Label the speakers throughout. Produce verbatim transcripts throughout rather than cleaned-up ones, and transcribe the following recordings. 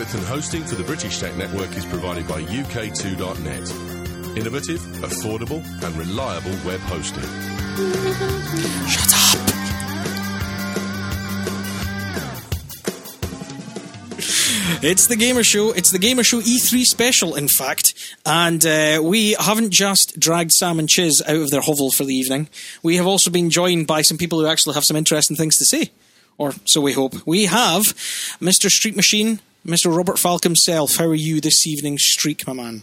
Speaker 1: bandwidth and hosting for the British Tech Network is provided by U K two dot net. Innovative, affordable, and reliable web hosting.
Speaker 2: Shut up! It's the Gamer Show. It's the Gamer Show E three special, in fact. And uh, we haven't just dragged Sam and Chiz out of their hovel for the evening. We have also been joined by some people who actually have some interesting things to say. Or so we hope. We have Mister Streak Machine, Mister Robert Falk himself. How are you this evening, Streak, my man?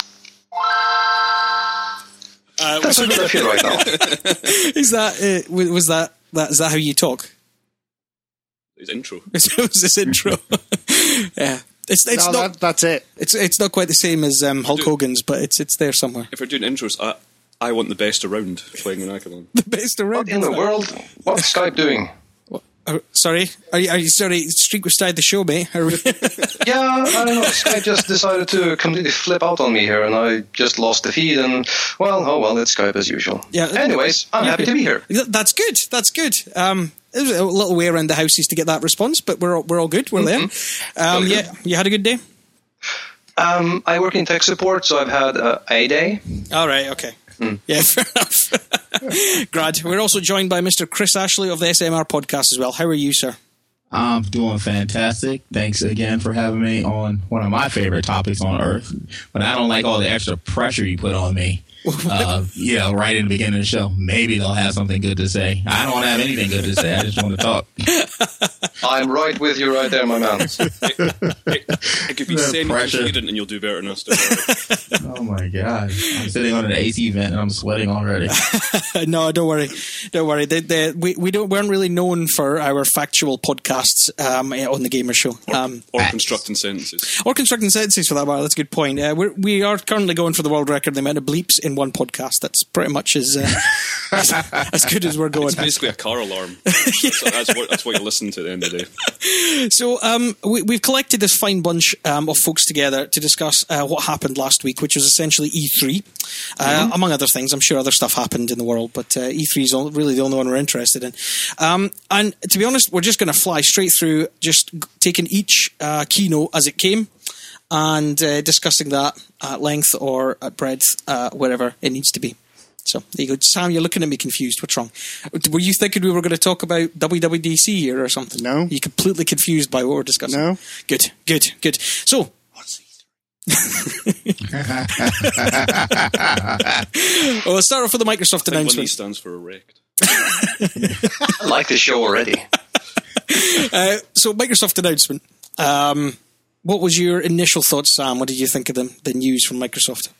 Speaker 2: Uh,
Speaker 3: That's what I feel right now.
Speaker 2: Is that, uh, was that, that, is that how you talk?
Speaker 4: His intro.
Speaker 2: It was his intro. Yeah, it's it's
Speaker 5: no,
Speaker 2: not.
Speaker 5: That, that's it.
Speaker 2: It's it's not quite the same as um, Hulk
Speaker 4: Do-
Speaker 2: Hogan's, but it's it's there somewhere.
Speaker 4: If we're doing intros, I, I want the best around playing an Accolon.
Speaker 2: The best around.
Speaker 3: What in the world? What's Skype doing?
Speaker 2: Uh, sorry, are you, are you sorry? Streak was started the show, mate. Are we-
Speaker 3: Yeah, I don't know. Skype just decided to completely flip out on me here, and I just lost the feed. And well, oh well, it's Skype as usual.
Speaker 2: Yeah.
Speaker 3: Anyways, I'm happy to be here.
Speaker 2: That's good. That's good. Um, it was a little way around the houses to get that response, but we're all, we're all good. We're
Speaker 3: Mm-hmm.
Speaker 2: there. Um,
Speaker 3: Very
Speaker 2: yeah, you had a good day.
Speaker 3: Um, I work in tech support, so I've had uh, a day.
Speaker 2: All right. Okay.
Speaker 3: Mm.
Speaker 2: Yeah, fair enough. Grad. We're also joined by Mister Chris Ashley of the S M R podcast as well. How are you, sir?
Speaker 6: I'm doing fantastic. Thanks again for having me on one of my favorite topics on Earth. But I don't like all the extra pressure you put on me. Uh, yeah, right in the beginning of the show. Maybe they'll have something good to say. I don't have anything good to say. I just want to talk.
Speaker 3: I'm right with you right there, my man.
Speaker 4: It, it, it could be
Speaker 6: The
Speaker 4: semi-confident and you'll do better than us. Don't worry.
Speaker 6: Oh my god! I'm sitting on an A C vent and I'm sweating already.
Speaker 2: No, don't worry, don't worry. The, the, we we don't weren't really known for our factual podcasts um, on the Gamer Show, um,
Speaker 4: Or constructing sentences.
Speaker 2: or constructing sentences for that matter. That's a good point. Uh, we're, we are currently going for the world record the amount of bleeps in one podcast. That's pretty much as uh, as, as good as we're going.
Speaker 4: It's basically a car alarm. That's, that's, what, that's what you listen to at the end of the day.
Speaker 2: So um, we, we've collected this fine bunch um, of folks together to discuss uh, what happened last week, which was essentially E three, uh, mm-hmm. among other things. I'm sure other stuff happened in the world, but uh, E three is really the only one we're interested in. Um, and to be honest, we're just going to fly straight through, just taking each uh, keynote as it came and uh, discussing that at length or at breadth, uh, wherever it needs to be. So there you go. Sam, you're looking at me confused. What's wrong? Were you thinking we were going to talk about W W D C here or something?
Speaker 5: No.
Speaker 2: You're completely confused by what we're discussing?
Speaker 5: No.
Speaker 2: Good, good, good. So, what's E three? Well, let's start off with the Microsoft
Speaker 4: I think one E
Speaker 2: announcement.
Speaker 4: stands for erect.
Speaker 3: I like this show already.
Speaker 2: Uh, so, Microsoft announcement. Um, what was your initial thoughts, Sam? What did you think of the, the news from Microsoft?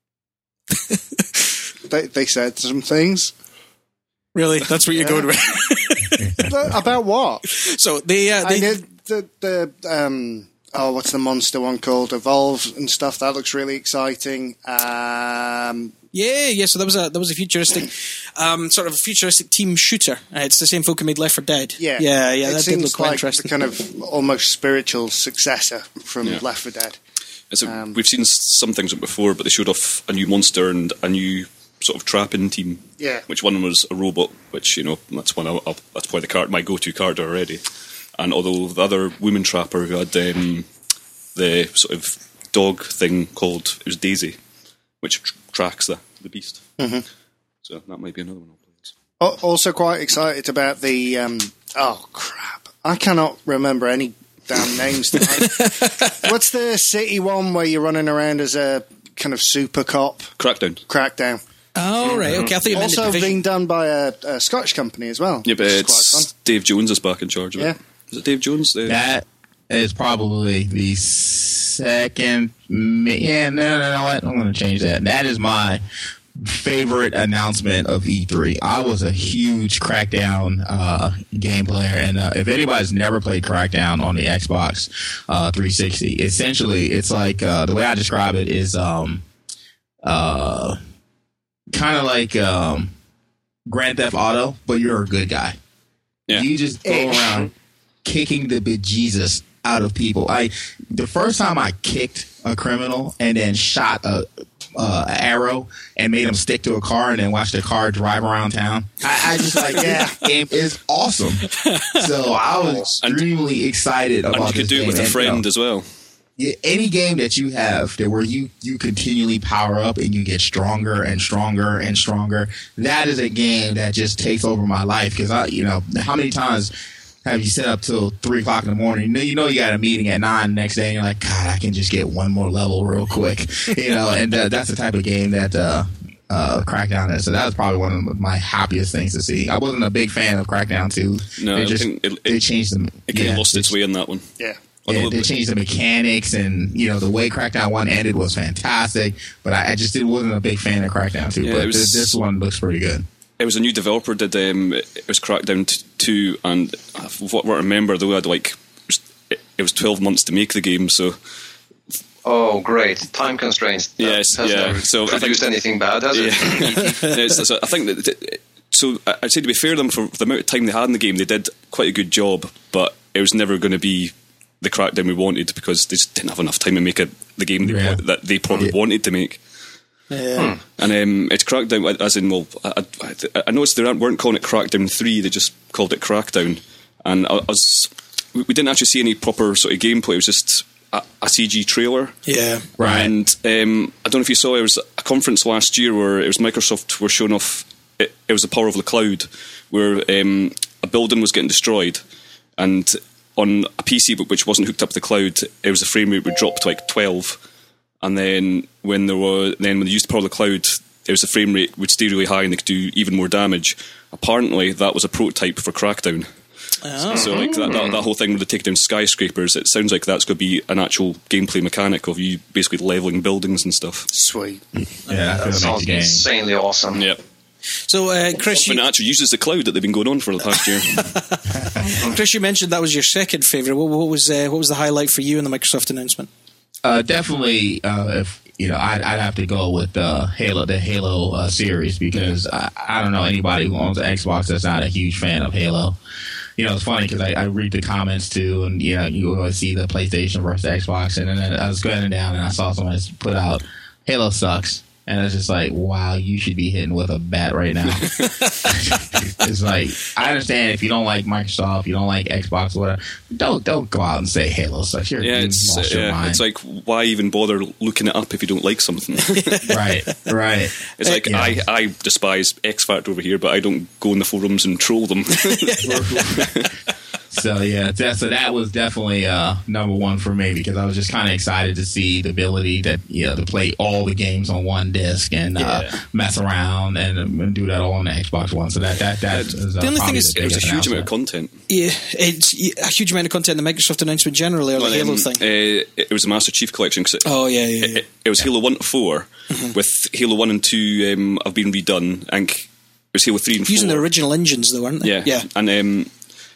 Speaker 5: They, they said some things.
Speaker 2: Really? That's what you're going with?
Speaker 5: But about what?
Speaker 2: So, they... Uh, they
Speaker 5: I did the, the um, oh, what's the monster one called? Evolve and stuff. That looks really exciting. Um,
Speaker 2: Yeah, yeah. So that was a that was a futuristic, um, sort of a futuristic team shooter. Uh, it's the same folk who made Left four Dead.
Speaker 5: yeah,
Speaker 2: yeah, yeah.
Speaker 5: It
Speaker 2: That did
Speaker 5: seems
Speaker 2: look quite
Speaker 5: like
Speaker 2: interesting.
Speaker 5: the kind of almost spiritual successor from
Speaker 4: Yeah.
Speaker 5: Left four Dead.
Speaker 4: It's a,
Speaker 5: Um,
Speaker 4: we've seen s- some things before, but they showed off a new monster and a new sort of trapping team.
Speaker 5: Yeah.
Speaker 4: Which one was a robot? Which you know, that's one. I, I, that's probably the card, my go-to card already. And although the other woman trapper who had um, the sort of dog thing called, it was Daisy, which tr- tracks the the beast.
Speaker 5: Mhm.
Speaker 4: So that might be another one I'll play.
Speaker 5: Al- Also quite excited about the... Um, oh, crap. I cannot remember any damn names tonight. What's the city one where you're running around as a kind of super cop?
Speaker 4: Crackdown.
Speaker 5: Crackdown.
Speaker 2: Oh, right. Okay, I think you meant the
Speaker 5: Also
Speaker 2: Division.
Speaker 5: being done by a, a Scottish company as well.
Speaker 4: Yeah, but
Speaker 5: which is
Speaker 4: it's
Speaker 5: quite fun.
Speaker 4: Dave Jones is back in charge of
Speaker 5: Yeah.
Speaker 4: it. Is it Dave Jones? The,
Speaker 6: That is probably the second. ma- Yeah, no, no, no. What? I'm going to change that. That is my favorite announcement of E three. I was a huge Crackdown uh, game player, and uh, if anybody's never played Crackdown on the Xbox uh, three sixty, essentially it's like uh, the way I describe it is um, uh, kind of like um, Grand Theft Auto, but you're a good guy.
Speaker 4: Yeah.
Speaker 6: You just go
Speaker 5: Ish.
Speaker 6: around kicking the bejesus out of people. I the first time I kicked a criminal and then shot a uh, arrow and made him stick to a car and then watch the car drive around town. I, I just like, yeah, game is awesome. So I was extremely excited
Speaker 4: and
Speaker 6: about
Speaker 4: you could
Speaker 6: this
Speaker 4: do it
Speaker 6: game.
Speaker 4: with a
Speaker 6: And,
Speaker 4: friend
Speaker 6: you know,
Speaker 4: as well.
Speaker 6: Yeah, any game that you have that where you, you continually power up and you get stronger and stronger and stronger, that is a game that just takes over my life. Because I, you know, how many times have you set up till three o'clock in the morning? You know, you know you got a meeting at nine the next day, and you're like, God, I can just get one more level real quick. You know, and uh, that's the type of game that uh, uh, Crackdown is. So that was probably one of my happiest things to see. I wasn't a big fan of Crackdown two.
Speaker 4: No,
Speaker 6: they just
Speaker 4: it, it,
Speaker 6: they changed them.
Speaker 4: It kind of
Speaker 6: yeah,
Speaker 4: lost its way in that one.
Speaker 5: Yeah.
Speaker 6: Yeah, they changed the mechanics, and you know the way Crackdown one ended was fantastic. But I, I just did, wasn't a big fan of Crackdown two.
Speaker 4: Yeah,
Speaker 6: but
Speaker 4: was,
Speaker 6: this, this one looks pretty good.
Speaker 4: It was a new developer did um, it was Crackdown two, and what, what I remember though, I had like it was, it was twelve months to make the game, so.
Speaker 3: Oh, great! Time constraints. That
Speaker 4: Yes,
Speaker 3: has
Speaker 4: yeah.
Speaker 3: never
Speaker 4: So
Speaker 3: produced
Speaker 4: I think,
Speaker 3: anything bad, has it?
Speaker 4: Yeah. Yes, so I think that. So I'd say to be fair to them, for the amount of time they had in the game, they did quite a good job, but it was never going to be the Crackdown we wanted because they just didn't have enough time to make it the game they,
Speaker 6: Yeah.
Speaker 4: that they probably
Speaker 6: Yeah.
Speaker 4: wanted to make.
Speaker 2: Yeah.
Speaker 4: And um, it's Crackdown, as in, well, I, I, I noticed they weren't calling it Crackdown three, they just called it Crackdown. And I, I was, we we didn't actually see any proper sort of gameplay, it was just a, a C G trailer.
Speaker 2: Yeah.
Speaker 6: Right.
Speaker 4: And um, I don't know if you saw, there was a conference last year where it was Microsoft were showing off, it, it was the power of the cloud, where um, a building was getting destroyed, and on a P C which wasn't hooked up to the cloud, it was a frame rate would drop to like twelve. And then when there were, then when they used the power of the cloud, it was the frame rate would stay really high and they could do even more damage. Apparently, that was a prototype for Crackdown.
Speaker 2: Oh.
Speaker 4: So like that, that, that whole thing where they take down skyscrapers, it sounds like that's going to be an actual gameplay mechanic of you basically leveling buildings and stuff.
Speaker 5: Sweet.
Speaker 6: Yeah, I
Speaker 3: That
Speaker 6: feel it makes
Speaker 3: sounds
Speaker 6: the game.
Speaker 3: insanely awesome.
Speaker 4: Yep.
Speaker 2: So, uh, Chris,
Speaker 4: When
Speaker 2: you,
Speaker 4: it actually uses the cloud that they've been going on for the past year.
Speaker 2: Chris, you mentioned that was your second favourite. What, what was uh, what was the highlight for you in the Microsoft announcement?
Speaker 6: Uh, definitely, uh, if you know, I'd, I'd have to go with uh, Halo, the Halo uh, series, because I, I don't know anybody who owns an Xbox that's not a huge fan of Halo. You know, it's funny because I, I read the comments too, and you know, you always see the PlayStation versus Xbox, and then I was going down and I saw someone put out Halo sucks. And it's just like, wow, you should be hitting with a bat right now. It's like, I understand if you don't like Microsoft, you don't like Xbox, whatever. Don't don't go out and say Halo sucks. You're,
Speaker 4: Yeah,
Speaker 6: you've
Speaker 4: it's
Speaker 6: lost your
Speaker 4: yeah,
Speaker 6: mind.
Speaker 4: it's like, why even bother looking it up if you don't like something?
Speaker 6: right, right.
Speaker 4: It's like
Speaker 6: Yeah.
Speaker 4: I, I despise X Factor over here, but I don't go in the forums and troll them.
Speaker 6: So yeah, that, so that was definitely uh, number one for me because I was just kind of excited to see the ability that you know to play all the games on one disc and uh,
Speaker 4: Yeah.
Speaker 6: mess around and, and do that all on the Xbox One. So that that that is, uh,
Speaker 2: The only thing
Speaker 6: probably
Speaker 2: is-
Speaker 6: the
Speaker 4: It was a
Speaker 6: biggest
Speaker 4: huge amount of
Speaker 6: announcement.
Speaker 4: content.
Speaker 2: Yeah, it's a huge amount of content in the Microsoft announcement generally, or the
Speaker 4: Well,
Speaker 2: Halo
Speaker 4: um,
Speaker 2: thing.
Speaker 4: uh, it was a Master Chief collection. 'Cause it,
Speaker 2: Oh, yeah, yeah,
Speaker 4: it,
Speaker 2: yeah.
Speaker 4: it, it was Halo one to four, with Halo one and two um, have been redone. I think it was Halo three and four.
Speaker 2: Using the original engines, though, weren't they?
Speaker 4: Yeah,
Speaker 2: Yeah.
Speaker 4: and um,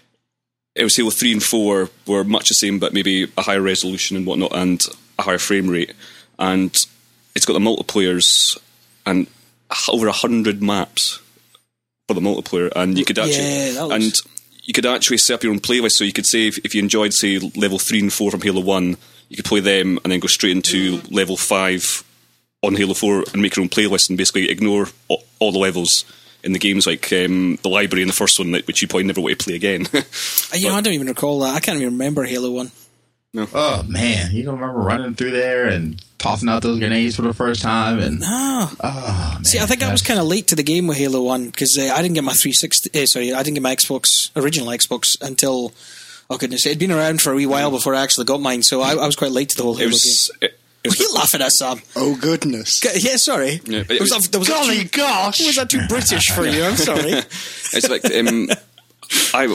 Speaker 4: it was Halo three and four were much the same, but maybe a higher resolution and whatnot, and a higher frame rate. And it's got the multiplayers and over a hundred maps for the multiplayer, and you could actually
Speaker 2: Yeah, that looks-
Speaker 4: and you could actually set up your own playlist. So you could say if, if you enjoyed, say, level three and four from Halo One, you could play them and then go straight into
Speaker 2: Mm.
Speaker 4: level five on Halo Four and make your own playlist and basically ignore all, all the levels in the games, like um, the library in the first one, which you probably never want to play again.
Speaker 2: Uh, You know, I don't even recall that. I can't even remember Halo one.
Speaker 6: Oh man, you don't remember running through there and tossing out those grenades for the first time and
Speaker 2: Ah.
Speaker 6: oh man.
Speaker 2: See, I think I was
Speaker 6: that's-
Speaker 2: kind of late to the game with Halo one because uh, I didn't get my three sixty. Uh, sorry, I didn't get my Xbox, original Xbox, until, oh goodness, it'd been around for a wee while before I actually got mine, so I, I was quite late to the whole
Speaker 4: it
Speaker 2: Halo
Speaker 4: was.
Speaker 2: game.
Speaker 4: It, it
Speaker 2: What
Speaker 4: was
Speaker 2: are you laughing at, Sam?
Speaker 5: Oh, goodness.
Speaker 2: G- Yeah, sorry.
Speaker 4: Yeah, but it
Speaker 2: It was,
Speaker 4: was-
Speaker 2: that- was that
Speaker 5: Golly
Speaker 2: too,
Speaker 5: gosh.
Speaker 2: was that too British for you? I'm sorry.
Speaker 4: it's like um, I,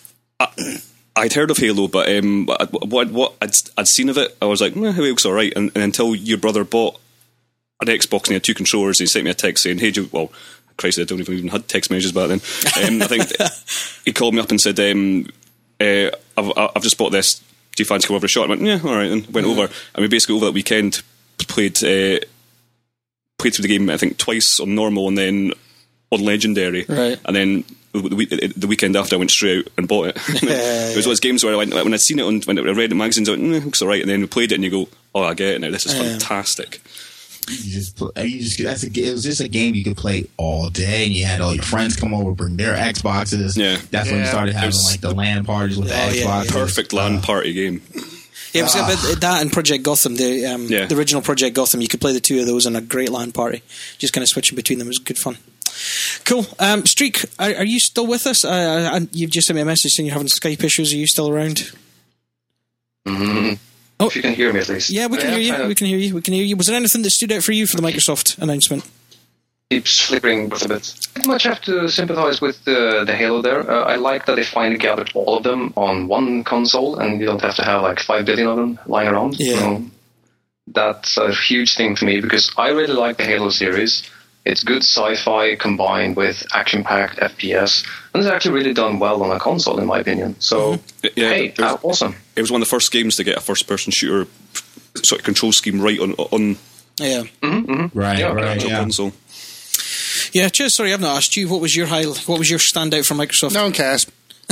Speaker 4: I I'd heard of Halo, but um, what what I'd, I'd seen of it, I was like, eh, it looks all right. And, and until your brother bought an Xbox and he had two controllers, and he sent me a text saying, "Hey, Joe," well, Christ, I don't even even had text messages back then. Um, I think he called me up and said, um, uh, I've, "I've just bought this. Do you fancy coming over for a shot?" I went, "Yeah, all right." And went over, and we basically over that weekend played uh, played through the game. I think twice on normal, and then on legendary,
Speaker 2: Right.
Speaker 4: and then the, the, the weekend after I went straight out and bought it. It was
Speaker 2: Yeah,
Speaker 4: one of those games where I went, when I'd seen it on, when I read it in magazines, I went, mm, it looks alright, and then we played it and you go, oh, I get it now, this is
Speaker 2: Yeah.
Speaker 4: fantastic.
Speaker 6: You just, pl- you just that's a, it was just a game you could play all day, and you had all your friends come over, bring their Xboxes.
Speaker 4: Yeah.
Speaker 6: That's when you
Speaker 5: Yeah.
Speaker 6: started having
Speaker 4: was-
Speaker 6: like the LAN parties with
Speaker 2: Oh,
Speaker 6: the
Speaker 2: yeah,
Speaker 6: Xbox.
Speaker 2: yeah.
Speaker 4: Perfect LAN party game.
Speaker 2: Yeah, it was
Speaker 6: Ah.
Speaker 2: about that and Project Gotham, the um,
Speaker 4: Yeah.
Speaker 2: the original Project Gotham. You could play the two of those in a great LAN party. Just kind of switching between them. It was good fun. Cool. Um, Streak, are, are you still with us? Uh, I, you've just sent me a message saying you're having Skype issues. Are you still around?
Speaker 3: Mm-hmm.
Speaker 2: Oh.
Speaker 3: If you can hear me at least.
Speaker 2: Yeah, we can
Speaker 3: Yeah,
Speaker 2: hear you.
Speaker 3: kind of
Speaker 2: We can hear you. We can hear you. Was there anything that stood out for you for the Microsoft announcement?
Speaker 3: keeps flickering with a bit. Pretty much have to sympathize with the, the Halo there. Uh, I like that they finally gathered all of them on one console, and you don't have to have like five billion of them lying around.
Speaker 2: Yeah.
Speaker 3: So that's a huge thing for me because I really like the Halo series. It's good sci-fi combined with action-packed F P S, and it's actually really done well on a console, in my opinion. So,
Speaker 4: Yeah,
Speaker 3: hey,
Speaker 4: it was-
Speaker 3: uh, awesome.
Speaker 4: It was one of the first games to get a first-person shooter sort of control scheme right on on
Speaker 2: Yeah.
Speaker 6: Right,
Speaker 3: Yeah,
Speaker 6: right,
Speaker 4: actual
Speaker 6: yeah.
Speaker 4: console.
Speaker 2: Yeah, Cheers, sorry, I've not asked you. What was your high, What was your standout for Microsoft?
Speaker 5: No one cares.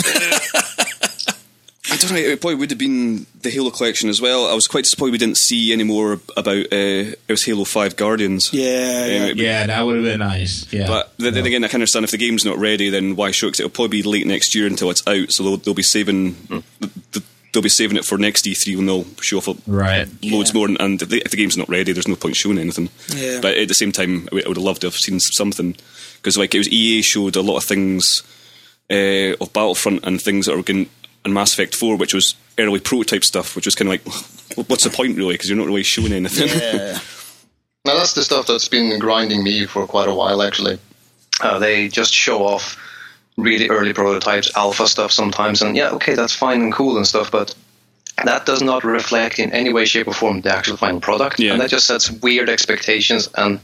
Speaker 4: I don't know. It probably would have been the Halo collection as well. I was quite disappointed we didn't see any more about. Uh, it was Halo Five Guardians.
Speaker 2: Yeah, yeah.
Speaker 4: Um,
Speaker 6: Yeah, that would have been nice. Yeah,
Speaker 4: But then, then
Speaker 6: Yeah.
Speaker 4: again, I can understand if the game's not ready, then why show it? 'Cause it'll probably be late next year until it's out, so they'll, they'll be saving th- they'll be saving it for next E three when they'll show off
Speaker 6: Right.
Speaker 4: loads
Speaker 2: Yeah.
Speaker 4: more. And, and if the if the game's not ready, there's no point showing anything.
Speaker 2: Yeah.
Speaker 4: But at the same time, I would I would have loved to have seen something because like it was E A showed a lot of things uh, of Battlefront and things that were going and Mass Effect four, which was early prototype stuff, which was kind of like, what's the point really? Because you're not really showing anything.
Speaker 2: Yeah.
Speaker 3: Now that's the stuff that's been grinding me for quite a while, actually. Uh, they just show off really early prototypes, alpha stuff sometimes, and yeah, okay, that's fine and cool and stuff, but that does not reflect in any way, shape, or form the actual final product,
Speaker 4: Yeah.
Speaker 3: and that just sets weird expectations. And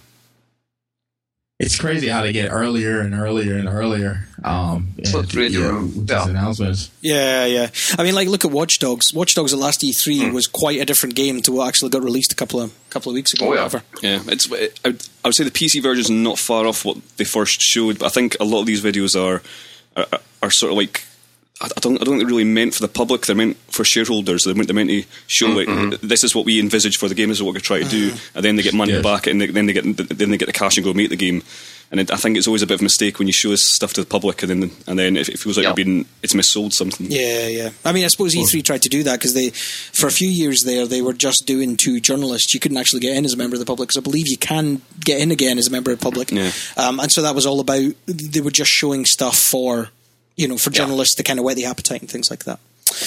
Speaker 6: It's crazy how they get earlier and earlier and earlier. Um,
Speaker 3: So
Speaker 6: and,
Speaker 3: it's really
Speaker 6: yeah,
Speaker 3: rude.
Speaker 6: with
Speaker 3: Yeah.
Speaker 6: these announcements.
Speaker 2: Yeah, yeah. I mean, like, look at Watch Dogs. Watch Dogs at last E three
Speaker 3: Hmm.
Speaker 2: was quite a different game to what actually got released a couple of couple of weeks ago.
Speaker 3: Oh,
Speaker 2: or
Speaker 3: yeah.
Speaker 2: whatever.
Speaker 4: Yeah, it's. I would, I would say the P C version is not far off what they first showed, but I think a lot of these videos are are, are sort of like. I I don't. I don't think they're really meant for the public. They're meant for shareholders. They're meant, they're meant to show like this is what we envisage for the game. This is what we're trying to do, and then they get money
Speaker 6: Yes.
Speaker 4: back, and they, then they get then they get the cash and go make the game. And it, I think it's always a bit of a mistake when you show this stuff to the public, and then and then if it feels like
Speaker 3: Yeah.
Speaker 4: you're being it's missold something.
Speaker 2: Yeah, yeah. I mean, I suppose E three tried to do that because they, for a few years there, they were just doing to journalists. You couldn't actually get in as a member of the public, because I believe you can get in again as a member of the public.
Speaker 4: Yeah.
Speaker 2: Um, and so that was all about, they were just showing stuff for, you know, for journalists to kind of whet the appetite and things like that.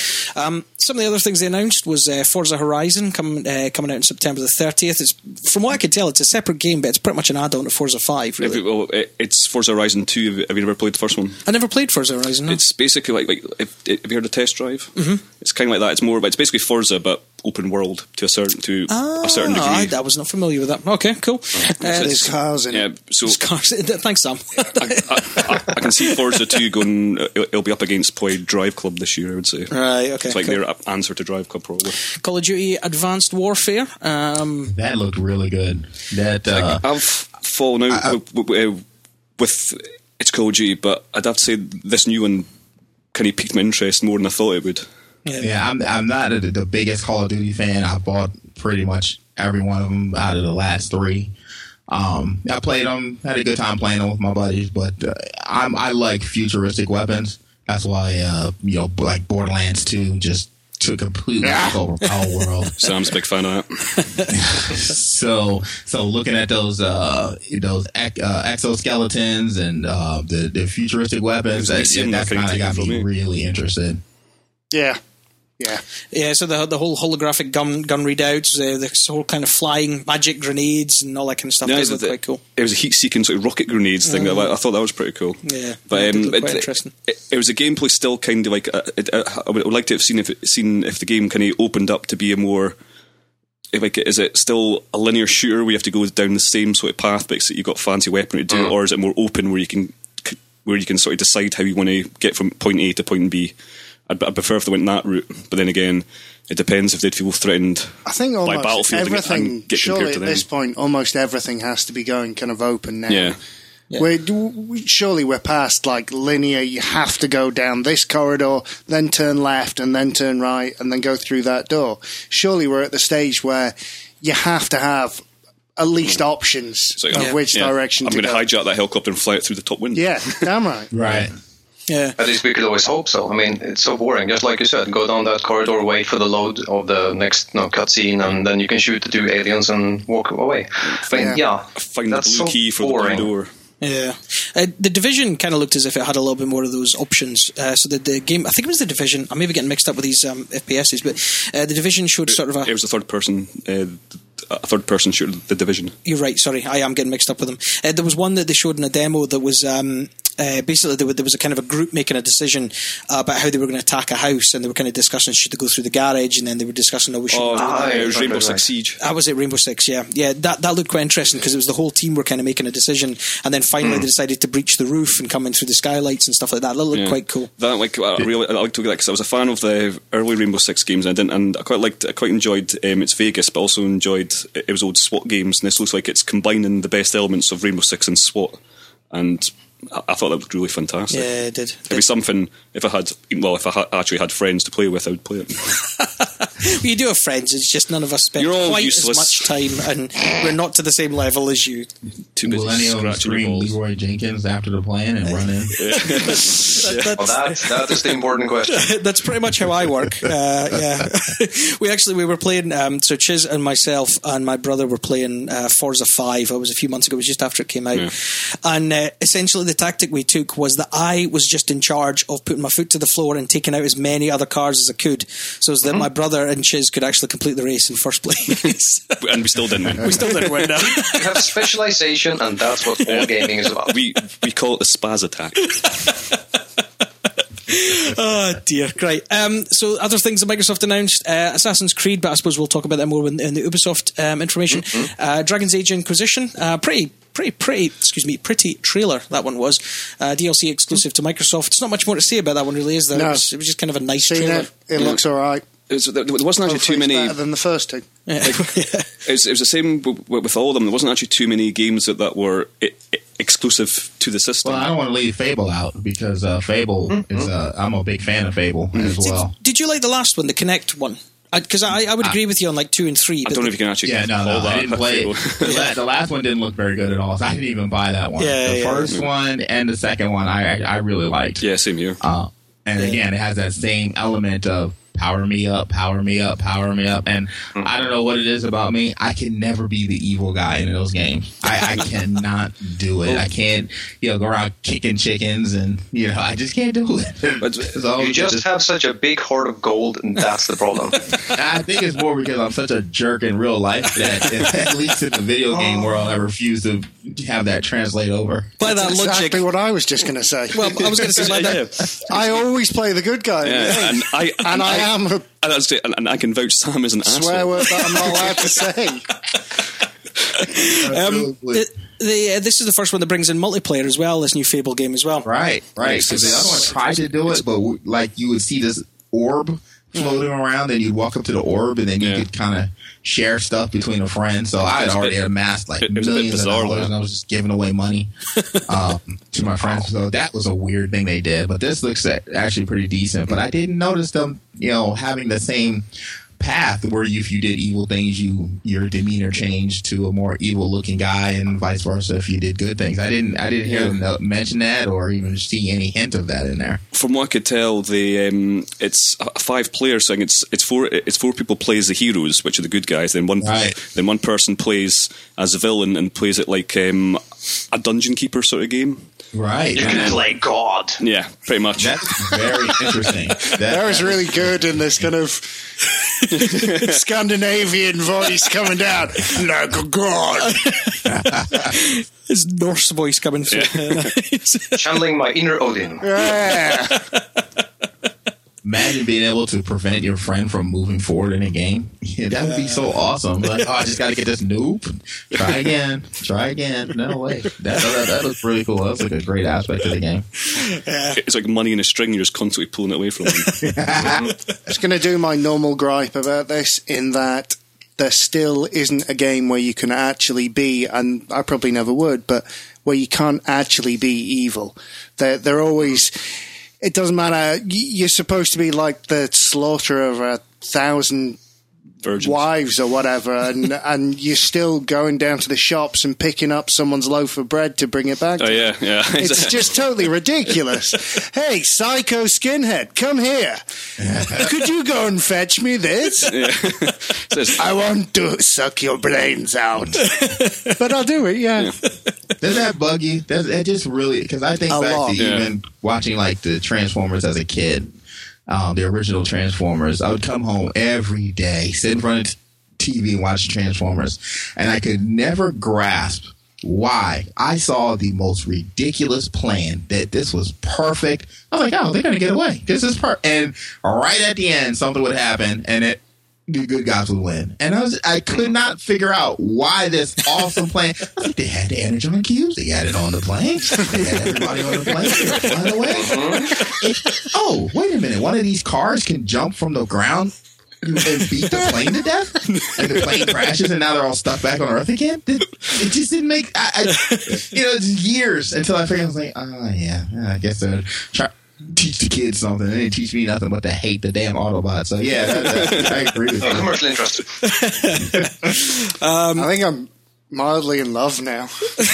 Speaker 2: Um, some of the other things they announced was uh, Forza Horizon coming uh, coming out on September the thirtieth. It's, from what I could tell, it's a separate game, but it's pretty much an add-on to Forza five,
Speaker 4: If
Speaker 2: really.
Speaker 4: it- well, it, it's Forza Horizon two. Have you- Have you ever played the first one?
Speaker 2: I never played Forza Horizon, no.
Speaker 4: It's basically like, like if, if you heard of Test Drive, mm-hmm. It's kind of like that. It's more, but it's basically Forza, but open world to a certain to a certain degree.
Speaker 2: Ah, I, I was not familiar with that. Okay, cool. Uh,
Speaker 5: There's cars in
Speaker 4: yeah,
Speaker 5: it.
Speaker 4: so
Speaker 2: There's cars. Thanks, Sam.
Speaker 4: I, I, I can see Forza two going. It'll, it'll be up against probably Drive Club this year. I would say.
Speaker 2: Right, okay.
Speaker 4: It's like
Speaker 2: cool.
Speaker 4: their answer to Drive Club, probably.
Speaker 2: Call of Duty Advanced Warfare. Um,
Speaker 6: That looked really good. That uh,
Speaker 4: I've fallen out
Speaker 6: I-
Speaker 4: with, with, with it's Call of Duty, but I'd have to say this new one kind of piqued my interest more than I thought it would.
Speaker 2: yeah.
Speaker 6: yeah, I'm I'm not a, the biggest Call of Duty fan. I bought pretty much every one of them out of the last three. Um, I played them, had a good time playing them with my buddies, but uh, I'm I like futuristic weapons. That's why uh, you know, like Borderlands two just took completely over our world.
Speaker 4: Sam's a big fan of that.
Speaker 6: so so looking at those uh those ec- uh, exoskeletons and uh the, the futuristic weapons, that,
Speaker 4: It's like
Speaker 6: that
Speaker 4: seeing
Speaker 6: kind of got
Speaker 4: nothing
Speaker 6: me
Speaker 4: for me.
Speaker 6: really interested.
Speaker 5: Yeah. Yeah.
Speaker 2: Yeah, so the the whole holographic gun gun readouts, uh, the whole kind of flying magic grenades and all that kind of stuff
Speaker 4: Yeah,
Speaker 2: does
Speaker 4: it's
Speaker 2: look
Speaker 4: the-
Speaker 2: quite cool.
Speaker 4: It was a heat-seeking sort of rocket grenades thing. That I, I thought that was pretty cool.
Speaker 2: Yeah,
Speaker 4: but
Speaker 2: yeah, it
Speaker 4: um,
Speaker 2: did look
Speaker 4: it,
Speaker 2: quite interesting.
Speaker 4: It, it was a gameplay still kind of like uh, it, uh, I would like to have seen if it, seen if the game kind of opened up to be a more if like is it still a linear shooter where you have to go down the same sort of path, but you've got fancy weaponry to do, it, or is it more open where you can where you can sort of decide how you want to get from point A to point B? I'd, I'd prefer if they went that route, but then again, it depends if they'd feel threatened
Speaker 5: I think
Speaker 4: by
Speaker 5: almost
Speaker 4: Battlefield and get-
Speaker 5: everything,
Speaker 4: and get
Speaker 5: surely
Speaker 4: compared
Speaker 5: at
Speaker 4: to
Speaker 5: this
Speaker 4: them.
Speaker 5: point, almost everything has to be going kind of open now.
Speaker 4: Yeah.
Speaker 2: Yeah.
Speaker 5: We're, we, surely we're past like linear, you have to go down this corridor, then turn left, and then turn right, and then go through that door. Surely we're at the stage where you have to have at least options
Speaker 4: So,
Speaker 5: of
Speaker 4: yeah.
Speaker 5: which
Speaker 4: Yeah.
Speaker 5: direction
Speaker 4: I'm
Speaker 5: to
Speaker 4: going to
Speaker 5: go.
Speaker 4: hijack that helicopter and fly it through the top window.
Speaker 5: Yeah, damn right.
Speaker 6: Right.
Speaker 2: Yeah.
Speaker 3: At least we could always hope so. I mean, it's so boring. Just like you said, go down that corridor, wait for the load of the next you know, cutscene, and then you can shoot the two aliens and walk away. I mean, yeah,
Speaker 5: Yeah.
Speaker 4: Find
Speaker 3: that's
Speaker 4: the blue
Speaker 3: so
Speaker 4: key for
Speaker 3: boring.
Speaker 4: the blue door.
Speaker 2: Yeah, uh, the Division kind of looked as if it had a little bit more of those options. Uh, so the, the game, I think it was the Division. I'm maybe getting mixed up with these um, F P S's, but uh, the Division showed sort of a.
Speaker 4: It was a third person, uh, a third person shooter, the Division.
Speaker 2: You're right. Sorry, I am getting mixed up with them. Uh, there was one that they showed in a demo that was. Um, Uh, basically, there, there was a kind of a group making a decision uh, about how they were going to attack a house, and they were kind of discussing should they go through the garage, and then they were discussing, oh, we should.
Speaker 4: Oh,
Speaker 2: do
Speaker 3: Ah,
Speaker 2: that.
Speaker 4: it was
Speaker 3: right,
Speaker 4: Rainbow
Speaker 3: right,
Speaker 4: Six
Speaker 3: right.
Speaker 4: Siege.
Speaker 2: That was it, Rainbow Six, yeah. Yeah, that, that looked quite interesting because it was the whole team were kind of making a decision, and then finally they decided to breach the roof and come in through the skylights and stuff like that. That looked
Speaker 4: Yeah.
Speaker 2: quite cool.
Speaker 4: That like I really I like to that because I was a fan of the early Rainbow Six games, and I didn't, and I quite liked I quite enjoyed um, its Vegas, but also enjoyed it was old SWAT games, and this looks like it's combining the best elements of Rainbow Six and SWAT, and I, I thought that was really fantastic.
Speaker 2: Yeah, it did.
Speaker 4: It'd be something if I had well if I ha- actually had friends to play with, I would play it.
Speaker 2: Well, you do have friends, it's just none of us spend
Speaker 4: You're all
Speaker 2: quite
Speaker 4: useless.
Speaker 2: as much time, and we're not to the same level as you.
Speaker 4: Too busy
Speaker 6: Will any of them
Speaker 4: scratching your
Speaker 6: scream
Speaker 4: balls.
Speaker 6: Leroy Jenkins after the playing and run in?
Speaker 2: That-
Speaker 3: Well,
Speaker 2: that's,
Speaker 3: that, that is the important question.
Speaker 2: that's pretty much how I work. Uh, yeah, we actually we were playing. Um, so Chiz and myself and my brother were playing uh, Forza Five. It was a few months ago. It was just after it came out,
Speaker 4: Yeah.
Speaker 2: and uh, essentially the tactic we took was that I was just in charge of putting my foot to the floor and taking out as many other cars as I could, so as that my brother and Chiz could actually complete the race in first place.
Speaker 4: And we still didn't win.
Speaker 2: We still didn't win. No.
Speaker 3: You have specialization, and that's what all gaming is about.
Speaker 4: we we call it the spaz attack.
Speaker 2: Oh dear, great. Um, so other things that Microsoft announced, uh, Assassin's Creed, but I suppose we'll talk about that more in, in the Ubisoft um, information.
Speaker 3: Mm-hmm.
Speaker 2: Uh, Dragon's Age Inquisition, uh, pretty, pretty, pretty, excuse me, pretty trailer that one was. Uh, D L C exclusive to Microsoft. It's not much more to say about that one, really, is there?
Speaker 5: No.
Speaker 2: It, was, it was just kind of a nice
Speaker 5: Seen
Speaker 2: trailer.
Speaker 5: it. It looks all right.
Speaker 4: It was, there wasn't actually
Speaker 5: Hopefully
Speaker 4: too
Speaker 5: it's
Speaker 4: many.
Speaker 5: better than the first two.
Speaker 2: Yeah.
Speaker 4: It was, it was the same w- w- with all of them. There wasn't actually too many games that, that were I- I- exclusive to the system.
Speaker 6: Well, I don't want to leave Fable out because uh, Fable
Speaker 2: Mm-hmm.
Speaker 6: is. Uh, I'm a big fan of Fable as
Speaker 2: did,
Speaker 6: well.
Speaker 2: did you like the last one, the Connect one? Because I, I would agree with you on like two and three.
Speaker 4: I
Speaker 2: But
Speaker 4: don't know
Speaker 2: the-
Speaker 4: if you can actually
Speaker 6: Yeah, no,
Speaker 4: call
Speaker 6: no,
Speaker 4: that
Speaker 6: I didn't play it. The la- the last one didn't look very good at all, so I didn't even buy that one.
Speaker 2: Yeah,
Speaker 6: the
Speaker 2: yeah.
Speaker 6: first one and the second one, I I, I really liked.
Speaker 4: Yeah, same here.
Speaker 6: Uh, and again, it has that same element of power me up, power me up, power me up. And I don't know what it is about me. I can never be the evil guy in those games. I, I cannot do it. I can't, you know, go around kicking chickens and, you know, I just can't do it.
Speaker 4: But
Speaker 6: So
Speaker 3: You just have such a big heart of gold, and that's the problem.
Speaker 6: I think it's more because I'm such a jerk in real life that at least in the video game world, I refuse to have that translate over.
Speaker 2: by that
Speaker 5: That's
Speaker 2: logic.
Speaker 5: exactly what I was just going to say.
Speaker 2: Well, I was going to say by
Speaker 4: yeah,
Speaker 2: that.
Speaker 5: I always play the good guy. in the
Speaker 4: yeah,
Speaker 5: game.
Speaker 4: and I
Speaker 5: and I am a
Speaker 4: and, that's it, and, and I can vouch Sam is an
Speaker 5: swear
Speaker 4: asshole.
Speaker 5: word that I'm not allowed to say.
Speaker 2: Um, the, the, uh, this is the first one that brings in multiplayer as well. This new Fable game as well.
Speaker 6: Right, right. Because the other one tried to do it, but w- like you would see this orb floating around, and you'd walk up to the orb, and then you
Speaker 4: Yeah.
Speaker 6: could kind of share stuff between a friend. So I had
Speaker 4: was a
Speaker 6: already
Speaker 4: bit-
Speaker 6: amassed like
Speaker 4: it was a bit
Speaker 6: millions of
Speaker 4: bizarre,
Speaker 6: dollars,
Speaker 4: though.
Speaker 6: and I was just giving away money um, to my friends. So that was a weird thing they did. But this looks a- actually pretty decent. But I didn't notice them, you know, having the same path where you, if you did evil things, you your demeanor changed to a more evil looking guy, and vice versa if you did good things. I didn't I didn't hear them no- mention that or even see any hint of that in there.
Speaker 4: From what I could tell, the um, it's a five player thing. It's it's four it's four people play as the heroes, which are the good guys. Then one
Speaker 6: Right.
Speaker 4: then one person plays as a villain and plays it like um, a dungeon keeper sort of game.
Speaker 6: Right.
Speaker 3: You can play God.
Speaker 4: Yeah, pretty much.
Speaker 6: That's very interesting. That,
Speaker 5: That was really good in this kind of Scandinavian voice coming down. Like a god.
Speaker 2: His Norse voice coming through.
Speaker 3: Channeling my inner Odin.
Speaker 5: Yeah.
Speaker 6: Imagine being able to prevent your friend from moving forward in a game. Yeah, that would be so awesome. Like, oh, I just got to get this noob. Try again. Try again. No way. That, that, that looks really cool. That's like a great aspect of the game.
Speaker 4: It's like money in a string. You're just constantly pulling it away from them.
Speaker 5: I was going to do my normal gripe about this in that there still isn't a game where you can actually be, and I probably never would, but where you can't actually be evil. They're, they're always... It doesn't matter. You're supposed to be like the slaughter of a thousand
Speaker 4: Virgins.
Speaker 5: wives or whatever, and and you're still going down to the shops and picking up someone's loaf of bread to bring it back to
Speaker 4: Oh, yeah, yeah.
Speaker 5: It's just totally ridiculous. Hey, psycho skinhead, come here. Could you go and fetch me this?
Speaker 4: Yeah. Says,
Speaker 5: I want to suck your brains out. But I'll do it, yeah.
Speaker 4: Yeah.
Speaker 6: Does that bug you? Does that just really? Because I think
Speaker 5: A
Speaker 6: back
Speaker 5: lot.
Speaker 6: to
Speaker 4: Yeah.
Speaker 6: even watching like the Transformers as a kid, um, the original Transformers. I would come home every day, sit in front of T V and watch Transformers, and I could never grasp why I saw the most ridiculous plan that this was perfect. I was like, oh, they're gonna get away. This is perfect. And right at the end, something would happen, and it. The good guys would win, and I was I could not figure out why this awesome plane. I was like, they had the energon cubes, they had it on the plane, they had everybody on the plane. They were flying away. It- oh, wait a minute! One of these cars can jump from the ground and beat the plane to death, and the plane crashes, and now they're all stuck back on Earth again. It, it just didn't make. I, I, you know, it's years until I figured. I was like, oh yeah, I guess they're trying. Teach the kids something. They didn't teach me nothing but to hate the damn Autobots. So yeah, that, that, I agree with
Speaker 3: Oh,
Speaker 6: you.
Speaker 3: commercial interest.
Speaker 5: I think I'm mildly in love now.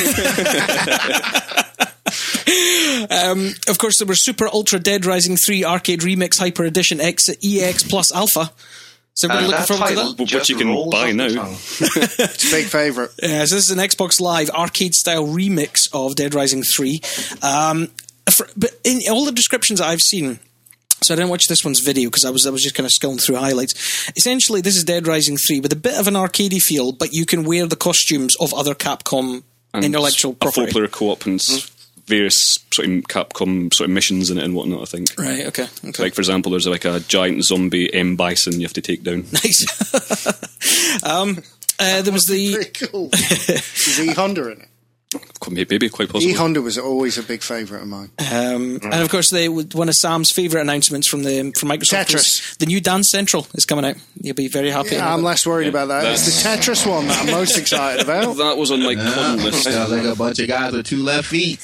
Speaker 2: Um, of course, there was Super Ultra Dead Rising three Arcade Remix Hyper Edition X E X Plus Alpha. So everybody
Speaker 3: And
Speaker 2: looking
Speaker 3: that
Speaker 2: forward to
Speaker 3: title
Speaker 2: that?
Speaker 4: Which
Speaker 3: just
Speaker 4: you can
Speaker 3: rolls
Speaker 4: buy
Speaker 3: off the
Speaker 4: now.
Speaker 3: tongue.
Speaker 5: It's a big favourite.
Speaker 2: Yeah, so this is an Xbox Live arcade-style remix of Dead Rising three. Um, for, but in all the descriptions I've seen, so I didn't watch this one's video because I was I was just kind of sculling through highlights. Essentially, this is Dead Rising three with a bit of an arcadey feel, but you can wear the costumes of other Capcom
Speaker 4: and
Speaker 2: intellectual
Speaker 4: a
Speaker 2: property.
Speaker 4: four-player co-op and s- various sort of Capcom sort of missions in it and whatnot, I think.
Speaker 2: Right, okay. okay.
Speaker 4: Like, for example, there's like a giant zombie M. Bison you have to take down.
Speaker 2: Nice. um, uh, there was the...
Speaker 5: Pretty cool. Is E Honda in it?
Speaker 4: Maybe, quite possibly.
Speaker 5: E Honda was always a big favourite of mine.
Speaker 2: Um, and of course, they one of Sam's favourite announcements from the from Microsoft
Speaker 5: Tetris.
Speaker 2: was the new Dance Central is coming out. You'll be very happy.
Speaker 5: Yeah, I'm less worried about that. It's the Tetris one that I'm most excited about.
Speaker 4: That was on my con list.
Speaker 6: Sounds like a bunch of guys with two left feet.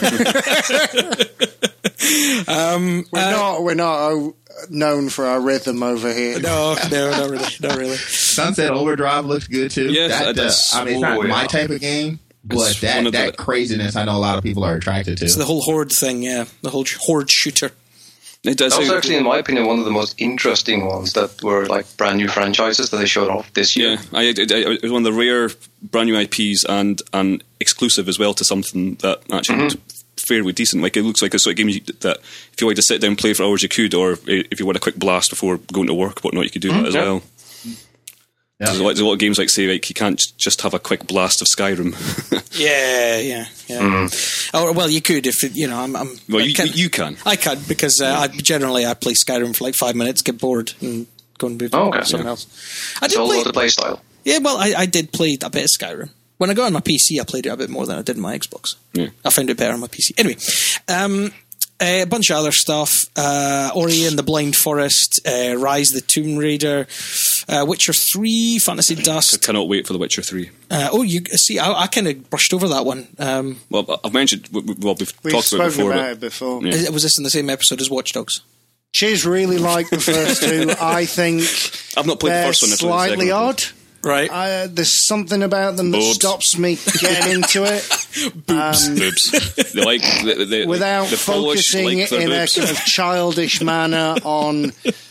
Speaker 2: um,
Speaker 5: We're not we're not oh, known for our rhythm over here.
Speaker 2: no, no, not really, not really.
Speaker 6: Sunset Overdrive looks good too.
Speaker 4: Yes,
Speaker 6: that, uh,
Speaker 4: that's-
Speaker 6: I mean, it's not
Speaker 3: oh, yeah.
Speaker 6: my type of game, but
Speaker 4: It's one
Speaker 6: that
Speaker 4: of
Speaker 6: that
Speaker 4: the-
Speaker 6: craziness, I know a lot of people are attracted to.
Speaker 2: So the whole horde thing, yeah, the whole horde shooter.
Speaker 4: It does.
Speaker 3: That was
Speaker 4: so-
Speaker 3: actually, in my opinion, one of the most interesting ones that were like brand new franchises that they showed off this year.
Speaker 4: Yeah, I, I, I, it was one of the rare brand new I Ps and and exclusive as well to something that actually
Speaker 3: Mm-hmm.
Speaker 4: looked fairly decent. Like, it looks like a sort of game you, that if you wanted to sit down and play for hours, you could, or if you want a quick blast before going to work, whatnot, you could do that as
Speaker 3: yeah.
Speaker 4: well.
Speaker 6: Yeah.
Speaker 4: There's, a lot, there's a lot of games like, say, like you can't just have a quick blast of Skyrim.
Speaker 2: Yeah, yeah, yeah. Or well, you could if it, you know. I'm. I'm
Speaker 4: well,
Speaker 2: I
Speaker 4: you,
Speaker 2: can,
Speaker 4: you can.
Speaker 2: I can because uh, I, generally I play Skyrim for like five minutes, get bored, and go and move
Speaker 3: Oh,
Speaker 2: on
Speaker 3: okay.
Speaker 2: to something
Speaker 3: Yeah.
Speaker 2: else. I
Speaker 3: It's
Speaker 2: did
Speaker 3: all
Speaker 2: play.
Speaker 3: about the play style.
Speaker 2: Yeah, well, I, I did play a bit of Skyrim. When I got on my P C, I played it a bit more than I did on my Xbox.
Speaker 4: Yeah.
Speaker 2: I found it better on my P C. Anyway, um, a bunch of other stuff. Uh, Ori and the Blind Forest, uh, Rise the Tomb Raider, uh, Witcher three, Fantasy
Speaker 4: I
Speaker 2: Dust.
Speaker 4: cannot wait for The Witcher three.
Speaker 2: Uh, oh, you see, I, I kind of brushed over that one. Um,
Speaker 4: Well, I've mentioned, well, we've
Speaker 5: We've
Speaker 4: talked about it
Speaker 5: spoken
Speaker 4: before.
Speaker 5: about
Speaker 4: but
Speaker 5: it before.
Speaker 4: Yeah.
Speaker 2: is- was this in the same episode as Watch Dogs?
Speaker 5: Chiz really liked the first two. I think
Speaker 4: I've not played the
Speaker 5: they're
Speaker 4: first one. I've played the
Speaker 5: slightly
Speaker 4: second one.
Speaker 5: odd.
Speaker 2: Right.
Speaker 5: Uh, there's something about them that
Speaker 4: Boobs.
Speaker 5: stops me getting into it.
Speaker 2: Boobs.
Speaker 5: Um,
Speaker 4: Boobs. They like they, they,
Speaker 5: without
Speaker 4: the Polish
Speaker 5: focusing
Speaker 4: like their
Speaker 5: in a
Speaker 4: boobs.
Speaker 5: kind of childish manner on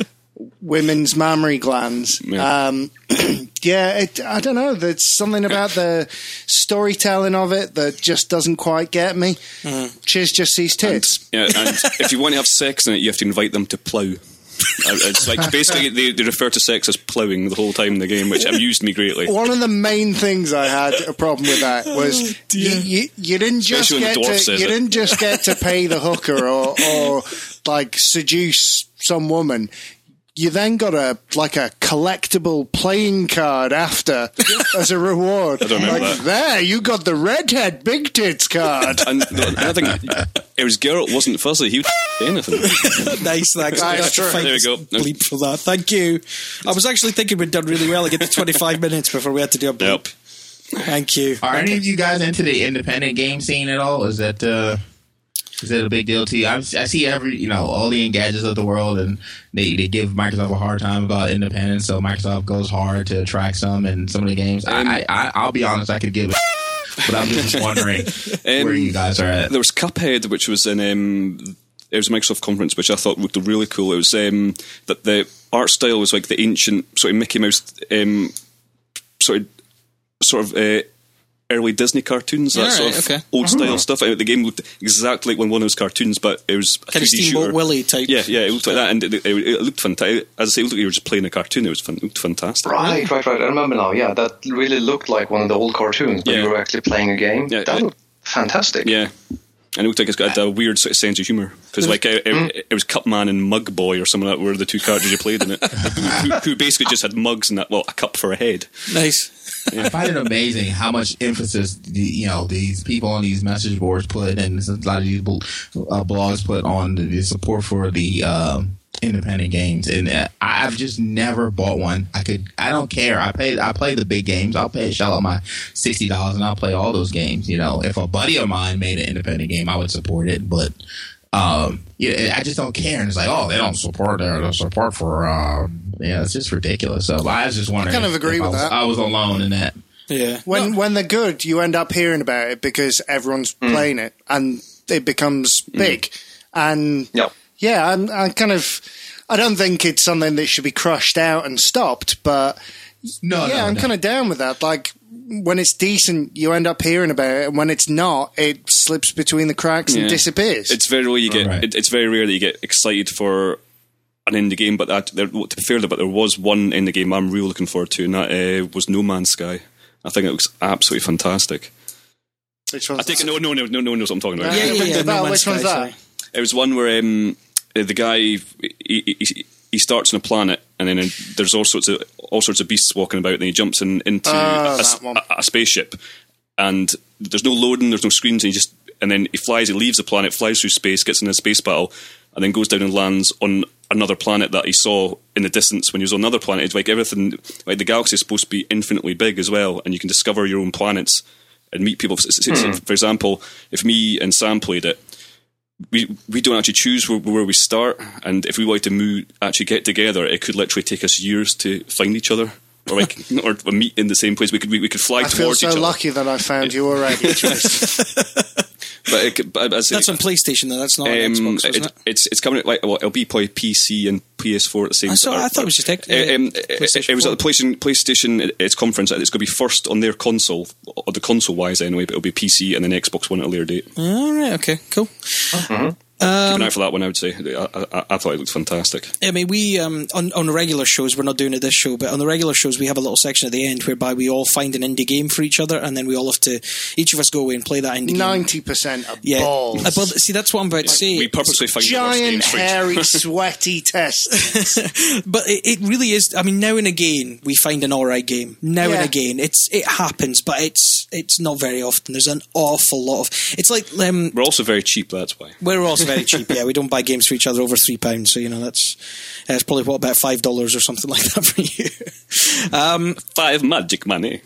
Speaker 5: women's mammary glands.
Speaker 4: Yeah.
Speaker 5: Um, yeah, it, I don't know. There's something about the storytelling of it that just doesn't quite get me. Chiz just sees tits.
Speaker 4: Yeah, and if you want to have sex in it, you have to invite them to plough. It's like basically they, they refer to sex as ploughing the whole time in the game, which amused me greatly.
Speaker 5: One of the main things I had a problem with that was you, you, you didn't just
Speaker 4: Especially when
Speaker 5: get
Speaker 4: the dwarf
Speaker 5: to
Speaker 4: says
Speaker 5: you
Speaker 4: it.
Speaker 5: didn't just get to pay the hooker or or like seduce some woman. You then got a like a collectible playing card after as a reward.
Speaker 4: I don't remember
Speaker 5: like
Speaker 4: that.
Speaker 5: there, you got the redhead big tits card.
Speaker 4: And the other thing, it was Geralt wasn't fuzzy. He would anything.
Speaker 2: Nice, thanks.
Speaker 5: That's
Speaker 2: I got to
Speaker 5: true.
Speaker 2: find
Speaker 4: There we
Speaker 2: this
Speaker 4: go.
Speaker 2: bleep for that. Thank you. I was actually thinking we'd done really well. I get to twenty-five minutes before we had to do a bleep.
Speaker 4: Yep.
Speaker 2: Thank you.
Speaker 6: Are any of you guys into the independent game scene at all? Is that uh, Is it a big deal to you? I, I see every, you know, all the Engadgets of the world, and they, they give Microsoft a hard time about independence, so Microsoft goes hard to attract some in some of the games. I, I, I'll be honest, I could give it, but I'm just wondering um, where you guys are at.
Speaker 4: There was Cuphead, which was in... Um, it was a Microsoft conference, which I thought looked really cool. It was um, that the art style was like the ancient sort of Mickey Mouse, um, sort of, sort of uh, early Disney cartoons. That
Speaker 2: Yeah,
Speaker 4: sort
Speaker 2: right,
Speaker 4: of
Speaker 2: okay.
Speaker 4: old style stuff. Uh, The game looked exactly like one of those cartoons, but it was a
Speaker 2: Kind of
Speaker 4: three D
Speaker 2: Steamboat
Speaker 4: shooter.
Speaker 2: Willie type.
Speaker 4: Yeah, yeah, it looked like that, and it, it, it looked fantastic. As I say, it looked like you were just playing a cartoon. It was fun, it looked fantastic.
Speaker 3: Right, right, right. I remember now. Yeah, that really looked like one of the old cartoons, but
Speaker 4: Yeah.
Speaker 3: you were actually playing a game.
Speaker 4: Yeah,
Speaker 3: that
Speaker 4: it-
Speaker 3: looked fantastic.
Speaker 4: Yeah. And it looked like it's got a weird sort of sense of humour. Because like, it, it, it was Cupman and Mug Boy or something like that were the two characters you played in it. who, who basically just had mugs and that, well, a cup for a head.
Speaker 2: Nice.
Speaker 6: I find it amazing how much emphasis the, you know these people on these message boards put, and a lot of these bl- uh, blogs put on the, the support for the um, independent games. And uh, I've just never bought one. I could. I don't care. I pay. I play the big games. I'll pay shell out my sixty dollars, and I'll play all those games. You know, if a buddy of mine made an independent game, I would support it. But um, yeah, I just don't care. And it's like, oh, they don't support their, their support for. Uh, yeah, it's just ridiculous. So I was just wondering.
Speaker 5: I kind of
Speaker 6: if-
Speaker 5: agree
Speaker 6: if
Speaker 5: with
Speaker 6: I was,
Speaker 5: that.
Speaker 6: I was alone in that.
Speaker 2: Yeah.
Speaker 5: When
Speaker 2: No,
Speaker 5: when they're good, you end up hearing about it because everyone's playing it, and it becomes big. And
Speaker 3: Yep.
Speaker 5: yeah, I'm, I'm kind of. I don't think it's something that should be crushed out and stopped, but
Speaker 6: No,
Speaker 5: yeah,
Speaker 6: no,
Speaker 5: I'm
Speaker 6: no.
Speaker 5: kind of down with that. Like when it's decent, you end up hearing about it, and when it's not, it slips between the cracks
Speaker 4: Yeah.
Speaker 5: and disappears.
Speaker 4: It's very rare you get.
Speaker 6: Right.
Speaker 4: It, it's very rare that you get excited for an indie game. But that, there, to be fair, but there was one indie game I'm really looking forward to, and that uh, was No Man's Sky. I think it looks absolutely fantastic.
Speaker 5: Which one's
Speaker 4: I think
Speaker 5: that?
Speaker 4: no, no, no, no, no one knows what I'm talking about.
Speaker 5: Yeah,
Speaker 2: yeah, yeah.
Speaker 5: Ring the
Speaker 2: No
Speaker 5: bell.
Speaker 2: Man's
Speaker 5: Which one's
Speaker 2: Sky,
Speaker 5: that?
Speaker 2: sorry.
Speaker 4: It was one where um, the guy he, he, he starts on a planet, and then there's all sorts of all sorts of beasts walking about, and he jumps in, into
Speaker 5: Oh,
Speaker 4: a,
Speaker 5: that one.
Speaker 4: a, a spaceship, and there's no loading, there's no screens, and he just and then he flies, he leaves the planet, flies through space, gets in a space battle, and then goes down and lands on another planet that he saw in the distance when he was on another planet. It's like everything, like the galaxy is supposed to be infinitely big as well, and you can discover your own planets and meet people. For example, if me and Sam played it, we we don't actually choose where, where we start, and if we wanted to move, actually get together, it could literally take us years to find each other, or like or meet in the same place. We could we, we could fly
Speaker 5: I feel
Speaker 4: towards
Speaker 5: so
Speaker 4: each other.
Speaker 5: lucky that I found you already, Tris.
Speaker 4: But, it, could- but as
Speaker 2: That's
Speaker 4: it,
Speaker 2: on PlayStation, though. That's not on
Speaker 4: um,
Speaker 2: Xbox, isn't
Speaker 4: it,
Speaker 2: it?
Speaker 4: it's it's coming out like well, it'll be probably P C and P S four at the same
Speaker 2: I saw-
Speaker 4: time.
Speaker 2: I thought it was just X-
Speaker 4: Uh, um, it,
Speaker 2: PlayStation
Speaker 4: it was at
Speaker 2: four.
Speaker 4: the PlayStation, PlayStation its conference. It's going to be first on their console, or the console wise anyway. But it'll be P C and then Xbox One at a later date.
Speaker 2: All right, okay, cool.
Speaker 4: Keep an eye out for that one. I would say. I, I, I thought it looked fantastic.
Speaker 2: I mean, we um, on on the regular shows, we're not doing it this show, but on the regular shows, we have a little section at the end whereby we all find an indie game for each other, and then we all have to, each of us go away and play that indie game.
Speaker 5: Ninety percent of
Speaker 2: Yeah,
Speaker 5: balls.
Speaker 2: Uh, but see, that's what I'm about to say.
Speaker 4: We purposely find the worst
Speaker 5: Giant,
Speaker 4: games for each-
Speaker 5: hairy, sweaty test.
Speaker 2: But it, it really is. I mean, now and again, we find an all right game. Now
Speaker 5: Yeah.
Speaker 2: and again, it's it happens, but it's it's not very often. There's an awful lot of. It's like um,
Speaker 4: We're also very cheap. That's why.
Speaker 2: we're also very cheap. Yeah, we don't buy games for each other over three pounds. So you know that's that's probably what about five dollars or something like that for you. Um,
Speaker 4: Five magic money.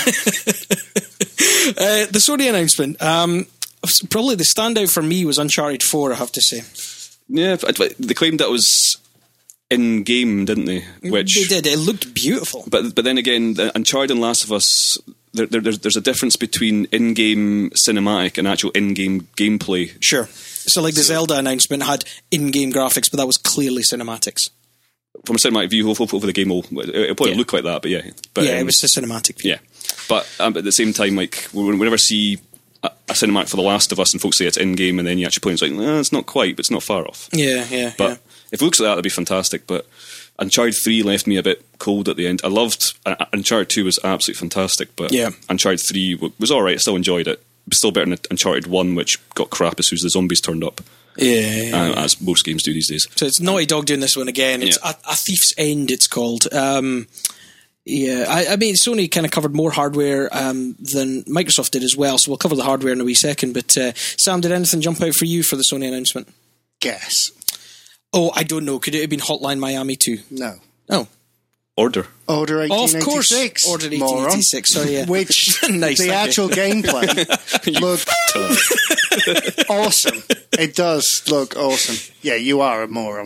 Speaker 2: uh, the Sony announcement. Um, probably the standout for me was Uncharted four. I have to say.
Speaker 4: Yeah, but- but they claimed that was in game, didn't they? Which
Speaker 2: They did. It looked beautiful.
Speaker 4: But but then again, the Uncharted and Last of Us, there, there, there's, there's a difference between in-game cinematic and actual in-game gameplay.
Speaker 2: Sure. So like the Zelda announcement had in-game graphics, but that was clearly cinematics.
Speaker 4: From a cinematic view, hopefully hopefully the game will it'll probably
Speaker 2: Yeah.
Speaker 4: look like that. But yeah, but
Speaker 2: yeah,
Speaker 4: um,
Speaker 2: it was a cinematic view.
Speaker 4: yeah. But um, at the same time, like when- whenever I see a, a cinematic for The Last of Us and folks say it's in-game, and then you actually play, it, it's like nah, it's not quite, but it's not far off.
Speaker 2: Yeah, yeah.
Speaker 4: But
Speaker 2: yeah.
Speaker 4: if it looks like that, that'd be fantastic. But Uncharted three left me a bit cold at the end. I loved uh, Uncharted two was absolutely fantastic, but
Speaker 2: Yeah.
Speaker 4: Uncharted three w- was all right. I still enjoyed it. Still better than Uncharted one, which got crap as soon as the zombies turned up,
Speaker 2: Yeah, yeah, yeah.
Speaker 4: uh, as most games do these days.
Speaker 2: So it's Naughty Dog doing this one again. It's
Speaker 4: Yeah.
Speaker 2: a, a Thief's End, it's called. Um, yeah, I, I mean, Sony kind of covered more hardware um, than Microsoft did as well, so we'll cover the hardware in a wee second. But uh, Sam, did anything jump out for you for the Sony announcement?
Speaker 5: Guess.
Speaker 2: Oh, I don't know. Could it have been Hotline Miami two?
Speaker 5: No.
Speaker 2: Oh,
Speaker 4: Order.
Speaker 5: Order eighteen
Speaker 2: of course.
Speaker 5: eighty-six.
Speaker 2: Order
Speaker 5: moron.
Speaker 2: eighteen eighty-six, sorry, yeah.
Speaker 5: Which
Speaker 2: Nice,
Speaker 5: the
Speaker 2: thank
Speaker 5: actual gameplay looked awesome. It does look awesome. Yeah, you are a moron.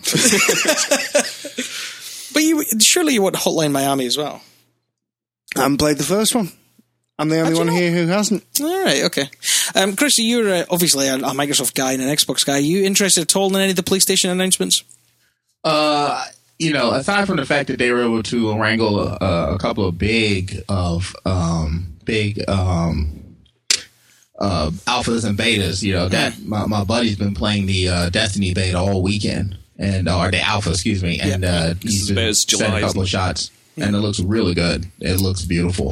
Speaker 2: But you surely you want Hotline Miami as well.
Speaker 5: I haven't played the first one. I'm the only
Speaker 2: How'd you
Speaker 5: one
Speaker 2: know?
Speaker 5: here who hasn't.
Speaker 2: All right, okay. Um, Chris, you're uh, obviously a, a Microsoft guy and an Xbox guy. Are you interested at all in any of the PlayStation announcements?
Speaker 6: Uh, you know, aside from the fact that they were able to wrangle a, a couple of big of um, big um, uh, alphas and betas, you know, that my, my buddy's been playing the uh, Destiny beta all weekend, and or the alpha, excuse me, and uh, he's been
Speaker 4: July,
Speaker 6: sent a couple of shots, and it looks really good. It looks beautiful.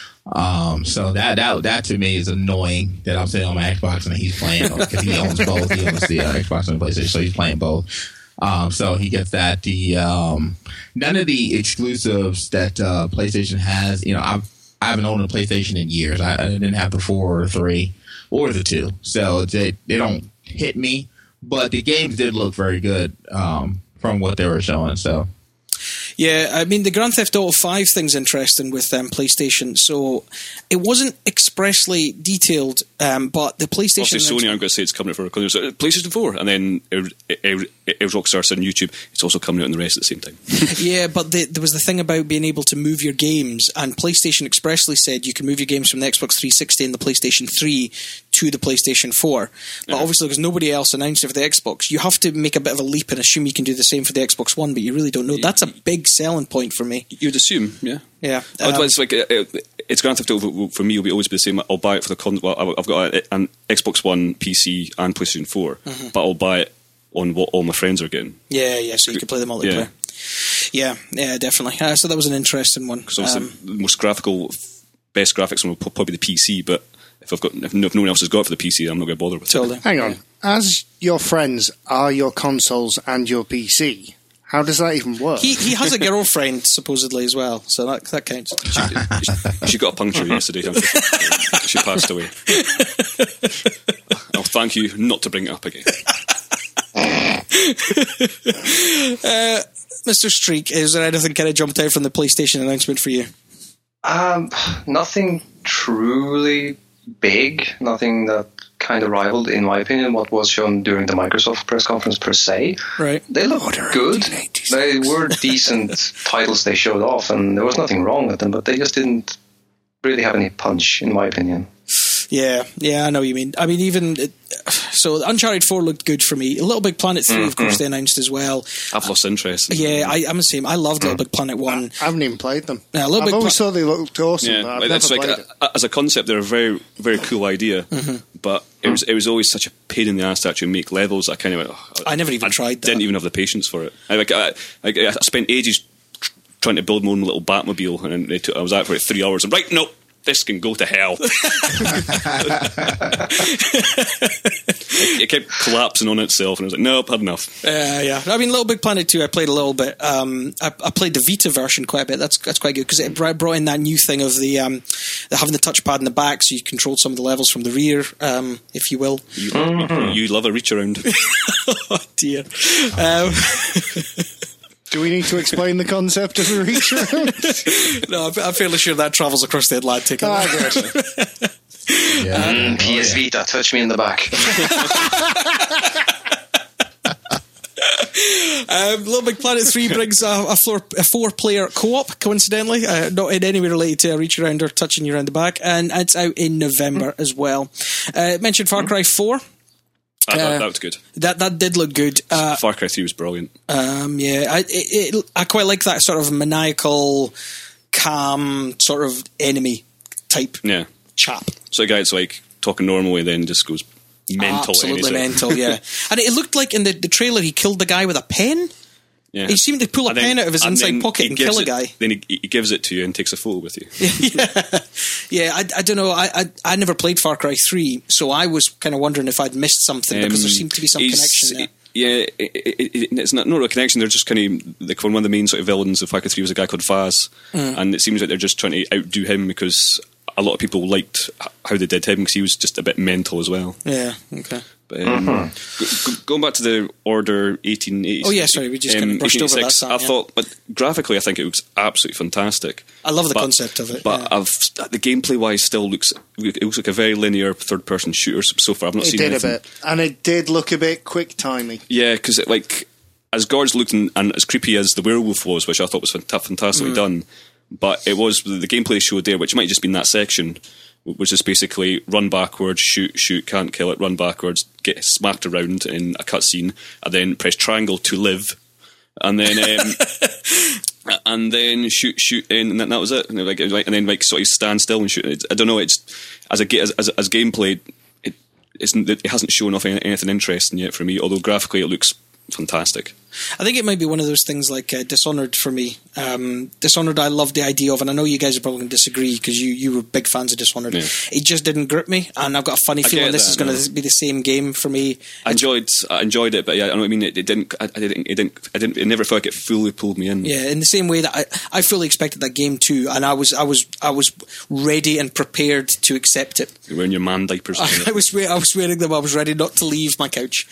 Speaker 6: Um, so that that that to me is annoying that I'm sitting on my Xbox and he's playing because he owns both. He owns the uh, Xbox and the PlayStation, so he's playing both. Um, so he gets that. The um, none of the exclusives that uh, PlayStation has. You know, I've I haven't owned a PlayStation in years. I, I didn't have the four or three or the two, so they they don't hit me. But the games did look very good um, from what they were showing. So.
Speaker 2: Yeah, I mean, the Grand Theft Auto five thing's interesting with um, PlayStation. So it wasn't expressly detailed, um, but the PlayStation...
Speaker 4: Also, Sony aren't going to say it's coming out for because it was PlayStation four, and then it, it, it, it Rockstar said on YouTube, it's also coming out on the rest at the same time.
Speaker 2: Yeah, but the, there was the thing about being able to move your games, and PlayStation expressly said you can move your games from the Xbox three sixty and the PlayStation three to the PlayStation four. But yeah. Obviously, because nobody else announced it for the Xbox, you have to make a bit of a leap and assume you can do the same for the Xbox One, but you really don't know. That's a big selling point for me.
Speaker 4: You'd assume, yeah.
Speaker 2: Yeah.
Speaker 4: Um, it's like uh, it's Grand Theft Auto for me will be always be the same. I'll buy it for the con. Well, I've got a, an Xbox One, P C, and PlayStation four, mm-hmm. but I'll buy it on what all my friends are getting.
Speaker 2: Yeah, yeah. So you can play the multiplayer. Yeah, yeah, yeah definitely. Uh, so that was an interesting one.
Speaker 4: Because
Speaker 2: um,
Speaker 4: the most graphical, best graphics one will probably be the P C, but if I've got if no one else has got it for the P C, I'm not going to bother with
Speaker 2: totally.
Speaker 4: it.
Speaker 5: Hang on, as your friends are your consoles and your P C. How does that even work?
Speaker 2: He he has a girlfriend supposedly as well, so that that counts.
Speaker 4: She, she got a puncture yesterday. She passed away. I'll thank you not to bring it up again.
Speaker 2: uh, Mister Streak, is there anything kind of jumped out from the PlayStation announcement for you?
Speaker 3: Um, nothing truly big. Nothing that kind of rivaled, in my opinion, what was shown during the Microsoft press conference per se.
Speaker 2: Right.
Speaker 3: They looked good. They were decent titles they showed off, and there was nothing wrong with them, but they just didn't really have any punch, in my opinion.
Speaker 2: Yeah, yeah, I know what you mean. I mean, even it, so, Uncharted four looked good for me. Little Big Planet three, mm-hmm. of course, they announced as well.
Speaker 4: I've lost interest. In
Speaker 2: yeah, I, I'm the same. I loved Little Big Planet one.
Speaker 5: I haven't even played them.
Speaker 2: Yeah, Little
Speaker 5: I've
Speaker 2: Big
Speaker 5: always
Speaker 2: Pla-
Speaker 5: thought they looked awesome.
Speaker 4: Yeah,
Speaker 5: but I've
Speaker 4: like,
Speaker 5: never
Speaker 4: like
Speaker 5: played
Speaker 4: a,
Speaker 5: it.
Speaker 4: as a concept, they're a very, very cool idea.
Speaker 2: Mm-hmm.
Speaker 4: But it was it was always such a pain in the ass to actually make levels. I kind of went, oh,
Speaker 2: I never even
Speaker 4: I
Speaker 2: tried that.
Speaker 4: Didn't even have the patience for it. I, like, I, I, I spent ages tr- trying to build my own little Batmobile, and it took, I was out for like three hours. I'm like, nope. This can go to hell. It kept collapsing on itself, and I was like, nope, had enough.
Speaker 2: Uh, yeah, I mean, Little Big Planet two, I played a little bit. Um, I, I played the Vita version quite a bit. That's that's quite good because it brought in that new thing of the, um, the having the touchpad in the back, so you controlled some of the levels from the rear, um, if you will.
Speaker 4: You, mm-hmm. you, you love a reach around.
Speaker 2: Oh dear. Um,
Speaker 5: Do we need to explain the concept of a reach around?
Speaker 2: No, I'm fairly sure that travels across the Atlantic.
Speaker 5: Oh, I guess.
Speaker 6: Yeah.
Speaker 3: Mm, P S
Speaker 6: oh, yeah.
Speaker 3: Vita, touch me in the back.
Speaker 2: um, Little Big Planet three brings a, a, floor, a four-player co-op, coincidentally, uh, not in any way related to a reach around or touching you around the back, and it's out in November mm. as well. Uh, mentioned Far Cry four.
Speaker 4: I thought
Speaker 2: uh,
Speaker 4: that was good.
Speaker 2: That that did look good. Uh,
Speaker 4: Far Cry three was brilliant.
Speaker 2: Um, yeah, I it, it, I quite like that sort of maniacal, calm sort of enemy type
Speaker 4: yeah.
Speaker 2: chap.
Speaker 4: So a guy that's like talking normally, then just goes mental.
Speaker 2: Absolutely mental, yeah. And it looked like in the, the trailer he killed the guy with a pen.
Speaker 4: Yeah.
Speaker 2: He seemed to pull a
Speaker 4: and then,
Speaker 2: pen out of his inside pocket and kill a
Speaker 4: it,
Speaker 2: guy.
Speaker 4: Then he, he gives it to you and takes a photo with you.
Speaker 2: yeah, yeah. I, I don't know. I, I I never played Far Cry three, so I was kind of wondering if I'd missed something um, because there seemed to be some connection there.
Speaker 4: Yeah, it, it, it, it's not not a connection. They're just kind of like one of the main sort of villains of Far Cry three was a guy called Faz, mm. and it seems like they're just trying to outdo him because a lot of people liked how they did him because he was just a bit mental as well.
Speaker 2: Yeah, okay.
Speaker 4: But, um, mm-hmm. go, going back to the Order eighteen eighty-six.
Speaker 2: Oh yeah, sorry, we just um, kind of brushed over that. Sam,
Speaker 4: I
Speaker 2: yeah.
Speaker 4: thought, but graphically, I think it looks absolutely fantastic.
Speaker 2: I love the
Speaker 4: but,
Speaker 2: concept of it.
Speaker 4: But
Speaker 2: yeah.
Speaker 4: I've, the gameplay wise still looks it looks like a very linear third person shooter so far. I've not
Speaker 5: it
Speaker 4: seen
Speaker 5: did
Speaker 4: anything.
Speaker 5: a bit, and it did look a bit quick timing.
Speaker 4: Yeah, because like as gorgeous looking and as creepy as the werewolf was, which I thought was fantastically mm. done. But it was the gameplay showed there, which might just been that section, which is basically run backwards, shoot, shoot, can't kill it, run backwards, get smacked around in a cutscene, and then press triangle to live, and then um, and then shoot, shoot in, and that, that was it. And, like, and then like sort of stand still and shoot. I don't know. It's as a as as, as gameplay, it isn't. It hasn't shown off anything interesting yet for me. Although graphically, it looks fantastic.
Speaker 2: I think it might be one of those things like uh, Dishonored for me. Um, Dishonored, I love the idea of, and I know you guys are probably going to disagree because you, you were big fans of Dishonored. Yeah. It just didn't grip me, and I've got a funny
Speaker 4: I
Speaker 2: feeling this
Speaker 4: that,
Speaker 2: is going
Speaker 4: no.
Speaker 2: to be the same game for me.
Speaker 4: I enjoyed, I enjoyed it, but yeah, I know what I mean. It, it didn't, I, I didn't, it didn't, I didn't. It never felt like it fully pulled me in.
Speaker 2: Yeah, in the same way that I, I fully expected that game too, and I was, I was, I was ready and prepared to accept it.
Speaker 4: You're wearing your man diapers.
Speaker 2: I, I was, I was wearing them. I was ready not to leave my couch,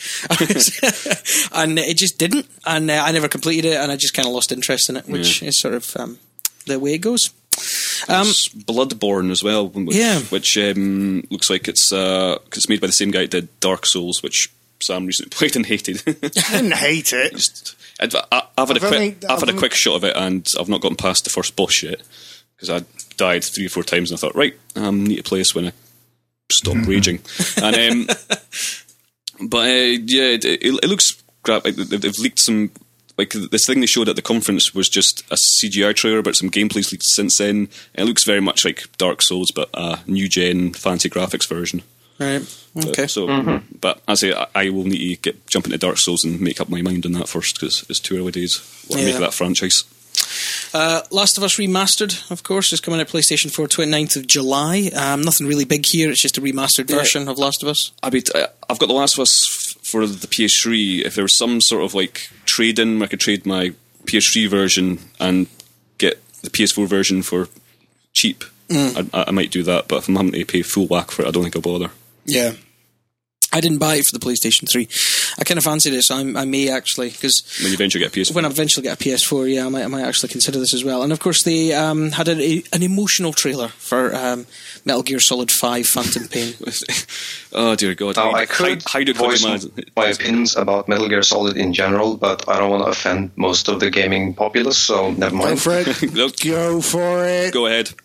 Speaker 2: and it just didn't. And uh, I never completed it, and I just kind of lost interest in it, which yeah. is sort of um, the way it goes. Um,
Speaker 4: Bloodborne as well, which,
Speaker 2: yeah.
Speaker 4: which um, looks like it's uh, it's made by the same guy that did Dark Souls, which Sam recently played and hated.
Speaker 5: I didn't hate it.
Speaker 4: Just, I've, I've had
Speaker 5: I've
Speaker 4: a quick,
Speaker 5: only,
Speaker 4: I've, I've had
Speaker 5: only...
Speaker 4: a quick shot of it, and I've not gotten past the first boss yet because I died three or four times, and I thought, right, I um, need to play this when I stop raging. And um, but uh, yeah, it, it, it looks. Like they've leaked some, like this thing they showed at the conference was just a C G I trailer, but some gameplay's leaked since then. It looks very much like Dark Souls, but a new gen fancy graphics version.
Speaker 2: Right. Okay.
Speaker 4: But, so, mm-hmm. but I say I, I will need to get jump into Dark Souls and make up my mind on that first because it's too early days. What yeah. I make of that franchise.
Speaker 2: Uh, Last of Us Remastered, of course, is coming out PlayStation four twenty-ninth of July. Um, nothing really big here. It's just a remastered yeah. version of Last of Us.
Speaker 4: I mean, I've got The Last of Us for the P S three. If there was some sort of like trade-in, I could trade my P S three version and get the P S four version for cheap. Mm. I, I might do that, but if I'm having to pay full whack for it, I don't think I'll bother.
Speaker 2: Yeah. I didn't buy it for the PlayStation three. I kind of fancy this. I'm, I may actually, because
Speaker 4: when you eventually get a P S four,
Speaker 2: when I eventually get a P S four, yeah, I might, I might actually consider this as well. And of course, they um, had an, a, an emotional trailer for um, Metal Gear Solid five: Phantom Pain.
Speaker 4: Oh dear God!
Speaker 3: Now, I could
Speaker 4: how, how do
Speaker 3: voice
Speaker 4: my,
Speaker 3: my opinions about Metal Gear Solid in general, but I don't want to offend most of the gaming populace, so never mind.
Speaker 5: Go for it. Go for it.
Speaker 4: Go ahead.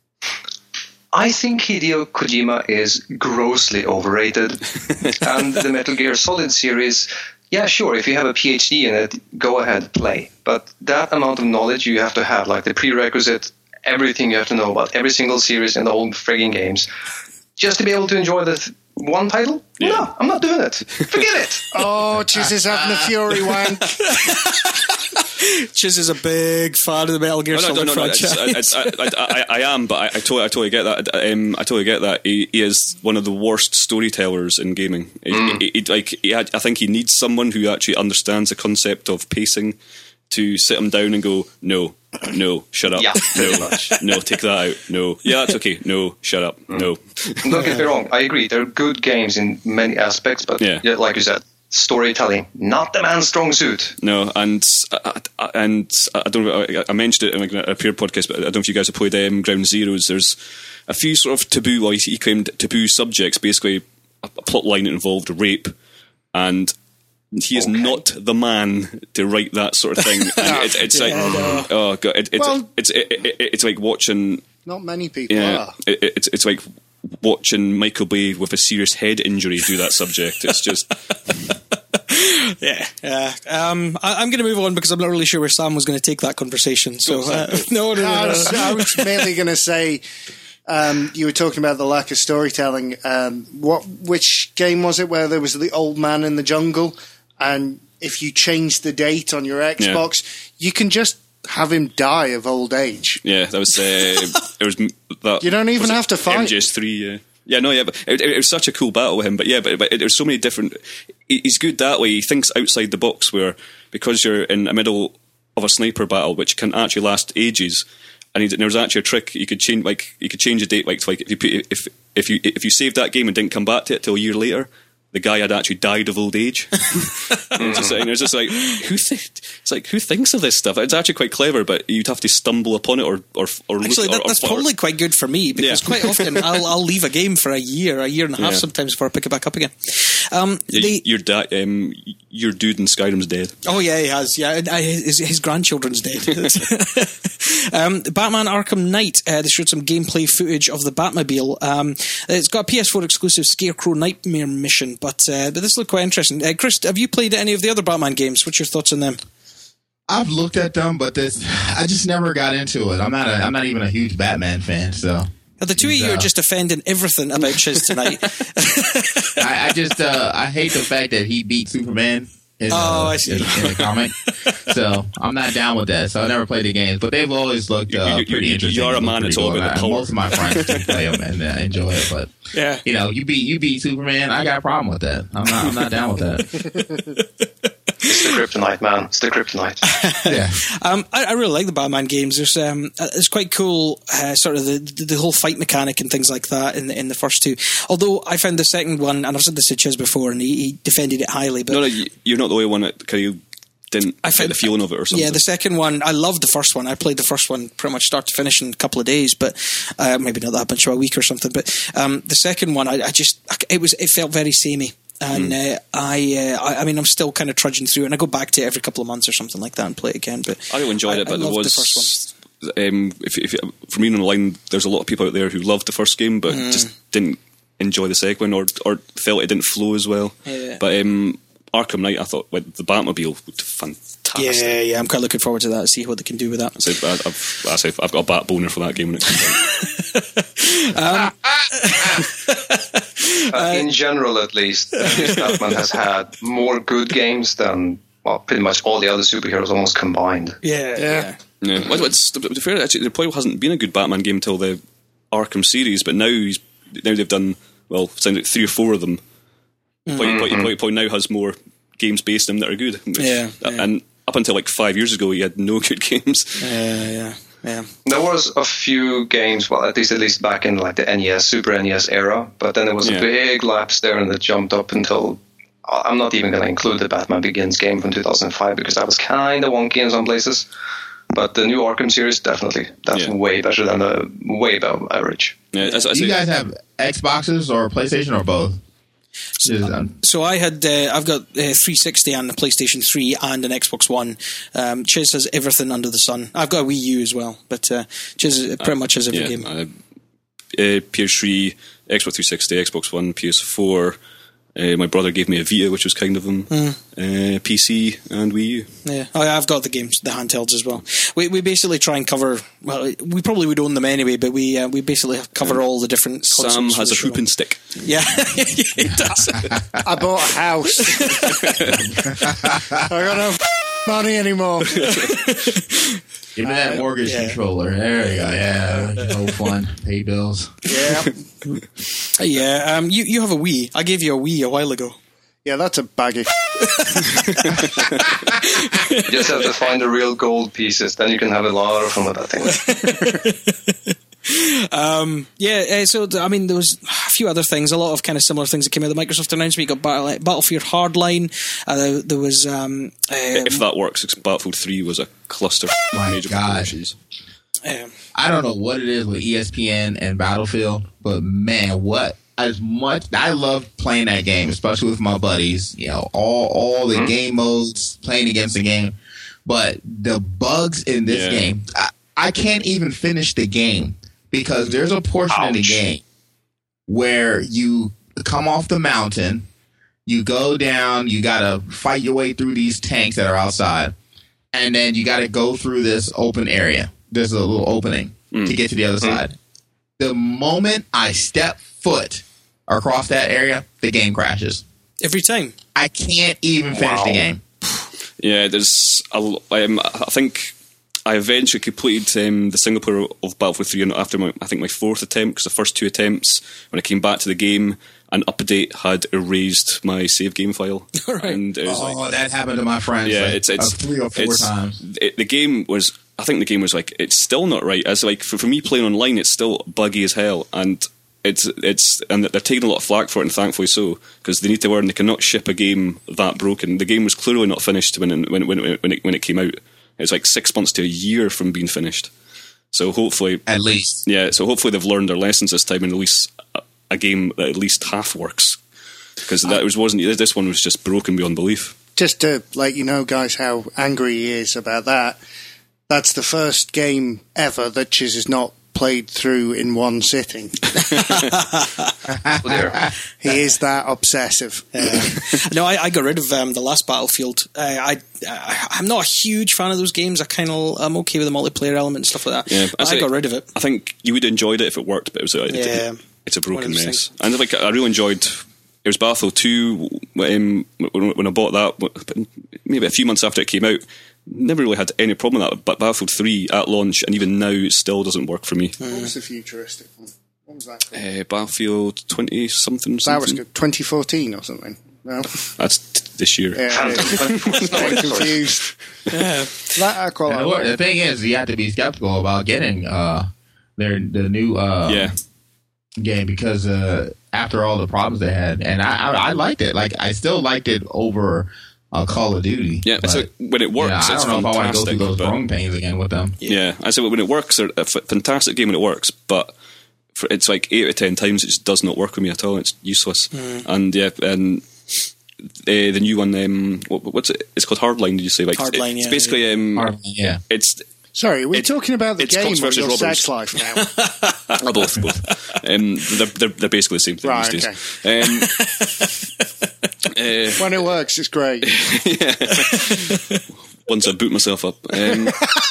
Speaker 3: I think Hideo Kojima is grossly overrated. And the Metal Gear Solid series, yeah, sure, if you have a PhD in it, go ahead, play. But that amount of knowledge you have to have, like the prerequisite, everything you have to know about every single series in the whole frigging games, just to be able to enjoy the th- one title? Yeah. No, I'm not doing it. Forget it.
Speaker 5: Oh, Chiz is having a fury wank.
Speaker 2: Chiz is a big fan of the Metal Gear
Speaker 4: oh, no,
Speaker 2: Solid
Speaker 4: no, no, no,
Speaker 2: franchise.
Speaker 4: I, I, I, I am, but I, I, totally, I totally get that. Um, I totally get that. He, he is one of the worst storytellers in gaming. Mm. He, he, he, like, he had, I think he needs someone who actually understands the concept of pacing to sit him down and go, no, no, shut up,
Speaker 3: yeah,
Speaker 4: no, no, take that out, no, yeah, that's okay, no, shut up, mm. no.
Speaker 3: Don't get me wrong, I agree. They're good games in many aspects, but yeah. Yeah, like you said, storytelling, not the man's strong suit.
Speaker 4: No, and uh, and I don't know. I mentioned it in a peer podcast, but I don't know if you guys have played um, Ground Zeroes. There's a few sort of taboo, well, he claimed taboo subjects. Basically, a, a plot line that involved rape, and he is okay. not the man to write that sort of thing. And it, it's yeah, like, no. oh god, it, it's well, it's it, it, it's like watching.
Speaker 5: Not many people
Speaker 4: yeah,
Speaker 5: are.
Speaker 4: It, it's it's like watching Michael Bay with a serious head injury do that subject. It's just.
Speaker 2: Yeah, yeah. Um, I, I'm going to move on because I'm not really sure where Sam was going to take that conversation. So, uh, no, no, no, no.
Speaker 5: I was, I was mainly going to say, um, you were talking about the lack of storytelling. Um, what, which game was it where there was the old man in the jungle, and if you change the date on your Xbox, yeah. you can just have him die of old age.
Speaker 4: Yeah, that was. Uh, it was that.
Speaker 5: You don't even have to fight.
Speaker 4: M G S three. Yeah. Yeah, no, yeah, but it, it, it was such a cool battle with him. But yeah, but, but there's so many different. He's good that way. He thinks outside the box, where because you're in the middle of a sniper battle, which can actually last ages, and there was actually a trick you could change, like you could change the date, like, to, like if you put, if if you if you saved that game and didn't come back to it till a year later, the guy had actually died of old age. And it's just, and it's just like, who th- it's like who thinks of this stuff? It's actually quite clever, but you'd have to stumble upon it or or or
Speaker 2: actually
Speaker 4: look,
Speaker 2: that,
Speaker 4: or,
Speaker 2: that's
Speaker 4: or,
Speaker 2: probably quite good for me, because
Speaker 4: Yeah.
Speaker 2: quite often I'll, I'll leave a game for a year, a year and a half
Speaker 4: Yeah.
Speaker 2: sometimes before I pick it back up again. Um,
Speaker 4: Yeah,
Speaker 2: the,
Speaker 4: your dad, um, your dude in Skyrim's dead.
Speaker 2: Oh yeah, he has. Yeah, I, his, his grandchildren's dead. um, Batman Arkham Knight. Uh, they showed some gameplay footage of the Batmobile. Um, it's got a P S four exclusive Scarecrow Nightmare mission, but uh, but this looked quite interesting. Uh, Chris, have you played any of the other Batman games? What's your thoughts on them?
Speaker 6: I've looked at them, but this I just never got into it. I'm not a, I'm not even a huge Batman fan, so.
Speaker 2: Now, the two of you
Speaker 6: uh,
Speaker 2: are just defending everything about Chiz tonight.
Speaker 6: I, I just uh, I hate the fact that he beat Superman in,
Speaker 2: Oh,
Speaker 6: uh,
Speaker 2: I see.
Speaker 6: in, in the comic. So I'm not down with that. So I never played the games, but they've always looked uh,
Speaker 4: You- you-
Speaker 6: pretty
Speaker 4: you-
Speaker 6: interesting.
Speaker 4: you're a
Speaker 6: Look
Speaker 4: man
Speaker 6: pretty
Speaker 4: that's all
Speaker 6: cool.
Speaker 4: about the
Speaker 6: And
Speaker 4: power.
Speaker 6: Most of my friends do play them and uh, enjoy it, but
Speaker 2: Yeah.
Speaker 6: you know, you beat you beat Superman. I got a problem with that. I'm not I'm not down with that.
Speaker 3: It's the kryptonite, man. It's the kryptonite.
Speaker 6: Yeah.
Speaker 2: Um, I, I really like the Batman games. There's um, uh, it's quite cool, uh, sort of the, the the whole fight mechanic and things like that in the, in the first two. Although I found the second one, and I've said this to Chiz before, and he, he defended it highly. But
Speaker 4: No, no, you- you're not the only one that kind of didn't
Speaker 2: I
Speaker 4: get
Speaker 2: found
Speaker 4: the feeling of it or something.
Speaker 2: Yeah, the second one, I loved the first one. I played the first one pretty much start to finish in a couple of days, but uh, maybe not that much of a week or something. But um, the second one, I, I just it was it felt very samey. And uh, I, uh, I, I mean, I'm still kind of trudging through it, and I go back to it every couple of months or something like that and play it again. But
Speaker 4: I really enjoyed
Speaker 2: I,
Speaker 4: it, but
Speaker 2: I
Speaker 4: there
Speaker 2: loved
Speaker 4: was
Speaker 2: the first one.
Speaker 4: Um, if, if from reading online, there's a lot of people out there who loved the first game, but
Speaker 2: Mm.
Speaker 4: just didn't enjoy the second one, or or felt it didn't flow as well.
Speaker 2: Yeah.
Speaker 4: But um, Arkham Knight, I thought with the Batmobile looked fantastic.
Speaker 2: Yeah, yeah, I'm quite looking forward to that. See what they can do with that.
Speaker 4: So I- I've, I say I've got a bat boner for that game when it comes out.
Speaker 3: Uh, in general, at least, Batman has had more good games than, well, pretty much all the other superheroes almost combined.
Speaker 2: Yeah, yeah.
Speaker 4: Yeah. Well, it's, to be fair, actually, there probably hasn't been a good Batman game until the Arkham series, but now he's now they've done, well, sounds like three or four of them.
Speaker 2: Mm-hmm.
Speaker 4: Point, point, point, point now has more games based in them that are good. Which-
Speaker 2: Yeah, yeah.
Speaker 4: And up until like five years ago, he had no good games.
Speaker 2: Yeah, yeah, yeah.
Speaker 3: There was a few games, well, at least at least back in like the N E S, Super N E S era, but then there was
Speaker 4: Yeah.
Speaker 3: a big lapse there, and it jumped up until. I'm not even going to include the Batman Begins game from two thousand five because that was kind of wonky in some places. But the new Arkham series, definitely, that's
Speaker 4: Yeah.
Speaker 3: way better than the way above average.
Speaker 4: Yeah, as, as
Speaker 6: Do you
Speaker 4: I-
Speaker 6: guys have Xboxes or PlayStation or both? Just, um,
Speaker 2: So I had, uh, I've got uh, three sixty and a PlayStation three and an Xbox One. Um, Chiz has everything under the sun. I've got a Wii U as well, but uh, Chiz pretty much has every
Speaker 4: yeah,
Speaker 2: game.
Speaker 4: uh, uh, P S three, Xbox three sixty, Xbox One, P S four. Uh, my brother gave me a Vita, which was kind of him.
Speaker 2: Hmm.
Speaker 4: Uh, P C and Wii U.
Speaker 2: Yeah, oh, yeah, I've got the games, the handhelds as well. We we basically try and cover. Well, we probably would own them anyway, but we uh, we basically cover all the different.
Speaker 4: Sam
Speaker 2: consoles for
Speaker 4: has
Speaker 2: the
Speaker 4: a
Speaker 2: show.
Speaker 4: hooping stick.
Speaker 2: Yeah, he does.
Speaker 5: I bought a house. I got no money anymore.
Speaker 6: give me that mortgage
Speaker 2: yeah.
Speaker 6: controller. There you go. Yeah, no fun. Pay bills.
Speaker 5: Yeah,
Speaker 2: Yeah, um, you you have a Wii. I gave you a Wii a while ago.
Speaker 5: yeah, that's a baggy.
Speaker 3: You just have to find the real gold pieces, then you can have a lot of fun with that thing.
Speaker 2: Um, yeah, uh, so th- I mean, there was a few other things, a lot of kind of similar things that came out of the Microsoft announcement. You got Battle, Battlefield Hardline. Uh, there, there was um, um,
Speaker 4: If that works, Battlefield three was a cluster. of
Speaker 6: My
Speaker 4: major
Speaker 6: God.
Speaker 4: issues.
Speaker 2: um,
Speaker 6: I don't know what it is with E S P N and Battlefield, but man, what as much I love playing that game, especially with my buddies. You know, all all the game modes, playing against the game, but the bugs in this
Speaker 4: Yeah.
Speaker 6: game, I, I can't even finish the game because there's a portion of the
Speaker 3: Ouch.
Speaker 6: game where you come off the mountain, you go down, you gotta fight your way through these tanks that are outside, and then you gotta go through this open area. There's a little opening to get to the other side. The moment I step foot across that area, the game crashes.
Speaker 2: every time.
Speaker 6: I can't even finish
Speaker 3: Wow.
Speaker 6: the game.
Speaker 4: Yeah, there's a l- um, I think I eventually completed um, the single player of Battlefield three after my, I think my fourth attempt, because the first two attempts, when I came back to the game, an update had erased my save game file.
Speaker 2: Right.
Speaker 4: And it was
Speaker 6: Oh,
Speaker 4: like,
Speaker 6: that happened to my friends.
Speaker 4: yeah,
Speaker 6: like,
Speaker 4: it's it's
Speaker 6: uh, three or four
Speaker 4: it's,
Speaker 6: times.
Speaker 4: It, the game was, I think the game was like, it's still not right. As like for, for me playing online, it's still buggy as hell, and it's it's and they're taking a lot of flack for it, and thankfully so, because they need to learn they cannot ship a game that broken. The game was clearly not finished when it, when when when it, when it came out. It's like six months to a year from being finished. So hopefully,
Speaker 6: At least.
Speaker 4: yeah. So hopefully they've learned their lessons this time and release a, a game that at least half works. Because that was wasn't this one was just broken beyond belief.
Speaker 5: Just to let you know, guys, how angry he is about that. That's the first game ever that Chiz has not played through in one sitting.
Speaker 3: Oh, dear.
Speaker 5: He is that obsessive.
Speaker 2: Uh, no, I, I got rid of um, the last Battlefield. Uh, I, I I'm not a huge fan of those games. I kind of I'm okay with the multiplayer element and stuff like that.
Speaker 4: Yeah,
Speaker 2: but I
Speaker 4: say-
Speaker 2: got rid of it.
Speaker 4: I think you would have enjoyed it if it worked, but it was a,
Speaker 2: Yeah.
Speaker 4: it, it's a
Speaker 2: One
Speaker 4: broken
Speaker 2: of those
Speaker 4: mess.
Speaker 2: things.
Speaker 4: And like I really enjoyed. It was Battlefield two um, when, when I bought that. Maybe a few months after it came out. Never really had any problem with that. But Battlefield three at launch, and even now, it still doesn't work for me.
Speaker 5: What was the futuristic one? What was that called?
Speaker 4: Uh, Battlefield twenty something.
Speaker 5: That was
Speaker 4: something.
Speaker 5: good. twenty fourteen or something. No?
Speaker 4: That's t- this year.
Speaker 5: Yeah, it is. Getting confused.
Speaker 2: Yeah.
Speaker 5: That I quite
Speaker 6: And
Speaker 5: like.
Speaker 6: the, the thing is, you have to be skeptical about getting uh, their the new uh,
Speaker 4: Yeah.
Speaker 6: game because uh, after all the problems they had, and I, I, I liked it. Like I still liked it over uh, Call of Duty.
Speaker 4: Yeah,
Speaker 6: but,
Speaker 4: so when it works,
Speaker 6: yeah, I
Speaker 4: it's
Speaker 6: don't know if I want to go
Speaker 4: fantastic.
Speaker 6: through those
Speaker 4: but-
Speaker 6: growing pains again with them.
Speaker 4: Yeah, I say when it works, they're a f- fantastic game when it works, but for, it's like eight out of ten times it just does not work with me at all. It's useless. And yeah, and uh, the new one, um, what, what's it? It's called Hardline. Did you say? Like
Speaker 2: Hardline,
Speaker 4: it- It's
Speaker 2: yeah,
Speaker 4: basically um,
Speaker 6: Hardline, yeah.
Speaker 4: It's
Speaker 5: Sorry, are we
Speaker 4: It's-
Speaker 5: talking about the
Speaker 4: it's
Speaker 5: game
Speaker 4: Cox
Speaker 5: or
Speaker 4: versus
Speaker 5: your
Speaker 4: Robbers.
Speaker 5: sex life now?
Speaker 4: oh, both, both. Um, they're, they're they're basically the same thing
Speaker 5: Right,
Speaker 4: these days. Um, uh,
Speaker 5: When it works, it's great.
Speaker 4: once I boot myself up. Um,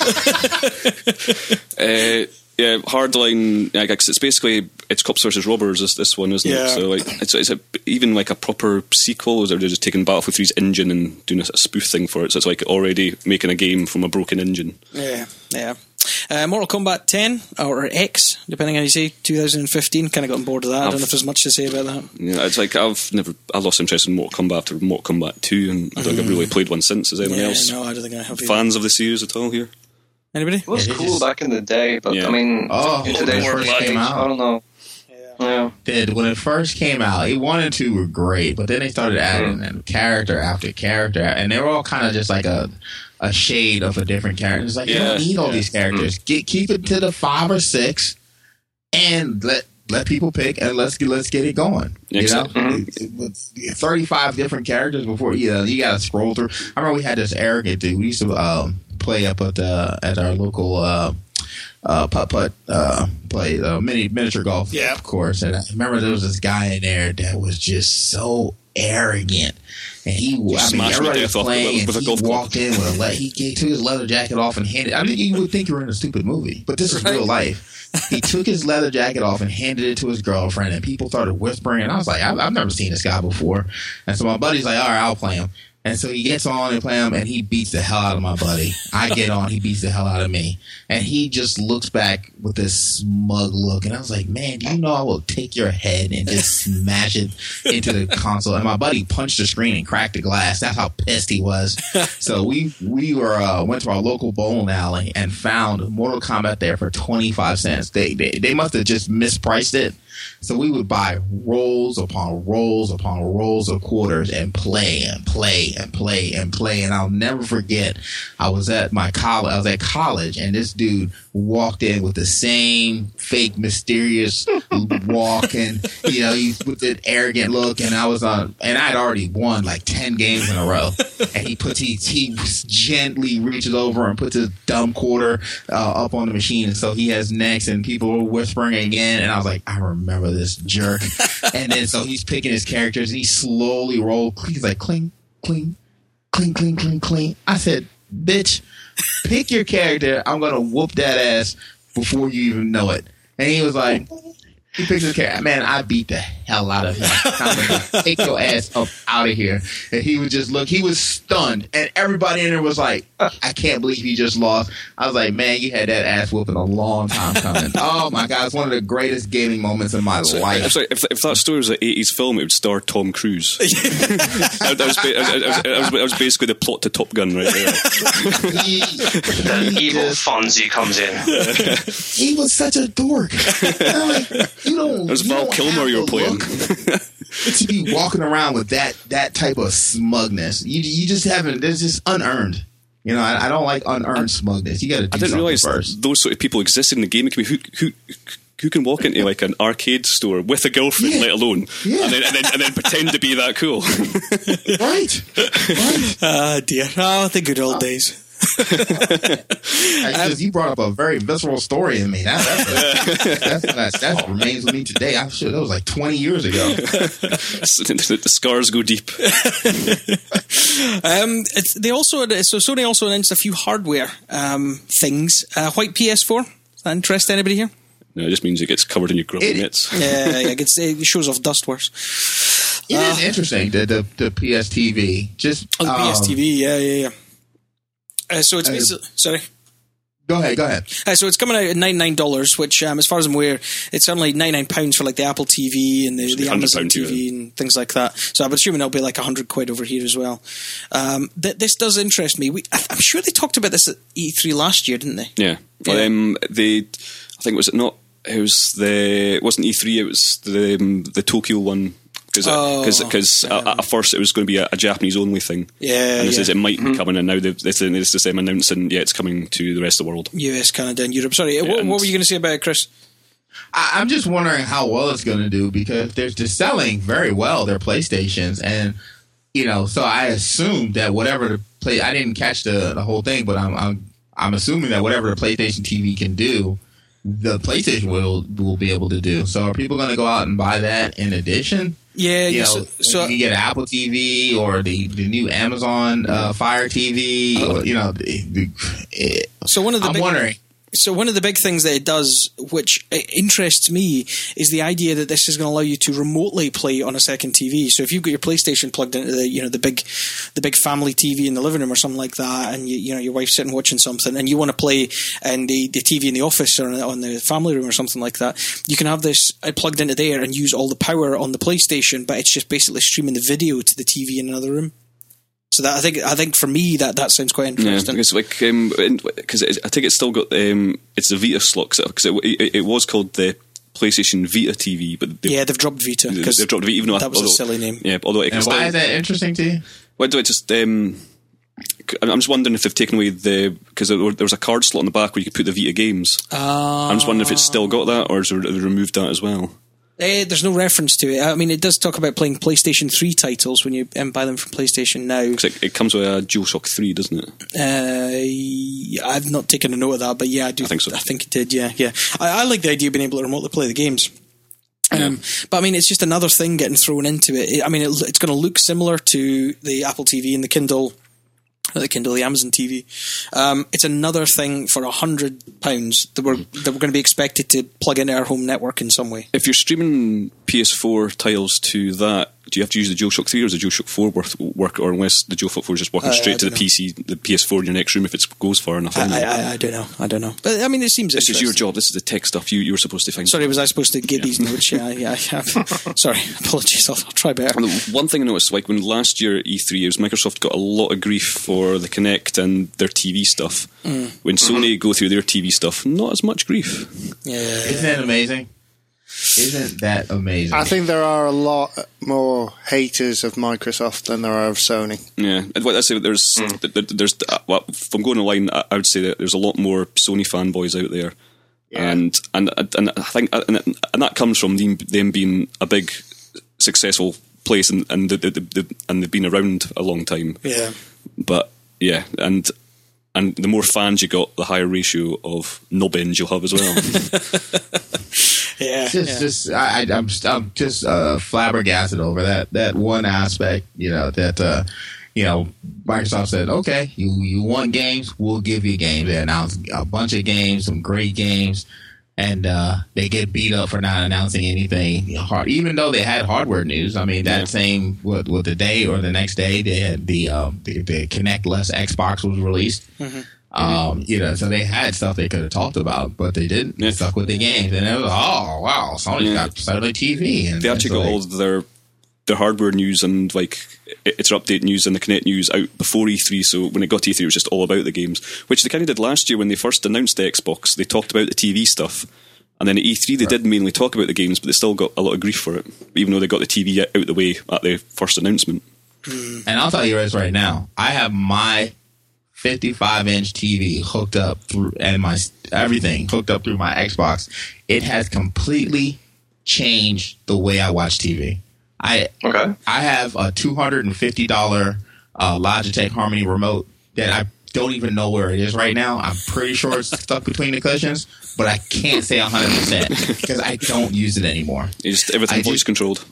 Speaker 4: uh, yeah, Hardline. I guess it's basically it's Cops versus Robbers. This this one, isn't
Speaker 2: Yeah.
Speaker 4: it? So like it's it's a, even like a proper sequel. Or they're just taking Battlefield three's engine and doing a, a spoof thing for it. So it's like already making a game from a broken engine.
Speaker 2: Yeah, yeah. Uh, Mortal Kombat ten or X, depending on how you say, twenty fifteen. Kind of got on board with that. I don't know if there's much to say about that.
Speaker 4: Yeah, it's like I've never I lost interest in Mortal Kombat after Mortal Kombat two, and I don't think I've really played one since. Has anyone
Speaker 2: Yeah,
Speaker 4: else
Speaker 2: no, I don't think I have. either.
Speaker 4: fans of the series at all here?
Speaker 2: Anybody?
Speaker 3: It was
Speaker 6: Yeah, it
Speaker 3: cool
Speaker 6: just-
Speaker 3: back in the day, but
Speaker 4: Yeah.
Speaker 3: I mean,
Speaker 6: Oh,
Speaker 3: in
Speaker 6: when
Speaker 3: today's
Speaker 6: it first
Speaker 3: age,
Speaker 6: came out.
Speaker 3: I don't know. Yeah.
Speaker 6: Did when it first came out, it one and two were great, but then they started adding
Speaker 3: Mm.
Speaker 6: in character after character, and they were all kind of just like a a shade of a different character. It's like you
Speaker 4: Yeah,
Speaker 6: don't need all
Speaker 4: yeah.
Speaker 6: these characters. Get keep it to the five or six, and let let people pick, and let's get let's get it going. You know,
Speaker 4: Exactly.
Speaker 6: It- it was thirty-five different characters before you know, you got to scroll through. I remember we had this arrogant dude. We used to um, play up at the at our local. Uh, uh, putt putt, uh, play uh, mini miniature golf,
Speaker 2: Yeah.
Speaker 6: of course. And I remember there was this guy in there that was just so arrogant, and he, I mean,
Speaker 4: smashed
Speaker 6: everybody
Speaker 4: the
Speaker 6: was
Speaker 4: death off
Speaker 6: playing,
Speaker 4: with a
Speaker 6: and he
Speaker 4: golf club.
Speaker 6: walked in with a le- he, he took his leather jacket off and handed. I mean, you would think you were in a stupid movie, but this is real life. He took his leather jacket off and handed it to his girlfriend, and people started whispering. And I was like, I've, I've never seen this guy before. And so my buddy's like, all right, I'll play him. And so he gets on and play him, and he beats the hell out of my buddy. I get on, he beats the hell out of me. And he just looks back with this smug look. And I was like, man, do you know I will take your head and just smash it into the console? And my buddy punched the screen and cracked the glass. That's how pissed he was. So we we were uh, went to our local bowling alley and found Mortal Kombat there for twenty-five cents. They, they, they must have just mispriced it. So we would buy rolls upon rolls upon rolls of quarters and play and play and play and play. And I'll never forget, I was at my college, I was at college, and this dude walked in with the same fake mysterious walk, and you know, he with the arrogant look, and I was on, and I'd already won like ten games in a row. And he puts he he gently reaches over and puts his dumb quarter uh, up on the machine, and so he has next, and people were whispering again, and I was like, I remember this jerk. And then so he's picking his characters, and he slowly rolled. He's like cling, cling, cling, cling, cling, cling. I said, bitch, pick your character. I'm gonna whoop that ass before you even know it. And he was like, He picks his cat. Man, I beat the hell out of him. I'm like, take your ass up out of here. And he would just look. He was stunned. And everybody in there was like, I can't believe he just lost. I was like, man, you had that ass whooping a long time coming. Oh, my God. It's one of the greatest gaming moments in my
Speaker 4: so,
Speaker 6: life.
Speaker 4: I'm sorry, if, if that story was an eighties film, it would star Tom Cruise. that, that, was, that, was, that, was, that was basically the plot to Top Gun right there.
Speaker 6: he,
Speaker 3: the
Speaker 6: he
Speaker 3: evil
Speaker 6: just,
Speaker 3: Fonzie comes in.
Speaker 6: He was such a dork. I'm like, you don't.
Speaker 4: It was
Speaker 6: you
Speaker 4: Val
Speaker 6: don't
Speaker 4: Kilmer you were playing.
Speaker 6: To be walking around with that that type of smugness, you you just haven't. There's just unearned. You know, I, I don't like unearned I, smugness. You got to. do
Speaker 4: I didn't realize
Speaker 6: first.
Speaker 4: those sort of people exist in the gaming community. Who who who can walk into like an arcade store with a girlfriend,
Speaker 6: yeah.
Speaker 4: let alone,
Speaker 6: yeah.
Speaker 4: and, then, and then and then pretend to be that cool?
Speaker 6: Right. Right.
Speaker 2: Ah, dear. Oh, the good old uh, days.
Speaker 6: I just, you brought up a very visceral story in me. That, that's, that's, that's, that remains with me today. I'm sure that was like twenty years ago.
Speaker 4: The scars go deep.
Speaker 2: um, it's, they also so Sony also announced a few hardware um, things. Uh, white P S four. Does that interest anybody here?
Speaker 4: No, it just means it gets covered in your grubby mitts.
Speaker 2: Yeah, yeah, it, gets, it shows off dust worse.
Speaker 6: It
Speaker 2: uh,
Speaker 6: is interesting the the, the P S T V. Just
Speaker 2: oh, the
Speaker 6: um,
Speaker 2: P S T V. Yeah, yeah, yeah. Uh, so it's uh, sorry.
Speaker 6: Go ahead, go ahead.
Speaker 2: Uh, so it's coming out at ninety-nine dollars, which, um, as far as I'm aware, it's certainly ninety-nine pounds for like the Apple T V and the, the Amazon T V and things like that. So I'm assuming it'll be like one hundred quid over here as well. Um, th- this does interest me. We, I'm sure they talked about this at E three last year, didn't they?
Speaker 4: Yeah.
Speaker 2: yeah.
Speaker 4: Um, they, I think, was it not, it was the, it wasn't E three, it was the, um, the Tokyo one. Because because oh, um, at first it was going to be a, a Japanese only thing,
Speaker 2: yeah.
Speaker 4: And it
Speaker 2: yeah. says
Speaker 4: it might mm-hmm. be coming, and now this is them announcing, yeah, it's coming to the rest of the world.
Speaker 2: U S, Canada, and Europe. Sorry,
Speaker 4: yeah,
Speaker 2: what, what were you going to say about it, Chris?
Speaker 6: I, I'm just wondering how well it's going to do because they're just selling very well their PlayStations, and you know, so I assume that whatever the play, I didn't catch the, the whole thing, but I'm I'm I'm assuming that whatever the PlayStation T V can do, the PlayStation will will be able to do. So are people going to go out and buy that in addition?
Speaker 2: Yeah,
Speaker 6: you
Speaker 2: yeah.
Speaker 6: know,
Speaker 2: So, so
Speaker 6: you can get an Apple T V or the, the new Amazon uh, Fire T V, or, you know. The, the, it,
Speaker 2: so one of the
Speaker 6: I'm
Speaker 2: big,
Speaker 6: wondering.
Speaker 2: So one of the big things that it does, which interests me, is the idea that this is going to allow you to remotely play on a second T V. So if you've got your PlayStation plugged into the, you know, the big, the big family T V in the living room or something like that, and you, you know your wife's sitting watching something, and you want to play in the, the T V in the office or on the family room or something like that, you can have this plugged into there and use all the power on the PlayStation, but it's just basically streaming the video to the T V in another room. So that I think I think for me that, that sounds quite interesting.
Speaker 4: Yeah, because like because um, I think it's still got um, it's the Vita slot because it, it, it was called the PlayStation Vita T V, but they've,
Speaker 2: yeah, they've dropped Vita because
Speaker 4: they've dropped Vita. Even though
Speaker 2: that was
Speaker 4: although,
Speaker 2: a silly name.
Speaker 4: Yeah, although it
Speaker 6: and why is that interesting to you?
Speaker 4: Why do I just? Um, I'm just wondering if they've taken away the because there was a card slot on the back where you could put the Vita games.
Speaker 2: Uh,
Speaker 4: I'm just wondering if it's still got that or has they removed that as well.
Speaker 2: Uh, there's no reference to it. I mean, it does talk about playing PlayStation three titles when you um, buy them from PlayStation Now.
Speaker 4: It, it comes with a DualShock three, doesn't it?
Speaker 2: Uh, I've not taken a note of that, but yeah, I do.
Speaker 4: I think so.
Speaker 2: I think it did. Yeah, yeah. I, I like the idea of being able to remotely play the games.
Speaker 4: Yeah.
Speaker 2: Um, but I mean, it's just another thing getting thrown into it. it I mean, it, it's going to look similar to the Apple T V and the Kindle. The Kindle, the Amazon T V. Um, it's another thing for a hundred pounds that we're that we're going to be expected to plug into our home network in some way.
Speaker 4: If you're streaming P S four titles to that, do you have to use the DualShock three or does the DualShock four work, work or unless the DualShock four is just working
Speaker 2: uh,
Speaker 4: straight to the
Speaker 2: know.
Speaker 4: P C, the P S four in your next room if it goes far enough?
Speaker 2: I, I, I don't know. I don't know. But I mean, it seems.
Speaker 4: This is your job. This is the tech stuff you you were supposed to find.
Speaker 2: Sorry, was I supposed to get
Speaker 4: yeah.
Speaker 2: these notes? Yeah, yeah. yeah. Sorry, apologies. I'll, I'll try better.
Speaker 4: One thing I noticed, like when last year at E three, it was Microsoft got a lot of grief for the Kinect and their T V stuff. Mm. When Sony mm-hmm. go through their T V stuff, not as much grief.
Speaker 2: Yeah,
Speaker 6: isn't that amazing? Isn't that amazing?
Speaker 5: I think there are a lot more haters of Microsoft than there are of Sony.
Speaker 4: Yeah, what I say there's mm. there's uh, well, from going online, I would say that there's a lot more Sony fanboys out there, yeah. and and and I think and, and that comes from them, them being a big successful place and and the, the, the, and they've been around a long time.
Speaker 2: Yeah,
Speaker 4: but yeah, and. And the more fans you got, the higher ratio of nubbins you'll have as well.
Speaker 2: yeah,
Speaker 6: just,
Speaker 2: yeah.
Speaker 6: just I, I'm, I'm just uh, flabbergasted over that that one aspect. You know that uh, you know Microsoft said, okay, you you want games, we'll give you games. They announced a bunch of games, some great games. and uh, they get beat up for not announcing anything hard, even though they had hardware news. I mean, that yeah. same what, what the day or the next day they had the um, the, the Kinect-less Xbox was released. Mm-hmm. Um, you know, so they had stuff they could have talked about, but they didn't. They stuck with the games, and it was oh wow, Sony's yeah. got cellular T V. And
Speaker 4: they actually
Speaker 6: so
Speaker 4: got
Speaker 6: they,
Speaker 4: all of their their hardware news and like its update news and the Kinect news out before E three. So when it got to E three, it was just all about the games, which they kind of did last year when they first announced the Xbox. They talked about the T V stuff, and then at E three they right. did mainly talk about the games, but they still got a lot of grief for it, even though they got the T V out of the way at the first announcement.
Speaker 6: And I'll tell you this right now, I have my fifty-five inch T V hooked up through, and my everything hooked up through my Xbox. It has completely changed the way I watch T V. I
Speaker 3: okay.
Speaker 6: I have a two hundred fifty dollars uh, Logitech Harmony remote that I don't even know where it is right now. I'm pretty sure it's stuck between the cushions, but I can't say one hundred percent because I don't use it anymore.
Speaker 4: You just everything I voice just, controlled.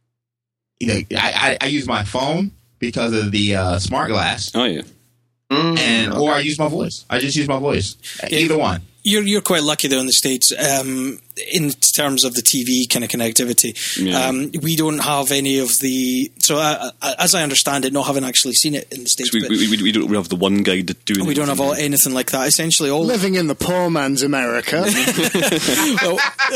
Speaker 6: You know, I, I, I use my phone because of the uh, smart glass.
Speaker 4: Oh yeah.
Speaker 6: And or I use my voice. I just use my voice. Either one.
Speaker 2: You're you're quite lucky though in the States um, in terms of the T V kind of connectivity. Yeah. Um, we don't have any of the. So uh, as I understand it, not having actually seen it in the States,
Speaker 4: we, we, we, we don't have the one guide doing.
Speaker 2: We don't have all, anything like that. Essentially, all
Speaker 5: living in the poor man's America.
Speaker 2: well,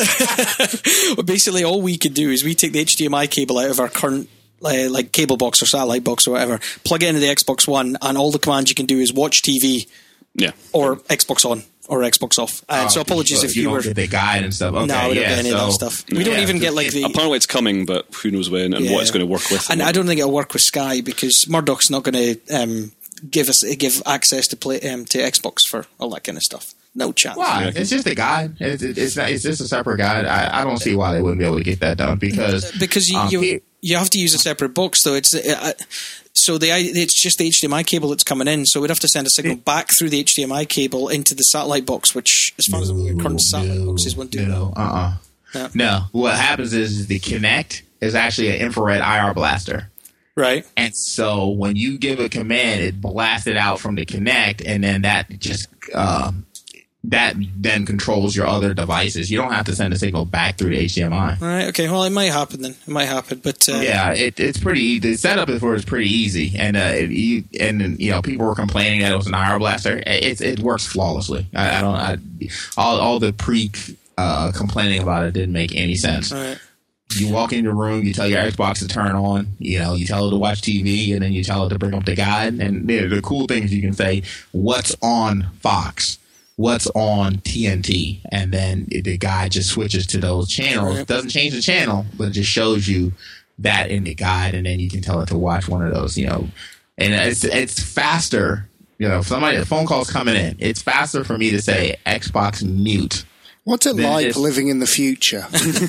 Speaker 2: well, basically, all we could do is we take the H D M I cable out of our current. Uh, like cable box or satellite box or whatever, plug it into the Xbox One, and all the commands you can do is watch T V,
Speaker 4: yeah,
Speaker 2: or Xbox on or Xbox off. Uh, oh, so apologies
Speaker 6: so
Speaker 2: if you,
Speaker 6: you
Speaker 2: were
Speaker 6: don't get the guide and stuff. Okay,
Speaker 2: no, we don't
Speaker 6: yeah,
Speaker 2: get any
Speaker 6: so,
Speaker 2: of that stuff. We yeah, don't even get like the.
Speaker 4: Apparently, it's coming, but who knows when and yeah. what it's going to work with.
Speaker 2: And I don't think it'll work with Sky because Murdoch's not going to um, give us give access to play um, to Xbox for all that kind of stuff. No chance.
Speaker 6: Why? It's just a guide. It's it's, not, it's just a separate guide. I, I don't see why they wouldn't be able to get that done because
Speaker 2: because you. Um, you You have to use a separate box, though. It's uh, so the it's just the H D M I cable that's coming in. So we'd have to send a signal back through the H D M I cable into the satellite box, which, as far no, as the current satellite no, boxes won't do.
Speaker 6: No, uh, uh-uh. yeah. no. What happens is, is the Kinect is actually an infrared I R blaster,
Speaker 2: right?
Speaker 6: And so when you give a command, it blasts it out from the Kinect, and then that just. Um, That then controls your other devices. You don't have to send a signal back through the H D M I.
Speaker 2: All right. Okay. Well, it might happen then. It might happen, but uh,
Speaker 6: yeah, it, it's pretty. The setup for it is pretty easy, and uh, it, you, and you know people were complaining that it was an I R blaster. It it works flawlessly. I, I don't. I, all all the pre uh, complaining about it didn't make any sense.
Speaker 2: All right.
Speaker 6: You walk in your room, you tell your Xbox to turn on, you know, you tell it to watch T V, and then you tell it to bring up the guide. And you know, the cool thing is you can say what's on Fox. What's on T N T, and then the guide just switches to those channels. It doesn't change the channel, but it just shows you that in the guide, and then you can tell it to watch one of those, you know. And it's it's faster, you know, if somebody, a phone call's coming in, it's faster for me to say Xbox mute.
Speaker 5: What's it like just, living in the future?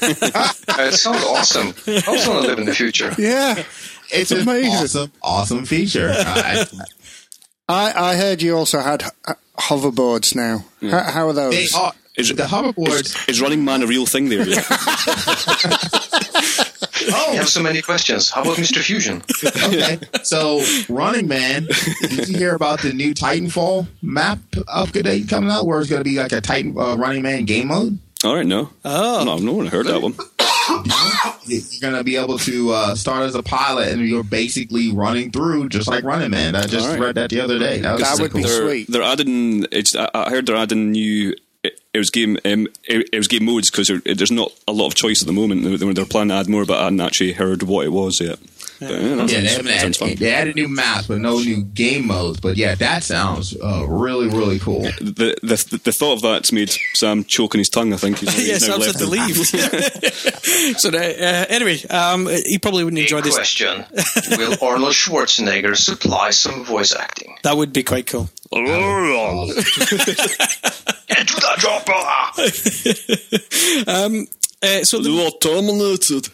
Speaker 3: It sounds awesome. I also want to live in the future.
Speaker 5: Yeah,
Speaker 6: it's an awesome, awesome feature. uh,
Speaker 5: I, I heard you also had hoverboards now. Yeah. How, how are those?
Speaker 6: They are,
Speaker 4: is,
Speaker 6: the hoverboards.
Speaker 4: Is, is Running Man a real thing there? Yeah?
Speaker 3: Oh, you have so many questions. How about Mister Fusion?
Speaker 6: Okay, so Running Man. Did you hear about the new Titanfall map update coming out, where it's going to be like a Titan uh, Running Man game mode?
Speaker 4: All right, no.
Speaker 2: Oh,
Speaker 4: no, I've no one heard that one.
Speaker 6: You're going to be able to uh, start as a pilot, and you're basically running through just like Running Man. I just right. read that the other day. That,
Speaker 5: that would cool. be
Speaker 4: they're,
Speaker 5: sweet.
Speaker 4: They're adding. It's, I, I heard they're adding new. It, it was game. Um, it, it was game modes because there, there's not a lot of choice at the moment. They're, they're planning to add more, but I hadn't actually heard what it was yet.
Speaker 2: Yeah,
Speaker 4: but, yeah,
Speaker 6: yeah they, haven't added, they added new maps, but no new game modes. But yeah, that sounds uh, really, really cool.
Speaker 4: The, the the thought of that's made Sam choke on his tongue. I think. He's
Speaker 2: yeah, Sam's had to leave. So uh, anyway, um, he probably wouldn't enjoy this.
Speaker 3: Question: will Arnold Schwarzenegger supply some voice acting?
Speaker 2: That would be quite cool.
Speaker 3: Get to the chopper!
Speaker 2: um. Uh, so
Speaker 4: the, you are terminated.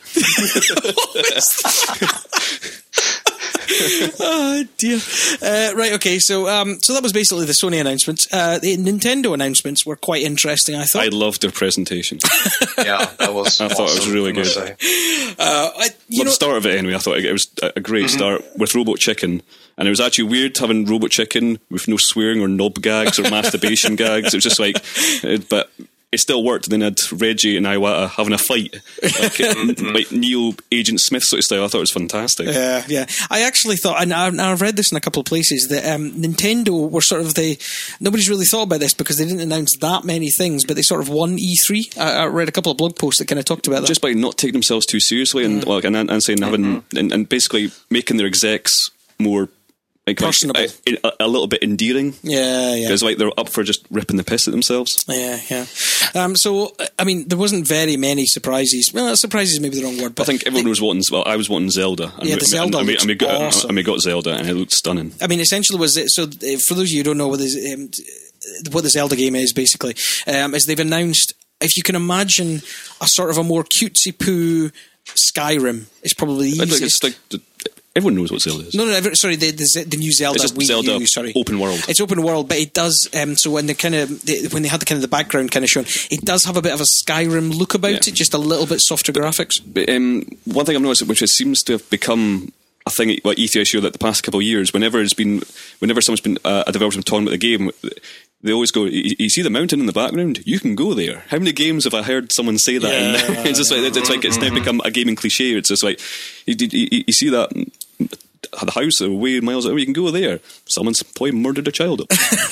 Speaker 2: Oh dear. Uh, right, okay. So, um, so that was basically the Sony announcements. Uh, the Nintendo announcements were quite interesting. I thought.
Speaker 4: I loved their presentation.
Speaker 3: Yeah, that was.
Speaker 4: I
Speaker 3: awesome,
Speaker 4: thought it was really good.
Speaker 2: Uh, I, you
Speaker 4: well,
Speaker 2: know,
Speaker 4: the start of it anyway. I thought it was a great mm-hmm. start with Robot Chicken. And it was actually weird having Robot Chicken with no swearing or knob gags or masturbation gags. It was just like, but it still worked. And then had Reggie and Iwata having a fight, like, like Neo Agent Smith sort of style. I thought it was fantastic.
Speaker 2: Yeah, yeah. I actually thought, and I've, I've read this in a couple of places, that um, Nintendo were sort of the nobody's really thought about this because they didn't announce that many things, but they sort of won E three. I, I read a couple of blog posts that kind of talked about that.
Speaker 4: Just by not taking themselves too seriously and mm. like and, and saying having mm-hmm. and, and basically making their execs more. Like,
Speaker 2: personable,
Speaker 4: like, a, a little bit endearing.
Speaker 2: Yeah, yeah.
Speaker 4: Because like they're up for just ripping the piss at themselves.
Speaker 2: Yeah, yeah. Um, so I mean, there wasn't very many surprises. Well, surprises maybe the wrong word. But
Speaker 4: I think everyone
Speaker 2: they,
Speaker 4: was wanting. Well, I was wanting Zelda. And
Speaker 2: yeah,
Speaker 4: we,
Speaker 2: the Zelda
Speaker 4: and, and,
Speaker 2: looks
Speaker 4: and we got,
Speaker 2: awesome.
Speaker 4: And we got Zelda, and it looked stunning.
Speaker 2: I mean, essentially, was it so? For those of you who don't know what the um, what the Zelda game is, basically, um, is they've announced. If you can imagine a sort of a more cutesy poo Skyrim, is probably the easiest.
Speaker 4: It's like the, everyone knows what Zelda is.
Speaker 2: No, no, no sorry, the, the the new Zelda.
Speaker 4: It's just
Speaker 2: Wii
Speaker 4: Zelda
Speaker 2: U, sorry.
Speaker 4: open world.
Speaker 2: It's open world, but it does. Um, so when the kind of when they had the kind of the background kind of shown, it does have a bit of a Skyrim look about yeah. it, just a little bit softer but, graphics.
Speaker 4: But um, one thing I've noticed, which seems to have become a thing, what E three showed that the past couple of years, whenever it's been, whenever someone's been uh, a developer's been talking about the game, they always go, you, you see the mountain in the background? You can go there. How many games have I heard someone say that?
Speaker 2: Yeah.
Speaker 4: And it's just like it's like it's now become a gaming cliche. It's just like you, you, you see that. The house away miles away, you can go there. Someone's probably murdered a child.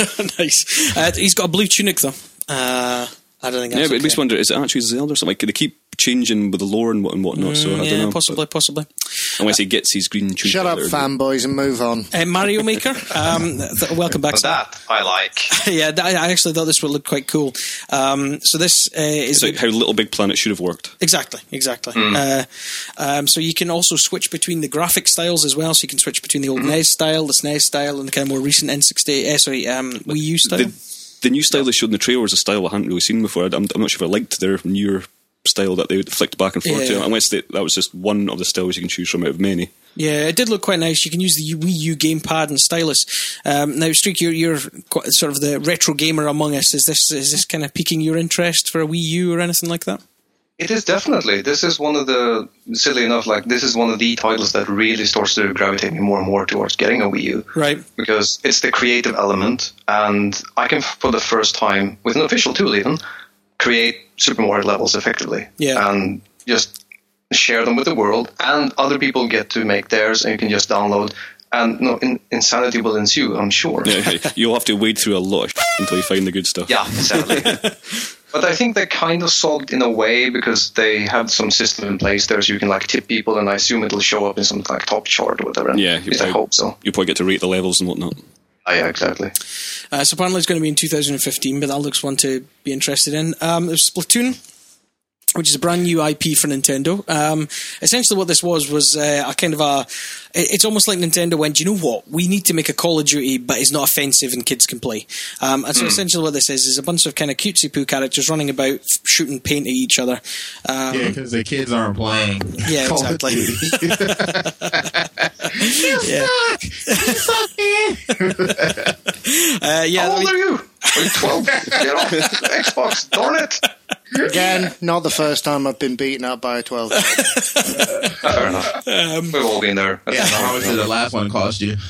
Speaker 2: Nice. Uh, he's got a blue tunic though. Uh, I don't think. That's
Speaker 4: yeah, but
Speaker 2: okay.
Speaker 4: it makes me wonder: is it actually Zelda or something? Like, they keep changing with the lore and what and whatnot. Mm, so I
Speaker 2: yeah,
Speaker 4: don't know.
Speaker 2: Possibly, but, possibly.
Speaker 4: Unless he gets his green tunic.
Speaker 5: Shut up, fanboys, and move on.
Speaker 2: Uh, Mario Maker. Um, th- welcome back.
Speaker 3: To that I like.
Speaker 2: yeah, th- I actually thought this would look quite cool. Um, so this uh, is
Speaker 4: it's like how Little Big Planet should have worked.
Speaker 2: Exactly, exactly.
Speaker 3: Mm.
Speaker 2: Uh, um, so you can also switch between the graphic styles as well. So you can switch between the old mm. N E S style, the S N E S style, and the kind of more recent N sixty. Uh, sorry, um, Wii U style.
Speaker 4: The, the new style they showed in the trailer was a style I hadn't really seen before. I'm, I'm not sure if I liked their newer style that they flicked back and forth
Speaker 2: yeah.
Speaker 4: to, unless they, that was just one of the styles you can choose from out of many.
Speaker 2: Yeah, it did look quite nice. You can use the Wii U gamepad and stylus. Um, now, Streak, you're, you're quite sort of the retro gamer among us. Is this is this kind of piquing your interest for a Wii U or anything like that?
Speaker 3: It is definitely. This is one of the, silly enough, like this is one of the titles that really starts to gravitate me more and more towards getting a Wii U.
Speaker 2: Right.
Speaker 3: Because it's the creative element, and I can, for the first time, with an official tool even, create Super Mario levels effectively.
Speaker 2: Yeah.
Speaker 3: And just share them with the world, and other people get to make theirs, and you can just download. And no, in, insanity will ensue, I'm sure.
Speaker 4: Yeah, you'll have to wade through a lot of shit until you find the good stuff.
Speaker 3: Yeah, sadly. But I think they kind of solved in a way because they have some system in place there, so you can like tip people, and I assume it'll show up in some like top chart or whatever.
Speaker 4: Yeah,
Speaker 3: at least I hope so.
Speaker 4: You'll probably get to rate the levels and whatnot.
Speaker 3: Oh, yeah, exactly.
Speaker 2: Uh, so apparently it's going to be in two thousand fifteen, but that looks one to be interested in. Um, there's Splatoon, which is a brand new I P for Nintendo. Um, essentially what this was, was uh, a kind of a... It's almost like Nintendo went, you know what, we need to make a Call of Duty, but it's not offensive and kids can play. Um, and so mm. essentially what this is, is a bunch of kind of cutesy-poo characters running about, f- shooting paint at each other. Um,
Speaker 6: yeah, because the kids aren't playing.
Speaker 2: Yeah,
Speaker 6: Call
Speaker 2: exactly.
Speaker 6: you
Speaker 2: yeah.
Speaker 6: suck! You suck, man!
Speaker 2: uh, yeah,
Speaker 3: How old
Speaker 2: I mean,
Speaker 3: are you? Are you twelve? Get off Xbox, darn it!
Speaker 5: Again, not the first time I've been beaten up by a twelve.
Speaker 3: Fair enough. Um, We've all been there.
Speaker 6: Yeah, how much did the last one cost you?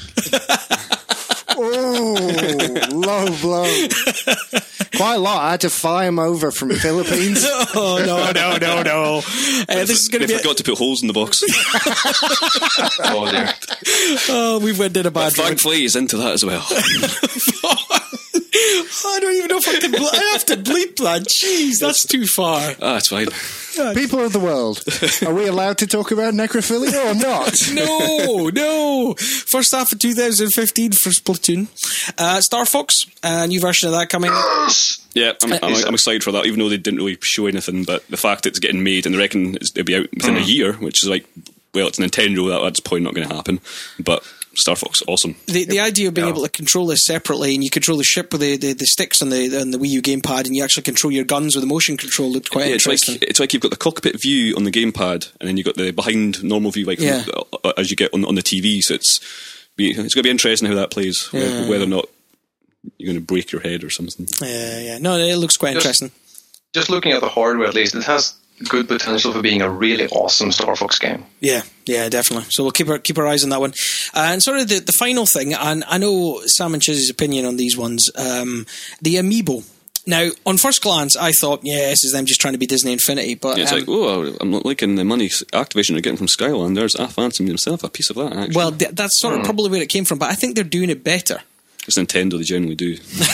Speaker 5: Oh, low blow. Quite a lot. I had to fly him over from the Philippines.
Speaker 2: oh, no, no, no, no. Uh, this is going to
Speaker 4: They
Speaker 2: be...
Speaker 4: forgot to put holes in the box.
Speaker 3: Oh, dear.
Speaker 2: Oh, we've went in a bad...
Speaker 4: Thankfully, he's into that as well.
Speaker 2: I don't even know if I can... Ble- I have to bleep that. Jeez, that's too far.
Speaker 4: Ah, it's fine.
Speaker 5: People of the world, are we allowed to talk about necrophilia or not?
Speaker 2: No, no. First half of two thousand fifteen for Splatoon. Uh, Star Fox, a new version of that coming.
Speaker 4: Yeah, I'm, I'm, I'm excited for that, even though they didn't really show anything. But the fact it's getting made, and they reckon it'll be out within mm. a year, which is like, well, it's Nintendo, that, that's probably not going to happen. But Star Fox, awesome.
Speaker 2: The the idea of being
Speaker 3: yeah.
Speaker 2: able to control this separately, and you control the ship with the, the, the sticks on the on the Wii U gamepad, and you actually control your guns with the motion control, looked quite
Speaker 4: yeah, it's
Speaker 2: interesting.
Speaker 4: Like, it's like you've got the cockpit view on the gamepad, and then you've got the behind normal view, like
Speaker 2: yeah.
Speaker 4: as you get on, on the T V. So it's it's going to be interesting how that plays, yeah. whether or not you're going to break your head or something.
Speaker 2: Yeah, yeah. No, it looks quite
Speaker 3: just,
Speaker 2: interesting.
Speaker 3: Just looking at the hardware, at least, it has good potential for being a really awesome Star Fox game.
Speaker 2: Yeah, yeah, definitely. So we'll keep our keep our eyes on that one. Uh, and sort of the, the final thing, and I know Sam and Chizzy's opinion on these ones, um, the Amiibo. Now, on first glance, I thought, yeah, this is them just trying to be Disney Infinity, but
Speaker 4: Yeah, it's
Speaker 2: um,
Speaker 4: like, oh, I'm not liking the money Activision are getting from Skylanders. I fancy myself a piece of that, actually.
Speaker 2: well, th- that's sort of probably where it came from. But I think they're doing it better.
Speaker 4: It's Nintendo, they generally do.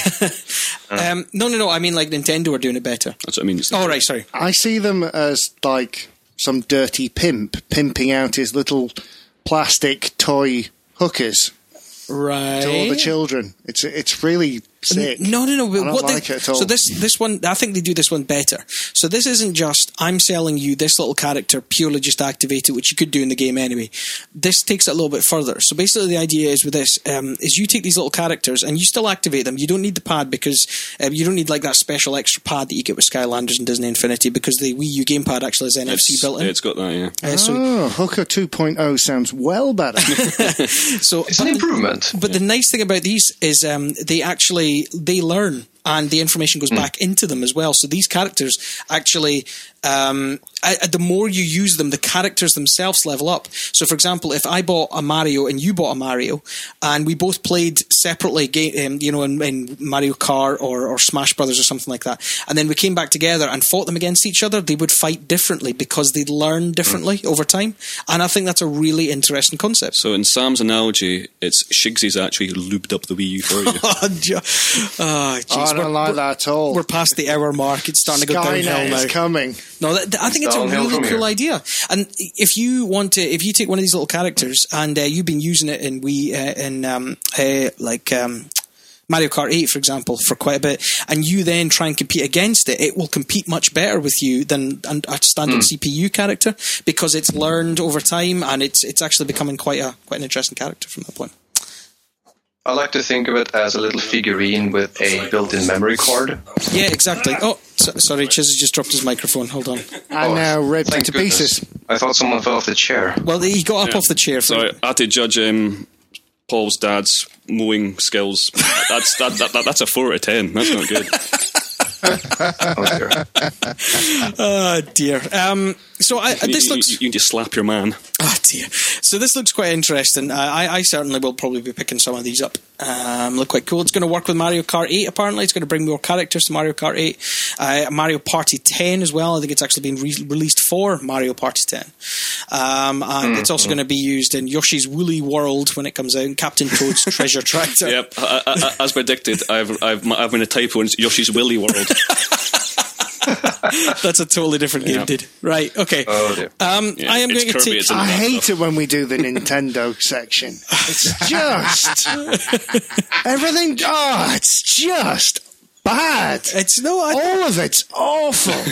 Speaker 2: Um, no, no, no. I mean, like Nintendo are doing it better.
Speaker 4: That's what I mean. It's
Speaker 2: Oh, right, sorry.
Speaker 5: I see them as like some dirty pimp pimping out his little plastic toy hookers
Speaker 2: Right.
Speaker 5: to all the children. It's it's really sick.
Speaker 2: No, no, no. But
Speaker 5: I don't
Speaker 2: what
Speaker 5: like
Speaker 2: they,
Speaker 5: it at all.
Speaker 2: So this this one, I think they do this one better. So this isn't just I'm selling you this little character purely just to activate it, which you could do in the game anyway. This takes it a little bit further. So basically, the idea is with this um, is you take these little characters and you still activate them. You don't need the pad because um, you don't need like that special extra pad that you get with Skylanders and Disney Infinity because the Wii U gamepad actually has N F C
Speaker 4: It's,
Speaker 2: built in.
Speaker 4: it's got that, yeah.
Speaker 2: Uh, so,
Speaker 5: Oh, Hooker two point oh sounds well better.
Speaker 2: so
Speaker 3: It's an
Speaker 2: but-
Speaker 3: improvement.
Speaker 2: But the nice thing about these is um, they actually they learn and the information goes back into them as well. So these characters actually, um, I, the more you use them, the characters themselves level up. So, for example, if I bought a Mario and you bought a Mario, and we both played separately, um, you know, in, in Mario Kart or, or Smash Brothers or something like that, and then we came back together and fought them against each other, they would fight differently because they'd learn differently over time. And I think that's a really interesting concept.
Speaker 4: So in Sam's analogy, it's Shigsy's actually lubed up the Wii U for you.
Speaker 2: Oh, jo- oh,
Speaker 5: Oh, I
Speaker 2: jeez.
Speaker 5: don't like that at all.
Speaker 2: We're past the hour mark. It's starting to go downhill
Speaker 5: Skynet
Speaker 2: now.
Speaker 5: is coming.
Speaker 2: No, that, that- I think it's a
Speaker 3: downhill
Speaker 2: really
Speaker 3: from
Speaker 2: cool
Speaker 3: here.
Speaker 2: idea. And if you want to, if you take one of these little characters and uh, you've been using it in we uh, in um, uh, like um, Mario Kart eight, for example, for quite a bit, and you then try and compete against it, it will compete much better with you than an- a standard C P U character because it's learned over time and it's it's actually becoming quite a quite an interesting character from that point.
Speaker 3: I like to think of it as a little figurine with a built-in memory card.
Speaker 2: Yeah, exactly. Oh, so, sorry, Chiz just dropped his microphone. Hold on.
Speaker 5: And
Speaker 3: Oh,
Speaker 5: now ripped
Speaker 3: thank
Speaker 5: into
Speaker 3: goodness.
Speaker 5: pieces.
Speaker 3: I thought someone fell off the chair.
Speaker 2: Well, he got up
Speaker 4: Yeah.
Speaker 2: off the chair. For,
Speaker 4: So I had to judge um, Paul's dad's mowing skills. That's that, that, that, that's a four out of ten. That's not good.
Speaker 3: Oh, dear.
Speaker 2: Oh dear. Um, so I,
Speaker 4: You,
Speaker 2: this
Speaker 4: you-
Speaker 2: looks.
Speaker 4: you, you need to slap your man.
Speaker 2: Oh dear. So this looks quite interesting. I, I certainly will probably be picking some of these up. Um, look quite cool. It's going to work with Mario Kart eight. Apparently, it's going to bring more characters to Mario Kart eight. Uh, Mario Party ten as well. I think it's actually been re- released for Mario Party ten. Um, and it's also going to be used in Yoshi's Woolly World when it comes out. And Captain Toad's Treasure Tractor.
Speaker 4: Yep, I, I, as predicted, I've I've I've been a typo in Yoshi's Willy World.
Speaker 2: That's a totally different game,
Speaker 4: Yeah.
Speaker 2: dude. Right. Okay.
Speaker 3: Oh, dear.
Speaker 2: Um,
Speaker 4: Yeah,
Speaker 2: I am
Speaker 4: it's
Speaker 2: going to
Speaker 4: Kirby,
Speaker 2: take.
Speaker 4: it's in
Speaker 5: I
Speaker 4: that
Speaker 5: hate
Speaker 4: stuff.
Speaker 5: it when we do the Nintendo section. It's just everything. Oh, it's just bad.
Speaker 2: It's no. I,
Speaker 5: All of it's awful.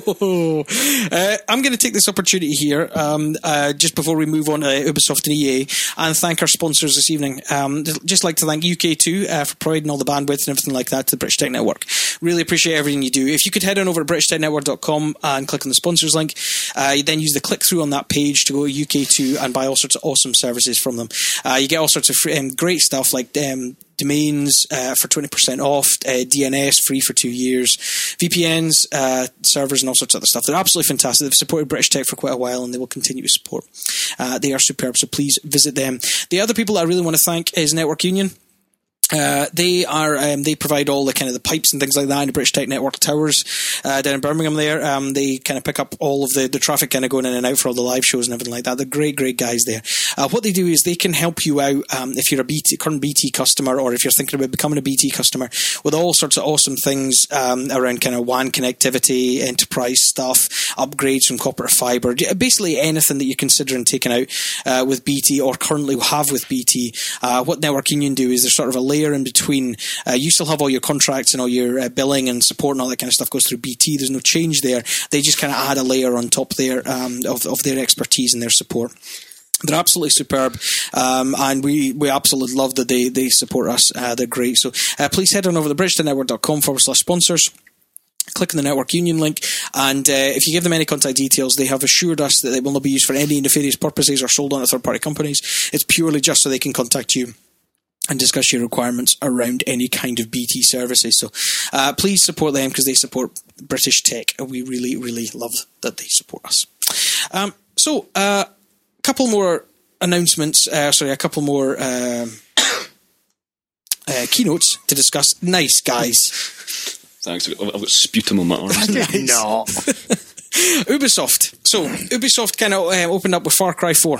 Speaker 2: No. Uh, I'm going to take this opportunity here, um, uh, just before we move on to Ubisoft and E A, and thank our sponsors this evening. Um, just like to thank U K two uh, for providing all the bandwidth and everything like that to the British Tech Network. Really appreciate everything you do. If you could head on over to british tech network dot com and click on the sponsors link, uh, you then use the click through on that page to go to U K two and buy all sorts of awesome services from them. Uh, you get all sorts of free, um, great stuff like um, domains uh, for twenty percent off, uh, D N S free for two years, V P Ns, uh, servers, and all sorts of other stuff. They're absolutely fantastic. They've supported British Tech for quite a while, and they will continue to support. Uh, they are superb, so please visit them. The other people I really want to thank is Network Union. Uh, they are um, they provide all the kind of the pipes and things like that in the British Tech Network towers uh, down in Birmingham. There, um, they kind of pick up all of the, the traffic kind of going in and out for all the live shows and everything like that. They're great, great guys there. Uh, what they do is they can help you out um, if you're a B T, current B T customer, or if you're thinking about becoming a B T customer, with all sorts of awesome things um, around kind of W A N connectivity, enterprise stuff, upgrades from copper to fibre, basically anything that you're considering taking out uh, with B T or currently have with B T. Uh, what Network Union do is there's sort of a layer in between. Uh, you still have all your contracts and all your uh, billing and support and all that kind of stuff goes through B T. There's no change there. They just kind of add a layer on top there um, of, of their expertise and their support. They're absolutely superb, um, and we, we absolutely love that they, they support us. Uh, they're great. So uh, please head on over to british tech network dot com forward slash sponsors. Click on the Network Union link, and uh, if you give them any contact details, they have assured us that they will not be used for any nefarious purposes or sold on to third-party companies. It's purely just so they can contact you and discuss your requirements around any kind of B T services. So uh, please support them because they support British tech, and we really, really love that they support us. Um, so a uh, couple more announcements, uh, sorry, a couple more um, uh, keynotes to discuss. Nice, guys.
Speaker 4: Thanks. I've got, I've got sputum on my arms.
Speaker 5: No.
Speaker 2: Ubisoft. So, Ubisoft kind of uh, opened up with Far Cry four.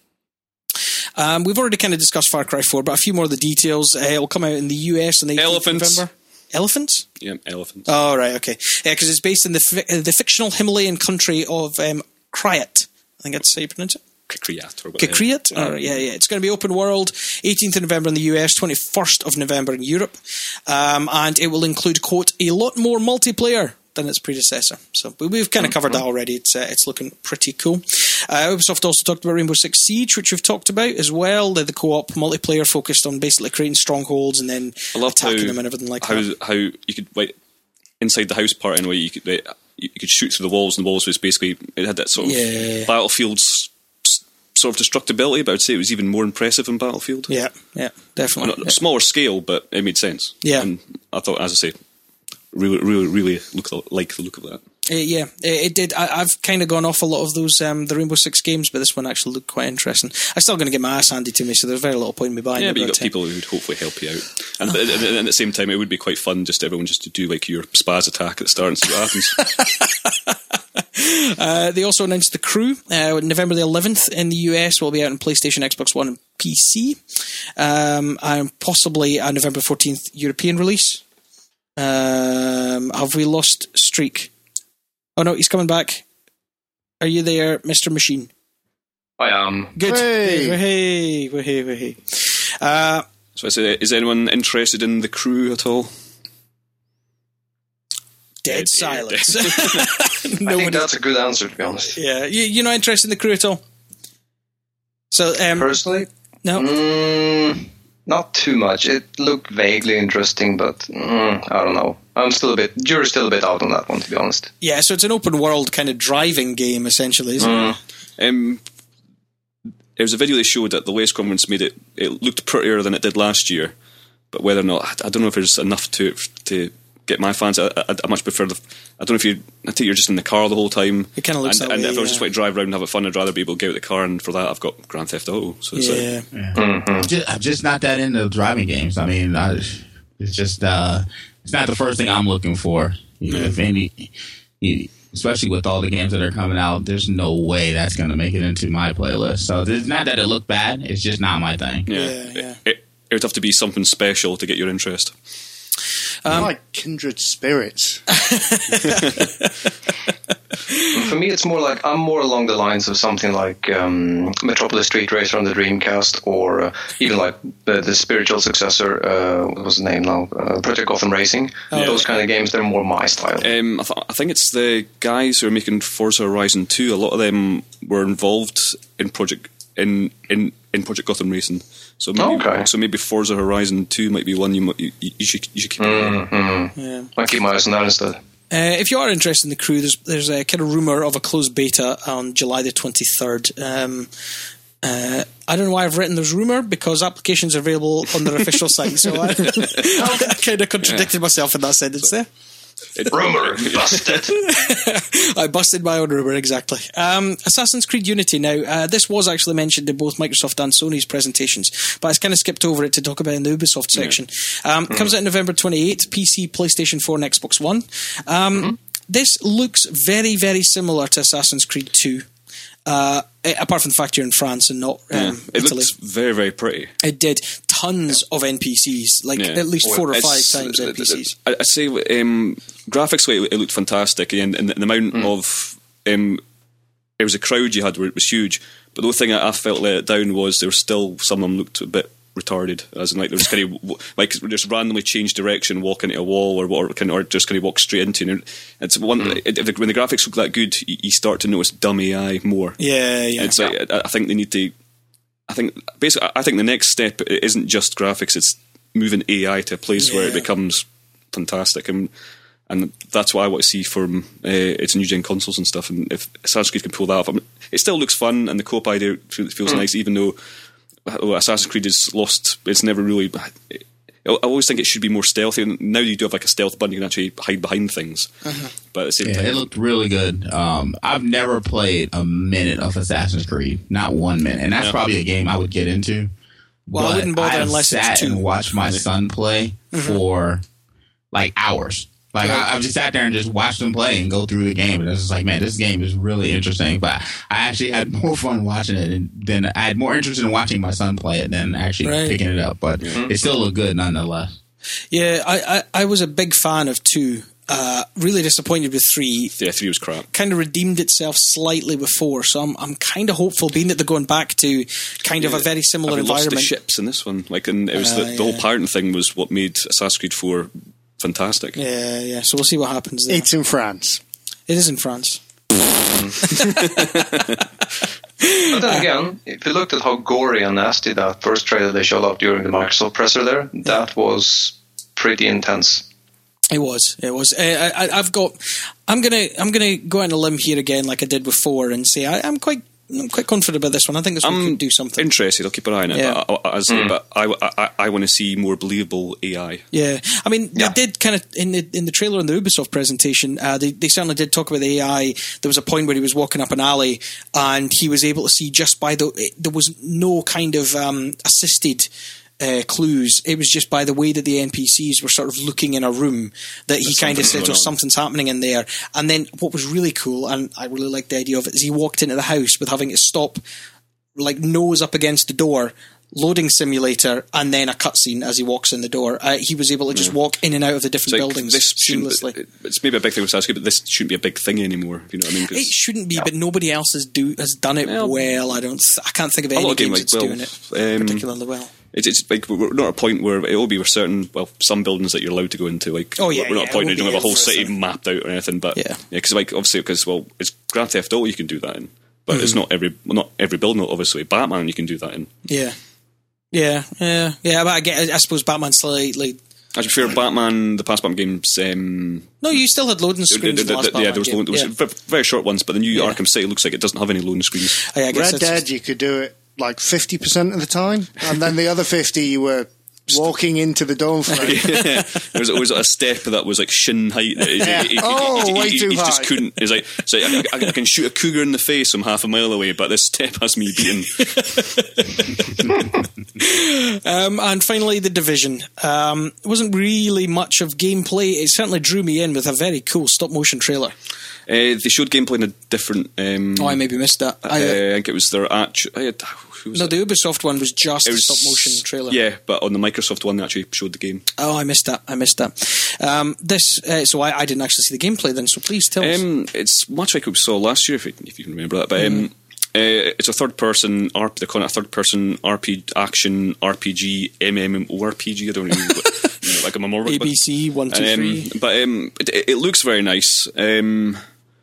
Speaker 2: Um, we've already kind of discussed Far Cry four, but a few more of the details. Uh, it'll come out in the U S on the eighteenth of November. Elephants?
Speaker 4: Yeah, elephants.
Speaker 2: Oh, right, okay. Yeah, because it's based in the fi- uh, the fictional Himalayan country of um, Krayat. I think that's how you pronounce it.
Speaker 4: Krayat or whatever.
Speaker 2: Krayat? Oh, yeah, yeah. It's going to be open world, eighteenth of November in the U S, twenty-first of November in Europe. Um, and it will include, quote, a lot more multiplayer than its predecessor. So we've kind of covered that already. It's uh, it's looking pretty cool. Uh, Ubisoft also talked about Rainbow Six Siege, which we've talked about as well. The, the co-op multiplayer focused on basically creating strongholds and then attacking
Speaker 4: how,
Speaker 2: them and everything like
Speaker 4: how,
Speaker 2: that.
Speaker 4: How you could, like, inside the house part anyway, you could like, you could shoot through the walls, and the walls was basically, it had that sort of
Speaker 2: yeah.
Speaker 4: Battlefield's sort of destructibility, but I'd say it was even more impressive in Battlefield.
Speaker 2: Yeah, yeah, definitely.
Speaker 4: On a
Speaker 2: yeah.
Speaker 4: smaller scale, but it made sense.
Speaker 2: Yeah.
Speaker 4: And I thought, as I say, really, really, really look like the look of that.
Speaker 2: Uh, yeah, it, it did. I, I've kind of gone off a lot of those um, the Rainbow Six games, but this one actually looked quite interesting. I'm still going to get my ass handed to me, so there's very little point in me buying
Speaker 4: yeah,
Speaker 2: it.
Speaker 4: Yeah, but you've got
Speaker 2: uh,
Speaker 4: people who would hopefully help you out. And, and, and at the same time, it would be quite fun just everyone just to do like your spaz attack at the start and see what happens.
Speaker 2: uh, they also announced The Crew, uh, November the eleventh in the U S, will be out on PlayStation, Xbox One and P C. Um, and possibly a November fourteenth European release. Um, have we lost Streak? Oh no, he's coming back. Are you there, Mister Machine?
Speaker 3: I am.
Speaker 2: Good.
Speaker 5: Hey.
Speaker 2: Hey, hey, hey, hey. Uh,
Speaker 4: so I say, is anyone interested in The Crew at all?
Speaker 2: Dead, dead silence.
Speaker 3: I think that's a good answer, to be honest.
Speaker 2: Yeah, you, you're not interested in The Crew at all? So, um,
Speaker 3: Personally?
Speaker 2: No?
Speaker 3: Mm, not too much. It looked vaguely interesting, but mm, I don't know. I'm still a bit, jury's still a bit out on that one, to be honest.
Speaker 2: Yeah, so it's an open world kind of driving game, essentially, isn't
Speaker 3: Mm.
Speaker 2: it?
Speaker 4: Um, there was a video they showed at the West Conference made it, it looked prettier than it did last year, but whether or not, I don't know if there's enough to to get my fans. I, I, I much prefer the, I don't know if you, I think you're just in the car the whole time.
Speaker 2: It kind of looks
Speaker 4: and,
Speaker 2: that
Speaker 4: and
Speaker 2: way,
Speaker 4: if I was
Speaker 2: yeah.
Speaker 4: just want to drive around and have it fun, I'd rather be able to get out of the car, and for that I've got Grand Theft Auto. So it's
Speaker 2: Yeah.
Speaker 4: like,
Speaker 6: Yeah.
Speaker 3: Mm-hmm.
Speaker 6: I'm, just, I'm just not that into driving games. I mean, I, it's just uh, it's not the first thing I'm looking for. You know, if any, you, especially with all the games that are coming out, there's no way that's going to make it into my playlist. So it's not that it looked bad; it's just not my thing.
Speaker 4: yeah,
Speaker 2: Yeah, yeah.
Speaker 4: It, it, it would have to be something special to get your interest.
Speaker 2: Um,
Speaker 5: like kindred spirits.
Speaker 3: For me, it's more like, I'm more along the lines of something like um, Metropolis Street Racer on the Dreamcast, or uh, even like the, the spiritual successor, uh, what was the name now? Uh, Project Gotham Racing.
Speaker 2: Oh,
Speaker 3: Those
Speaker 2: yeah.
Speaker 3: kind of games, they're more my style.
Speaker 4: Um, I, th- I think it's the guys who are making Forza Horizon two. A lot of them were involved in Project in in, in Project Gotham Racing. So maybe,
Speaker 3: Okay.
Speaker 4: so maybe Forza Horizon two might be one you might, you, you should you should keep. an eye on.
Speaker 3: Mm-hmm.
Speaker 2: Yeah.
Speaker 3: I'll keep my eyes on that instead.
Speaker 2: Uh, if you are interested in The Crew, there's there's a kind of rumour of a closed beta on July the twenty-third. Um, uh, I don't know why I've written there's rumour, because applications are available on their official site. So I, I kind of contradicted myself in that sentence there.
Speaker 3: Rumor busted.
Speaker 2: I busted my own rumour, exactly. Um, Assassin's Creed Unity now. Uh, this was actually mentioned in both Microsoft and Sony's presentations, but I kind of skipped over it to talk about it in the Ubisoft section. Um,
Speaker 3: Mm-hmm.
Speaker 2: Comes out November twenty-eighth, P C, PlayStation four and Xbox One. Um,
Speaker 3: Mm-hmm.
Speaker 2: This looks very, very similar to Assassin's Creed two. Uh, apart from the fact you're in France and not um,
Speaker 4: Yeah. It
Speaker 2: Italy.
Speaker 4: looks very very pretty.
Speaker 2: It did. Tons of N P Cs, like
Speaker 4: Yeah.
Speaker 2: at least four or five
Speaker 4: It's-
Speaker 2: times N P Cs.
Speaker 4: I, I say um, graphically it looked fantastic, and, and the amount
Speaker 2: Mm.
Speaker 4: of um, there was a crowd you had where it was huge. But the only thing I, I felt let down was there was still some of them looked a bit retarded, as in like they just kind of like just randomly change direction, walk into a wall, or or, kind of, or just kind of walk straight into. And it's one
Speaker 3: Mm.
Speaker 4: it, it, when the graphics look that good, you, you start to notice dumb A I more.
Speaker 2: Yeah, yeah.
Speaker 4: It's like I, I think they need to. I think basically, I think the next step isn't just graphics; it's moving A I to a place where it
Speaker 2: Yeah.
Speaker 4: becomes fantastic, and and that's what I want to see from uh, its new gen consoles and stuff. And if Assassin's Creed can pull that off, I mean, it still looks fun, and the co-op idea feels, feels nice, even though oh, Assassin's Creed is lost. It's never really. I always think it should be more stealthy. And now you do have like a stealth button; you can actually hide behind things.
Speaker 2: Uh-huh.
Speaker 4: But at the same
Speaker 6: Yeah,
Speaker 4: time,
Speaker 6: it looked really good. Um, I've never played a minute of Assassin's Creed, not one minute, and that's
Speaker 4: Yeah.
Speaker 6: probably a game I would get into.
Speaker 2: Well, I
Speaker 6: But
Speaker 2: wouldn't bother
Speaker 6: have
Speaker 2: unless it's
Speaker 6: sat
Speaker 2: two.
Speaker 6: and watched my son play for like hours. Like, I, I've just sat there and just watched them play and go through the game. And it's just like, man, this game is really interesting. But I actually had more fun watching it than I had more interest in watching my son play it than actually right. picking it up. But mm-hmm. it still looked good nonetheless.
Speaker 2: Yeah, I, I, I was a big fan of two. Uh, really disappointed with three.
Speaker 4: Yeah, three was crap.
Speaker 2: Kind of redeemed itself slightly with four, so I'm I'm kind of hopeful, being that they're going back to kind yeah. of a very similar
Speaker 4: I mean,
Speaker 2: environment.
Speaker 4: Lost the ships in this one, like, and it was
Speaker 2: uh,
Speaker 4: the, the
Speaker 2: yeah.
Speaker 4: whole pirating thing was what made Assassin's Creed four fantastic.
Speaker 2: Yeah, yeah. So we'll see what happens there.
Speaker 5: It's in France.
Speaker 2: It is in France.
Speaker 3: But then again, if you looked at how gory and nasty that first trailer they showed up during the Microsoft presser there, yeah. that was pretty intense.
Speaker 2: It was. It was. Uh, I, I've got. I'm gonna. I'm gonna go on a limb here again, like I did before, and say I, I'm quite. I'm quite confident about this one. I think this one
Speaker 4: I'm
Speaker 2: could do something.
Speaker 4: Interested. I'll keep an eye on it.
Speaker 2: Yeah.
Speaker 4: But, I, I,
Speaker 3: mm.
Speaker 4: but I, I, I want to see more believable A I.
Speaker 2: Yeah, I mean,
Speaker 3: yeah.
Speaker 2: they did kind of in the in the trailer and the Ubisoft presentation. Uh, they they certainly did talk about the A I. There was a point where he was walking up an alley and he was able to see just by the. There was no kind of um, assisted. Uh, clues. It was just by the way that the N P Cs were sort of looking in a room that he kind of said, "Oh, something's happening in there." And then what was really cool, and I really liked the idea of it, is he walked into the house with having to stop, like nose up against the door, loading simulator, and then a cutscene as he walks in the door. Uh, he was able to just yeah. walk in and out of the different
Speaker 4: like
Speaker 2: buildings
Speaker 4: this
Speaker 2: seamlessly.
Speaker 4: It's maybe a big thing with Assassin's Creed, but this shouldn't be a big thing anymore. You know what I mean?
Speaker 2: It shouldn't be,
Speaker 3: yeah.
Speaker 2: but nobody else has do has done it well. well. I don't. I can't think of any games
Speaker 4: like,
Speaker 2: that's
Speaker 4: well,
Speaker 2: doing it um, particularly well.
Speaker 4: It's, it's like we're not at a point where it will be with certain well some buildings that you're allowed to go into. Like
Speaker 2: oh yeah,
Speaker 4: we're not
Speaker 2: yeah,
Speaker 4: at a point where you don't have a whole city
Speaker 2: everything.
Speaker 4: mapped out or anything. But
Speaker 2: yeah,
Speaker 4: because yeah, like obviously because well it's Grand Theft Auto you can do that in, but
Speaker 2: mm-hmm.
Speaker 4: it's not every well, not every building. Obviously, Batman you can do that in.
Speaker 2: Yeah, yeah, yeah, yeah. But I, get, I suppose Batman slightly.
Speaker 4: As you fear, Batman, the past Batman games. Um,
Speaker 2: no, you still had loading screens.
Speaker 4: The, the,
Speaker 2: the,
Speaker 4: the,
Speaker 2: the
Speaker 4: yeah, there was, loading, there was
Speaker 2: yeah.
Speaker 4: very short ones, but the new
Speaker 2: yeah.
Speaker 4: Arkham City looks like it doesn't have any loading screens.
Speaker 2: Oh, yeah, I guess
Speaker 5: Red Dead,
Speaker 2: just...
Speaker 5: you could do it like fifty percent of the time, and then the other fifty you were walking into the dome frame.
Speaker 4: yeah. There was always a step that was like shin height.
Speaker 5: Yeah.
Speaker 4: He, he,
Speaker 5: oh,
Speaker 4: he,
Speaker 5: way
Speaker 4: he,
Speaker 5: too
Speaker 4: he
Speaker 5: high.
Speaker 4: just couldn't. He's like, so I, I, I can shoot a cougar in the face from half a mile away, but this step has me beaten.
Speaker 2: um, and finally, The Division. Um, it wasn't really much of gameplay. It certainly drew me in with a very cool stop motion trailer.
Speaker 4: Uh, they showed gameplay in a different. Um,
Speaker 2: oh, I maybe missed that.
Speaker 4: Uh,
Speaker 2: I,
Speaker 4: I think it was their actual. Uh,
Speaker 2: no,
Speaker 4: it?
Speaker 2: the Ubisoft one was just
Speaker 4: it was,
Speaker 2: a stop motion trailer.
Speaker 4: Yeah, but on the Microsoft one, they actually showed the game.
Speaker 2: Oh, I missed that. I missed that. Um, this, uh, so I, I didn't actually see the gameplay then. So please tell
Speaker 4: um,
Speaker 2: us.
Speaker 4: It's much like we saw last year, if you, if you can remember that. But mm. um, uh, it's a third-person. R- they call it a third-person R P action R P G MMORPG. I don't know. But, you know, like I'm a more
Speaker 2: A B C one two
Speaker 4: um,
Speaker 2: three.
Speaker 4: But um, it, it looks very nice. Um,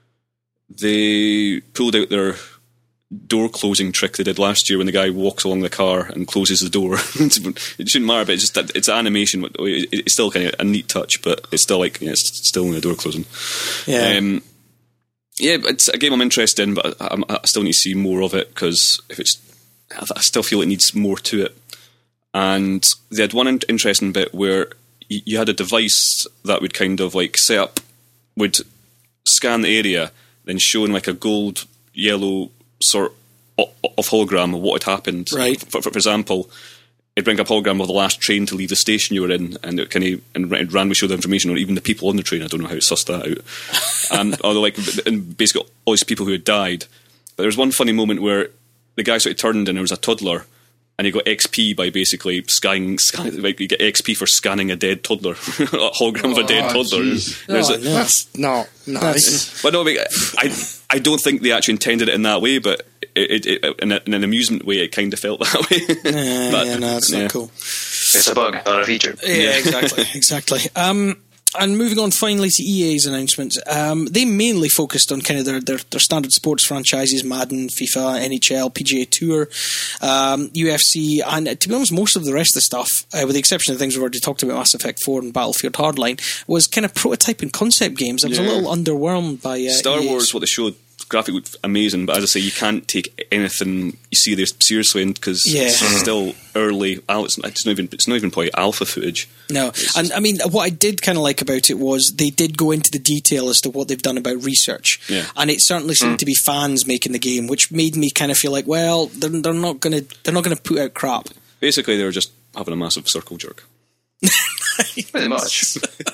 Speaker 4: they pulled out their door closing trick they did last year when the guy walks along the car and closes the door. It shouldn't matter, but it's just that it's animation. It's still kind of a neat touch, but it's still like yeah, it's still in the door closing.
Speaker 2: Yeah,
Speaker 4: um, yeah. It's a game I'm interested in, but I, I still need to see more of it because if it's, I still feel it needs more to it. And they had one interesting bit where you had a device that would kind of like set up, would scan the area, then showing like a gold, yellow sort of hologram of what had happened.
Speaker 2: Right.
Speaker 4: For, for, for example, it'd bring up a hologram of the last train to leave the station you were in, and it kind of and it randomly showed the information on even the people on the train. I don't know how to suss that out. And although like and basically all these people who had died. But there was one funny moment where the guy sort of turned and there was a toddler. And he got X P by basically scanning, scanning like you get X P for scanning a dead toddler, a hologram
Speaker 6: oh,
Speaker 4: of a dead toddler.
Speaker 5: Oh,
Speaker 4: a,
Speaker 5: no. That's not nice.
Speaker 4: But no, I, mean, I I don't think they actually intended it in that way, but it, it, it, in, a, in an amusement way, it kind of felt that way.
Speaker 2: Yeah,
Speaker 4: but,
Speaker 2: yeah, no, that's
Speaker 4: yeah.
Speaker 2: not cool.
Speaker 3: It's a bug, not a feature.
Speaker 2: Yeah, yeah. exactly, exactly. Um, And moving on finally to E A's announcements, um, they mainly focused on kind of their, their, their standard sports franchises, Madden, FIFA, N H L, P G A Tour, um, U F C, and uh, to be honest, most of the rest of the stuff, uh, with the exception of things we've already talked about, Mass Effect four and Battlefield Hardline, was kind of prototype and concept games. I was
Speaker 4: yeah.
Speaker 2: a little underwhelmed by uh,
Speaker 4: Star
Speaker 2: E A's.
Speaker 4: Wars, what they showed, graphic looked amazing, but as I say, you can't take anything you see there seriously because
Speaker 2: yeah.
Speaker 4: it's still early. It's not even it's not even probably alpha footage.
Speaker 2: No, it's and I mean, what I did kind of like about it was they did go into the detail as to what they've done about research,
Speaker 4: yeah.
Speaker 2: and it certainly seemed mm. to be fans making the game, which made me kind of feel like, well, they're, they're not going to they're not going to put out crap.
Speaker 4: Basically, they were just having a massive circle jerk.
Speaker 3: Pretty much.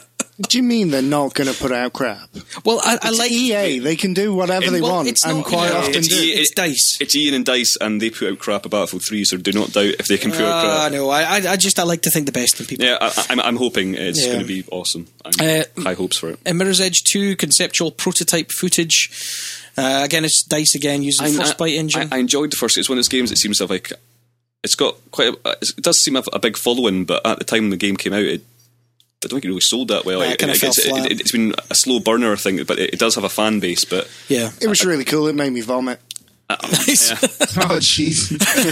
Speaker 5: What do you mean they're not going to put out crap?
Speaker 2: Well, I, I
Speaker 5: It's
Speaker 2: like
Speaker 5: E A. They can do whatever they
Speaker 2: well,
Speaker 5: want,
Speaker 2: it's
Speaker 5: and
Speaker 2: not-
Speaker 5: quite
Speaker 2: yeah,
Speaker 5: often
Speaker 4: it's
Speaker 5: do.
Speaker 4: E-
Speaker 2: It's DICE.
Speaker 4: It's Ian and DICE, and they put out crap at Battlefield three, so do not doubt if they can put out
Speaker 2: Uh,
Speaker 4: crap.
Speaker 2: no, I, I I just I like to think the best in people.
Speaker 4: Yeah, I, I'm, I'm hoping it's
Speaker 2: Yeah.
Speaker 4: going to be awesome. I'm
Speaker 2: Uh,
Speaker 4: high hopes for it.
Speaker 2: Uh, Mirror's Edge two conceptual prototype footage. Uh, again, it's DICE again using the
Speaker 4: I-
Speaker 2: Frostbite engine.
Speaker 4: I, I enjoyed the first. It's one of those games that seems to have like it's got quite. A, it does seem to have a big following, but at the time the game came out, it, I don't think it really sold that well.
Speaker 2: Yeah, it
Speaker 4: It-
Speaker 2: kinda
Speaker 4: it-
Speaker 2: fell
Speaker 4: it's,
Speaker 2: flat.
Speaker 4: it, it's been a slow burner thing, but it, it does have a fan base. But
Speaker 2: yeah,
Speaker 5: It was really cool. It made me vomit.
Speaker 2: nice.
Speaker 6: Oh, jeez.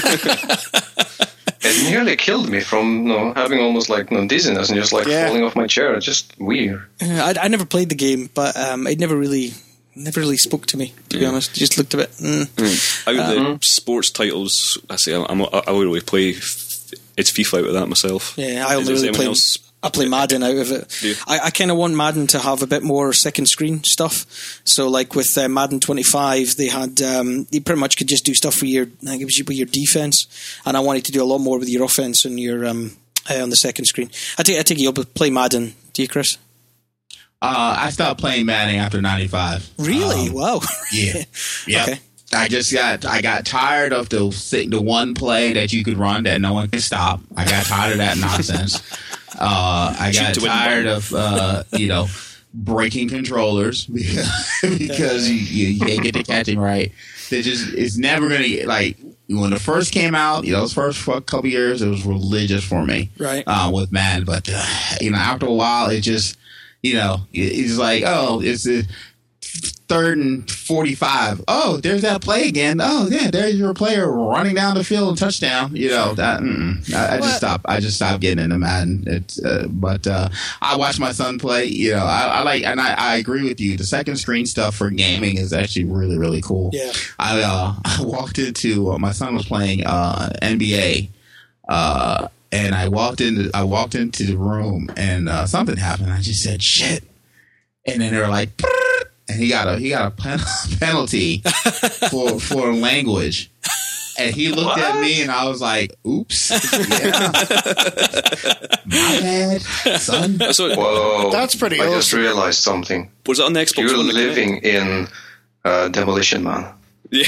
Speaker 3: It nearly killed me from you know, having almost like you know, dizziness and just like
Speaker 5: Yeah.
Speaker 3: falling off my chair. It's just weird.
Speaker 2: I, I never played the game, but um, it never really, never really spoke to me. To be honest, just looked a bit. Mm.
Speaker 4: out of the sports titles, I say I'm, I'm, I only really play. f- It's FIFA out of that myself.
Speaker 2: Yeah, I
Speaker 4: Is-
Speaker 2: only
Speaker 4: is
Speaker 2: really
Speaker 4: anyone
Speaker 2: play.
Speaker 4: else-
Speaker 2: I play Madden out of it.
Speaker 4: Do you?
Speaker 2: I, I kind of want Madden to have a bit more second screen stuff. So, like with uh, Madden twenty-five, they had um, you pretty much could just do stuff with your, I think it was with your defense, and I wanted to do a lot more with your offense and your um, uh, on the second screen. I take I take you'll play Madden, do you, Chris?
Speaker 6: Uh, I stopped playing Madden after ninety-five.
Speaker 2: Really?
Speaker 6: Um,
Speaker 2: Wow.
Speaker 6: Yeah. Yeah.
Speaker 2: Okay.
Speaker 6: I just got I got tired of the the one play that you could run that no one could stop. I got tired of that nonsense. Uh, I got
Speaker 4: Shoot to win
Speaker 6: tired
Speaker 4: button.
Speaker 6: of uh, you know breaking controllers because, because you, you, you can't get the catching right. They just it's never gonna get like when it first came out. You know, those first couple years it was religious for me.
Speaker 2: Right.
Speaker 6: Uh, with Madden, but uh, you know after a while it just you know it, it's like oh it's a third and forty-five. Oh, there's that play again. Oh, yeah, there's your player running down the field and touchdown. You know, that, mm, I, I just stopped. I just stopped getting into Madden. It's, uh, but uh, I watch my son play. You know, I, I like, and I, I agree with you. The second screen stuff for gaming is actually really, really cool.
Speaker 2: Yeah.
Speaker 6: I, uh, I walked into uh, my son was playing uh, N B A. Uh, and I walked into I walked into the room and uh, something happened. I just said shit, and then they were like. Brrr! And he got a he got a pen, penalty for for language, and he looked at me and I was like, "Oops, yeah, my bad, son."
Speaker 4: So,
Speaker 3: Whoa,
Speaker 5: That's pretty
Speaker 3: I just
Speaker 5: awesome.
Speaker 3: realized something.
Speaker 4: was it on the Xbox
Speaker 3: You're
Speaker 4: One? that came out?
Speaker 3: living in uh, Demolition Man.
Speaker 4: Yeah.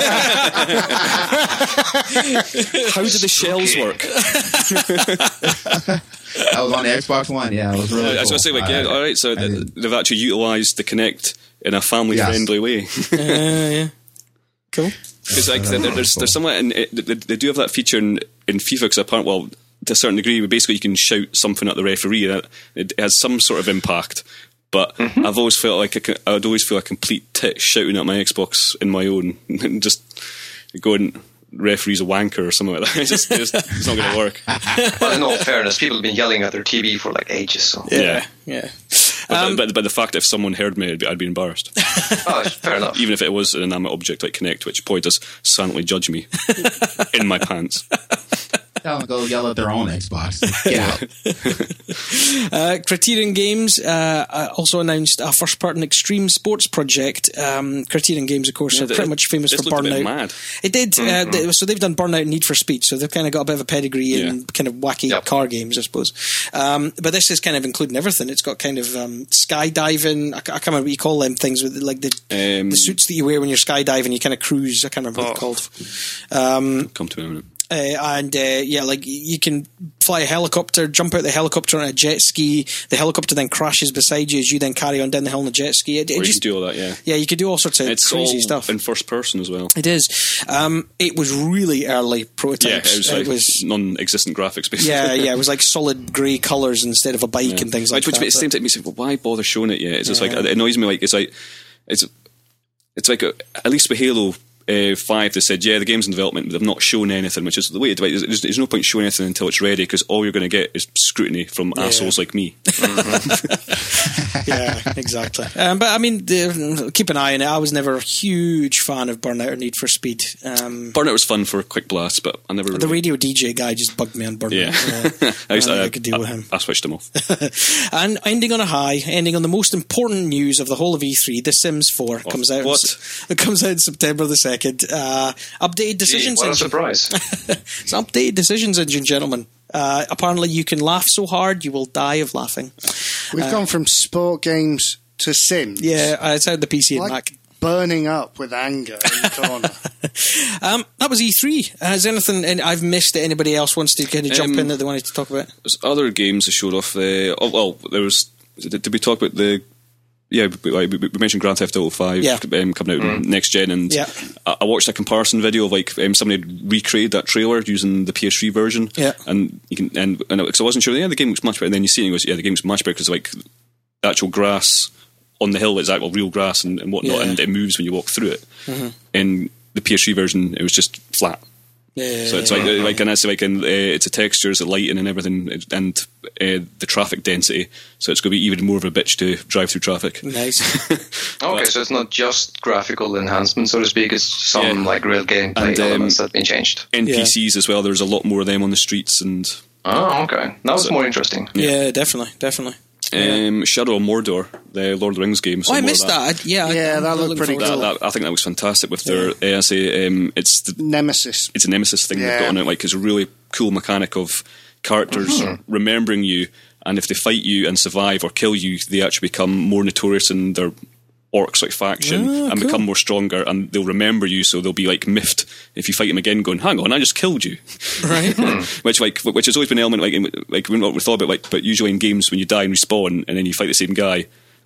Speaker 4: How do the shells work?
Speaker 6: That was on the Xbox One. Yeah, it was really.
Speaker 4: I was going to say,
Speaker 6: cool.
Speaker 4: like, yeah,
Speaker 6: I-
Speaker 4: all right. So
Speaker 6: I
Speaker 4: th-
Speaker 6: did.
Speaker 4: they've actually utilised the Kinect in a family-friendly way.
Speaker 2: Uh, yeah. Cool.
Speaker 4: Because like there, there's there's somewhat in it, they, they do have that feature in, in FIFA. Because apparently, well, to a certain degree, basically you can shout something at the referee. And it, it has some sort of impact. But
Speaker 3: Mm-hmm.
Speaker 4: I've always felt like a, co- I would always feel a complete tit shouting at my Xbox in my own, and just going referee's a wanker or something like that. It's just it's, it's not going to work.
Speaker 3: Well, in all fairness, people have been yelling at their T V for like ages. So,
Speaker 4: Yeah.
Speaker 2: Yeah.
Speaker 4: But,
Speaker 2: Um,
Speaker 4: but, but the fact that if someone heard me, I'd be, I'd be embarrassed.
Speaker 3: oh, fair enough.
Speaker 4: Even if it was an inanimate object like Kinect, which probably does silently judge me in my pants.
Speaker 6: Tell them to go yell at their own Xbox. Get out.
Speaker 2: Uh, Criterion Games uh, uh, also announced a first-person extreme sports project. Um, Criterion Games, of course,
Speaker 4: Yeah,
Speaker 2: are
Speaker 4: the-
Speaker 2: pretty much famous
Speaker 4: this
Speaker 2: for
Speaker 4: looked a bit
Speaker 2: Burnout.
Speaker 4: mad.
Speaker 2: It did.
Speaker 3: Mm-hmm.
Speaker 2: Uh, they, so they've done Burnout and Need for Speed, so they've kind of got a bit of a pedigree in
Speaker 4: Yeah.
Speaker 2: kind of wacky
Speaker 3: Yep.
Speaker 2: car games, I suppose. Um, but this is kind of including everything. It's got kind of um, skydiving. I, ca- I can't remember what you call them things with like the,
Speaker 4: Um,
Speaker 2: the suits that you wear when you're skydiving. You kind of cruise. I can't remember what
Speaker 3: Oh.
Speaker 2: they're called. Um,
Speaker 4: Come to me in a minute.
Speaker 2: Uh, and uh, yeah, like you can fly a helicopter, jump out the helicopter on a jet ski. The helicopter then crashes beside you as you then carry on down the hill on the jet ski. It, it
Speaker 4: Or you
Speaker 2: just,
Speaker 4: can do all that, yeah.
Speaker 2: yeah, you could do all sorts of
Speaker 4: It's
Speaker 2: crazy
Speaker 4: all
Speaker 2: stuff.
Speaker 4: in first person as well.
Speaker 2: It is. Um, it was really early
Speaker 4: Yeah,
Speaker 2: prototypes.
Speaker 4: it was like non-existent graphics, basically.
Speaker 2: yeah, yeah, it was like solid grey colours instead of a bike
Speaker 4: Yeah.
Speaker 2: and things like
Speaker 4: which,
Speaker 2: that.
Speaker 4: Which at the
Speaker 2: but-
Speaker 4: same time makes me think, well, why bother showing it yet? It's just
Speaker 2: Yeah.
Speaker 4: like, it annoys me, like, it's like, it's, it's like, a, at least with Halo uh, five, they said, yeah, the game's in development, but they've not shown anything, which is the way to do it. There's, there's no point showing anything until it's ready, because all you're going to get is scrutiny from
Speaker 2: Yeah.
Speaker 4: assholes like me.
Speaker 2: yeah, exactly. Um, but I mean, the, keep an eye on it. I was never a huge fan of Burnout or Need for Speed. Um,
Speaker 4: Burnout was fun for a quick blast, but I never
Speaker 2: the
Speaker 4: really...
Speaker 2: radio D J guy just bugged me on Burnout.
Speaker 4: Yeah.
Speaker 2: Uh,
Speaker 4: I, used,
Speaker 2: I don't think
Speaker 4: I,
Speaker 2: I could deal with him.
Speaker 4: I, I switched them off.
Speaker 2: And ending on a high, ending on the most important news of the whole of E three, The Sims four comes out.
Speaker 4: What?
Speaker 2: In, it comes out in September the second. Uh, updated
Speaker 3: Gee,
Speaker 2: decisions
Speaker 3: what a
Speaker 2: engine.
Speaker 3: surprise.
Speaker 2: It's updated decisions engine, gentlemen. Uh, apparently, you can laugh so hard you will die of laughing.
Speaker 5: We've
Speaker 2: Uh,
Speaker 5: gone from sport games to Sims.
Speaker 2: Yeah, uh, it's out the P C and
Speaker 5: Like
Speaker 2: Mac.
Speaker 5: burning up with anger in the corner.
Speaker 2: Um, that was E three. Uh, is there anything and I've missed that anybody else wants to kind of jump
Speaker 4: Um,
Speaker 2: in that they wanted to talk about?
Speaker 4: There's other games that showed off. Uh, oh, well, there was. Did, did we talk about the? Yeah, we, like, we we mentioned Grand Theft Auto Five
Speaker 2: Yeah.
Speaker 4: um, coming out mm. next gen, and
Speaker 2: Yeah.
Speaker 4: I, I watched a comparison video of like um, somebody had recreated that trailer using the P S three version.
Speaker 2: Yeah.
Speaker 4: and you can and because I wasn't sure. Yeah, the game looks much better. And then you see it and it goes, yeah, the game's much better because like the actual grass on the hill is actual real grass and, and whatnot,
Speaker 2: Yeah.
Speaker 4: and it moves when you walk through it.
Speaker 2: Mm-hmm.
Speaker 4: In the P S three version, it was just flat.
Speaker 2: Yeah,
Speaker 4: So it's like like and it's like in, uh, it's the textures, the lighting, and everything, and uh, the traffic density. So it's going to be even more of a bitch to drive through traffic.
Speaker 2: Nice.
Speaker 3: Okay, so it's not just graphical enhancement, so to speak. It's some
Speaker 4: Yeah.
Speaker 3: like real gameplay
Speaker 4: And, um,
Speaker 3: elements that have been changed.
Speaker 4: N P Cs as well. There's a lot more of them on the streets, and
Speaker 3: Oh, okay. That was
Speaker 4: So-
Speaker 3: more interesting.
Speaker 2: Yeah, definitely, definitely.
Speaker 4: um, Shadow of Mordor, the Lord of the Rings game.
Speaker 2: Oh, I
Speaker 4: more of
Speaker 2: missed that. I, yeah, I-
Speaker 5: Yeah,
Speaker 2: I'm
Speaker 5: that
Speaker 2: looking
Speaker 5: looked pretty
Speaker 2: forward to
Speaker 4: That,
Speaker 2: that.
Speaker 4: that, I think that was fantastic with their. Uh, I say um, it's the
Speaker 5: Nemesis.
Speaker 4: it's a nemesis thing they've
Speaker 5: Yeah.
Speaker 4: got on it. Like it's a really cool mechanic of characters remembering you, and if they fight you and survive or kill you, they actually become more notorious in their orcs like faction
Speaker 2: Ah,
Speaker 4: and
Speaker 2: cool.
Speaker 4: become more stronger, and they'll remember you, so they'll be like miffed if you fight them again, going, "Hang on, I just killed you."
Speaker 2: Right.
Speaker 4: which like which has always been an element like in, like we we thought about like, but usually in games when you die and respawn and then you fight the same guy.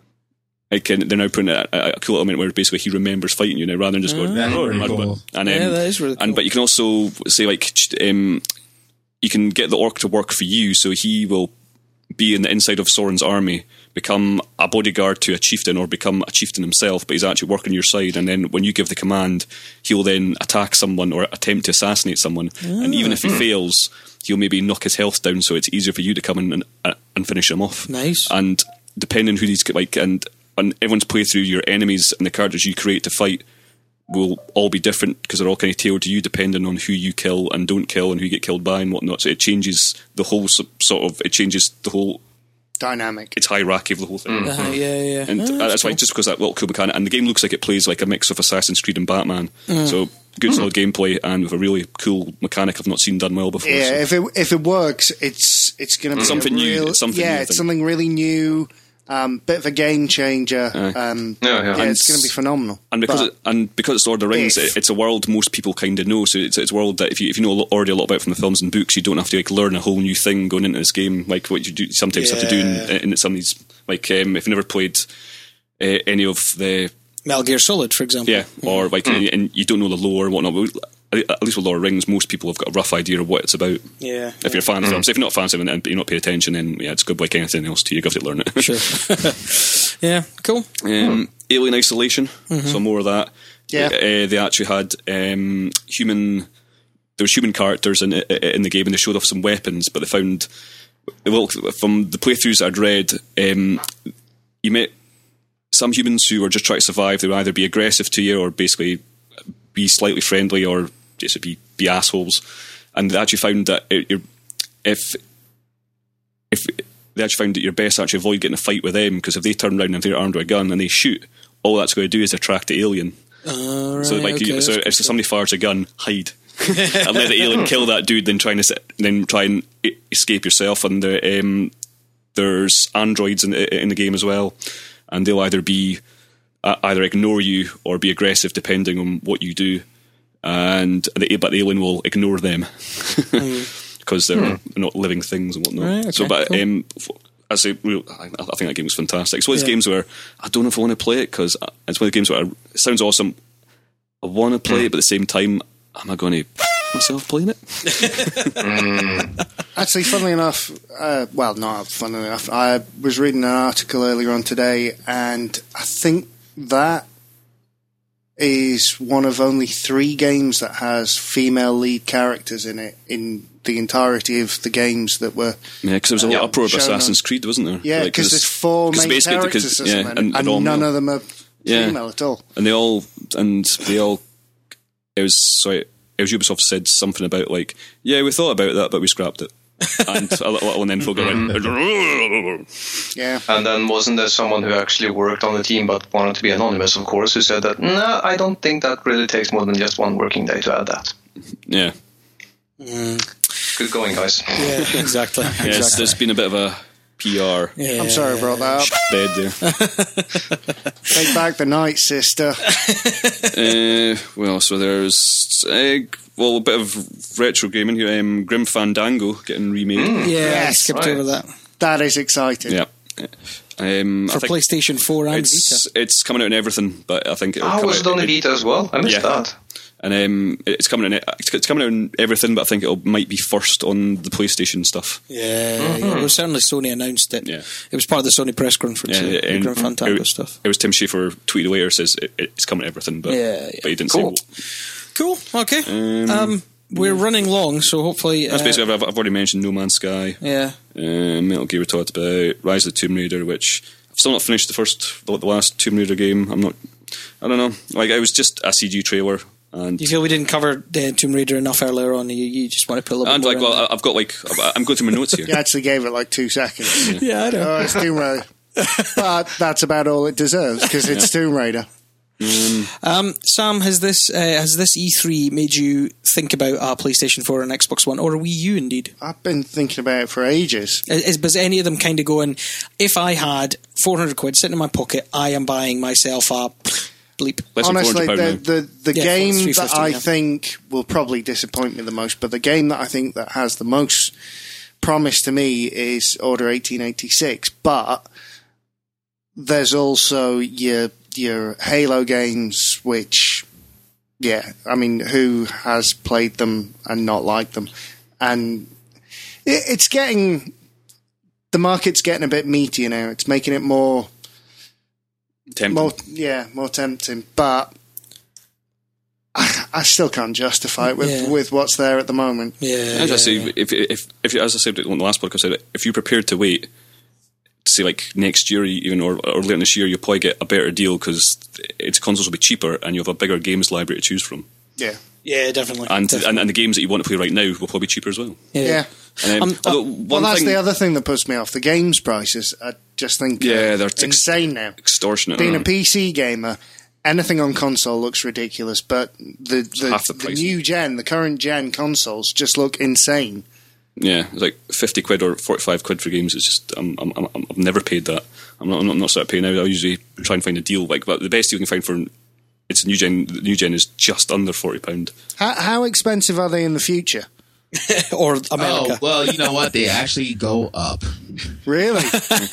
Speaker 4: Like, uh, they're now putting a, a, a cool element where basically he remembers fighting you now rather than just going,
Speaker 6: That's
Speaker 4: oh,
Speaker 6: pretty
Speaker 4: mad
Speaker 6: cool.
Speaker 4: one. And, um,
Speaker 2: Yeah, that is really
Speaker 4: and
Speaker 2: cool.
Speaker 4: but you can also say like ch- um, you can get the orc to work for you, so he will be in the inside of Sauron's army, become a bodyguard to a chieftain, or become a chieftain himself, but he's actually working your side. And then when you give the command, he'll then attack someone or attempt to assassinate someone. And even if he fails, he'll maybe knock his health down, so it's easier for you to come in and, uh, and finish him off.
Speaker 2: Nice.
Speaker 4: And depending who these like and and everyone's playthrough, your enemies and the characters you create to fight will all be different because they're all kind of tailored to you depending on who you kill and don't kill and who you get killed by and whatnot. So it changes the whole s- sort of it changes the whole
Speaker 5: Dynamic.
Speaker 4: its hierarchy of the whole thing.
Speaker 2: Uh-huh, yeah, yeah.
Speaker 4: And
Speaker 2: Oh,
Speaker 4: uh, that's why
Speaker 2: cool.
Speaker 4: just because that little cool mechanic, and the game looks like it plays like a mix of Assassin's Creed and Batman.
Speaker 2: Mm.
Speaker 4: So good solid gameplay and with a really cool mechanic I've not seen done well before.
Speaker 5: Yeah,
Speaker 4: so.
Speaker 5: if it if it works, it's it's going to be
Speaker 4: Something
Speaker 5: a
Speaker 4: new,
Speaker 5: real,
Speaker 4: it's something
Speaker 5: yeah,
Speaker 4: new, I
Speaker 5: it's
Speaker 4: think.
Speaker 5: something really new. Um, bit of a game changer. Um,
Speaker 3: Yeah, yeah.
Speaker 5: yeah,
Speaker 3: And
Speaker 5: it's going to be phenomenal.
Speaker 4: And because
Speaker 5: But
Speaker 4: it, and because it's Lord of the Rings,
Speaker 5: if-
Speaker 4: it, it's a world most people kind of know. So it's, it's a world that if you if you know a lot- already a lot about from the films and books, you don't have to like learn a whole new thing going into this game, like what you do sometimes have to do
Speaker 2: Yeah.
Speaker 4: in, in some of these. Like um, if you never played uh, any of the
Speaker 2: Metal Gear Solid, for example.
Speaker 4: yeah, or like and you don't know the lore and whatnot. But at least with Lord of the Rings, most people have got a rough idea of what it's about.
Speaker 2: Yeah.
Speaker 4: If you're a fan of films, if you're not fans of it and you're not paying attention, then yeah, it's good like anything else to you. You have to learn it.
Speaker 2: Sure. Yeah, cool.
Speaker 4: Um, Alien Isolation, so more of that.
Speaker 5: Yeah.
Speaker 4: Uh, they actually had um, human. There was human characters in in the game, and they showed off some weapons. But they found, well, from the playthroughs I'd read, um, you met some humans who were just trying to survive. They would either be aggressive to you, or basically be slightly friendly, or just be be assholes. And they actually found that it, you're, if if they actually found that you're best actually avoid getting a fight with them, because if they turn around and they're armed with a gun and they shoot, all that's going to do is attract the alien.
Speaker 2: All right,
Speaker 4: So like,
Speaker 2: okay,
Speaker 4: you, so
Speaker 2: that's
Speaker 4: if
Speaker 2: cool.
Speaker 4: somebody fires a gun, hide and let the alien kill that dude, then trying to sit, then try and e- escape yourself. And the, um, there's androids in, in the game as well, and they'll either be uh, either ignore you or be aggressive depending on what you do. And the, but the alien will ignore them because they're not living things and whatnot.
Speaker 2: Right, okay,
Speaker 4: so, but
Speaker 2: cool. um,
Speaker 4: I say, real, I, I think that game was fantastic. It's one of those
Speaker 2: Yeah.
Speaker 4: games where I don't know if I want to play it because it's one of the games where I, it sounds awesome. I want to play it, but at the same time, am I going to myself playing it?
Speaker 5: Actually, funnily enough, uh, well, not funnily enough, I was reading an article earlier on today, and I think that is one of only three games that has female lead characters in it in the entirety of the games that were.
Speaker 4: Yeah, because there was a lot of pro of
Speaker 5: shown
Speaker 4: Assassin's
Speaker 5: on-
Speaker 4: Creed, wasn't there?
Speaker 5: Yeah,
Speaker 4: Like,
Speaker 5: because there's four
Speaker 4: 'cause
Speaker 5: main
Speaker 4: basically-
Speaker 5: characters
Speaker 4: because-
Speaker 5: or
Speaker 4: yeah,
Speaker 5: something,
Speaker 4: and
Speaker 5: and,
Speaker 4: they're all
Speaker 5: none
Speaker 4: male.
Speaker 5: of them are
Speaker 4: Yeah.
Speaker 5: female at all.
Speaker 4: and they all and they all it was sorry it was Ubisoft said something about like, yeah, we thought about that but we scrapped it. And a little, little and then folk went,
Speaker 5: Yeah.
Speaker 3: And then wasn't there someone who actually worked on the team but wanted to be anonymous, of course, who said that, no, I don't think that really takes more than just one working day to add that.
Speaker 4: yeah.
Speaker 3: Good going, guys.
Speaker 2: Yeah, exactly.
Speaker 4: Yes,
Speaker 2: exactly.
Speaker 4: there's been a bit of a P R.
Speaker 2: Yeah.
Speaker 5: I'm sorry I brought that up.
Speaker 4: Dead there.
Speaker 5: Take back the night, sister.
Speaker 4: uh, well, so there's uh, well a bit of retro gaming here. Um, Grim Fandango getting remade.
Speaker 2: Yeah, I
Speaker 5: Yes,
Speaker 2: skipped
Speaker 3: right.
Speaker 2: over that.
Speaker 5: That is exciting.
Speaker 4: Yeah. Um,
Speaker 2: For
Speaker 4: I think
Speaker 2: PlayStation four and
Speaker 4: it's
Speaker 2: Vita.
Speaker 4: it's coming out in everything, but I think it'll
Speaker 3: Ah,
Speaker 4: come
Speaker 3: was
Speaker 4: out
Speaker 3: it on the
Speaker 4: in-
Speaker 3: Vita as well? I missed
Speaker 4: Yeah.
Speaker 3: that.
Speaker 4: And um, it's coming in. It's coming out in everything, but I think it might be first on the PlayStation stuff.
Speaker 2: Yeah, yeah. Well, certainly Sony announced it.
Speaker 4: Yeah.
Speaker 2: It was part of the Sony press conference,
Speaker 4: Yeah,
Speaker 2: uh, the
Speaker 4: and
Speaker 2: Grim Fandango
Speaker 4: it,
Speaker 2: stuff.
Speaker 4: It was Tim Schafer tweeted away or says it, it's coming to everything, but
Speaker 2: Yeah, yeah.
Speaker 4: but he didn't
Speaker 3: Cool.
Speaker 4: say.
Speaker 2: Cool, okay.
Speaker 4: Um,
Speaker 2: Um, we're running long, so hopefully...
Speaker 4: That's
Speaker 2: uh,
Speaker 4: basically. I've, I've already mentioned No Man's Sky,
Speaker 2: Yeah.
Speaker 4: uh, Metal Gear we talked about, Rise of the Tomb Raider, which I've still not finished the first, the, the last Tomb Raider game. I'm not. I don't know. Like it was just a C G trailer, and
Speaker 2: Do you feel we didn't cover uh, Tomb Raider enough earlier on? You, you just want to put a little
Speaker 4: and
Speaker 2: bit
Speaker 4: like
Speaker 2: more
Speaker 4: well,
Speaker 2: in
Speaker 4: I- I've got like I'm going through my notes here.
Speaker 5: You actually gave it like two seconds.
Speaker 2: there. Yeah, I know.
Speaker 5: Oh, it's Tomb Raider. But that's about all it deserves, because it's Tomb Raider.
Speaker 2: Um, Sam, has this uh, has this E three made you think about a PlayStation four and Xbox One, or a Wii U indeed?
Speaker 5: I've been thinking about it for ages.
Speaker 2: Is, is any of them kind of going, if I had four hundred quid sitting in my pocket, I am buying myself a bleep?
Speaker 4: Less than
Speaker 5: Honestly,
Speaker 4: four hundred pounds
Speaker 5: the,
Speaker 4: now.
Speaker 5: the, the
Speaker 2: Yeah,
Speaker 5: game
Speaker 2: three
Speaker 5: that
Speaker 2: fifty,
Speaker 5: I
Speaker 2: yeah.
Speaker 5: think will probably disappoint me the most, but the game that I think that has the most promise to me is Order eighteen eighty-six. But there's also your your Halo games, which, yeah, I mean, who has played them and not liked them? And it, it's getting, the market's getting a bit meatier now. It's making it more,
Speaker 4: Tempting.
Speaker 5: more yeah, more tempting. But I, I still can't justify it with,
Speaker 2: Yeah.
Speaker 5: with what's there at the moment.
Speaker 2: Yeah,
Speaker 4: As
Speaker 2: yeah,
Speaker 4: I say,
Speaker 2: yeah.
Speaker 4: if, if if as I said on the last podcast, I said if you're prepared to wait, say like next year, even or, or later this year, you'll probably get a better deal because its consoles will be cheaper and you have a bigger games library to choose from,
Speaker 5: Yeah.
Speaker 2: Yeah, definitely.
Speaker 4: and
Speaker 2: definitely.
Speaker 4: and, and the games that you want to play right now will probably be cheaper as well.
Speaker 5: Yeah.
Speaker 4: And, um,
Speaker 2: Um,
Speaker 4: although
Speaker 5: Well,
Speaker 4: one
Speaker 5: that's
Speaker 4: thing,
Speaker 5: the other thing that puts me off. The games prices, I just think,
Speaker 4: Yeah,
Speaker 5: uh,
Speaker 4: they're ex-
Speaker 5: insane now.
Speaker 4: extortionate.
Speaker 5: Being a
Speaker 4: aren't
Speaker 5: P C gamer, anything on console looks ridiculous, but the the,
Speaker 4: half the
Speaker 5: the
Speaker 4: price.
Speaker 5: new gen, the current gen consoles just look insane.
Speaker 4: they? Yeah, it's like fifty quid or forty-five quid for games. It's just I'm, I'm, I'm, I've never paid that. I'm not I'm not, I'm not starting to pay now. I usually try and find a deal. Like, but the best deal you can find for it's a new gen. The new gen is just under forty pound.
Speaker 5: How, how expensive are they in the future?
Speaker 2: or
Speaker 6: Oh,
Speaker 2: America.
Speaker 6: well, you know what? They actually go up.
Speaker 5: Really?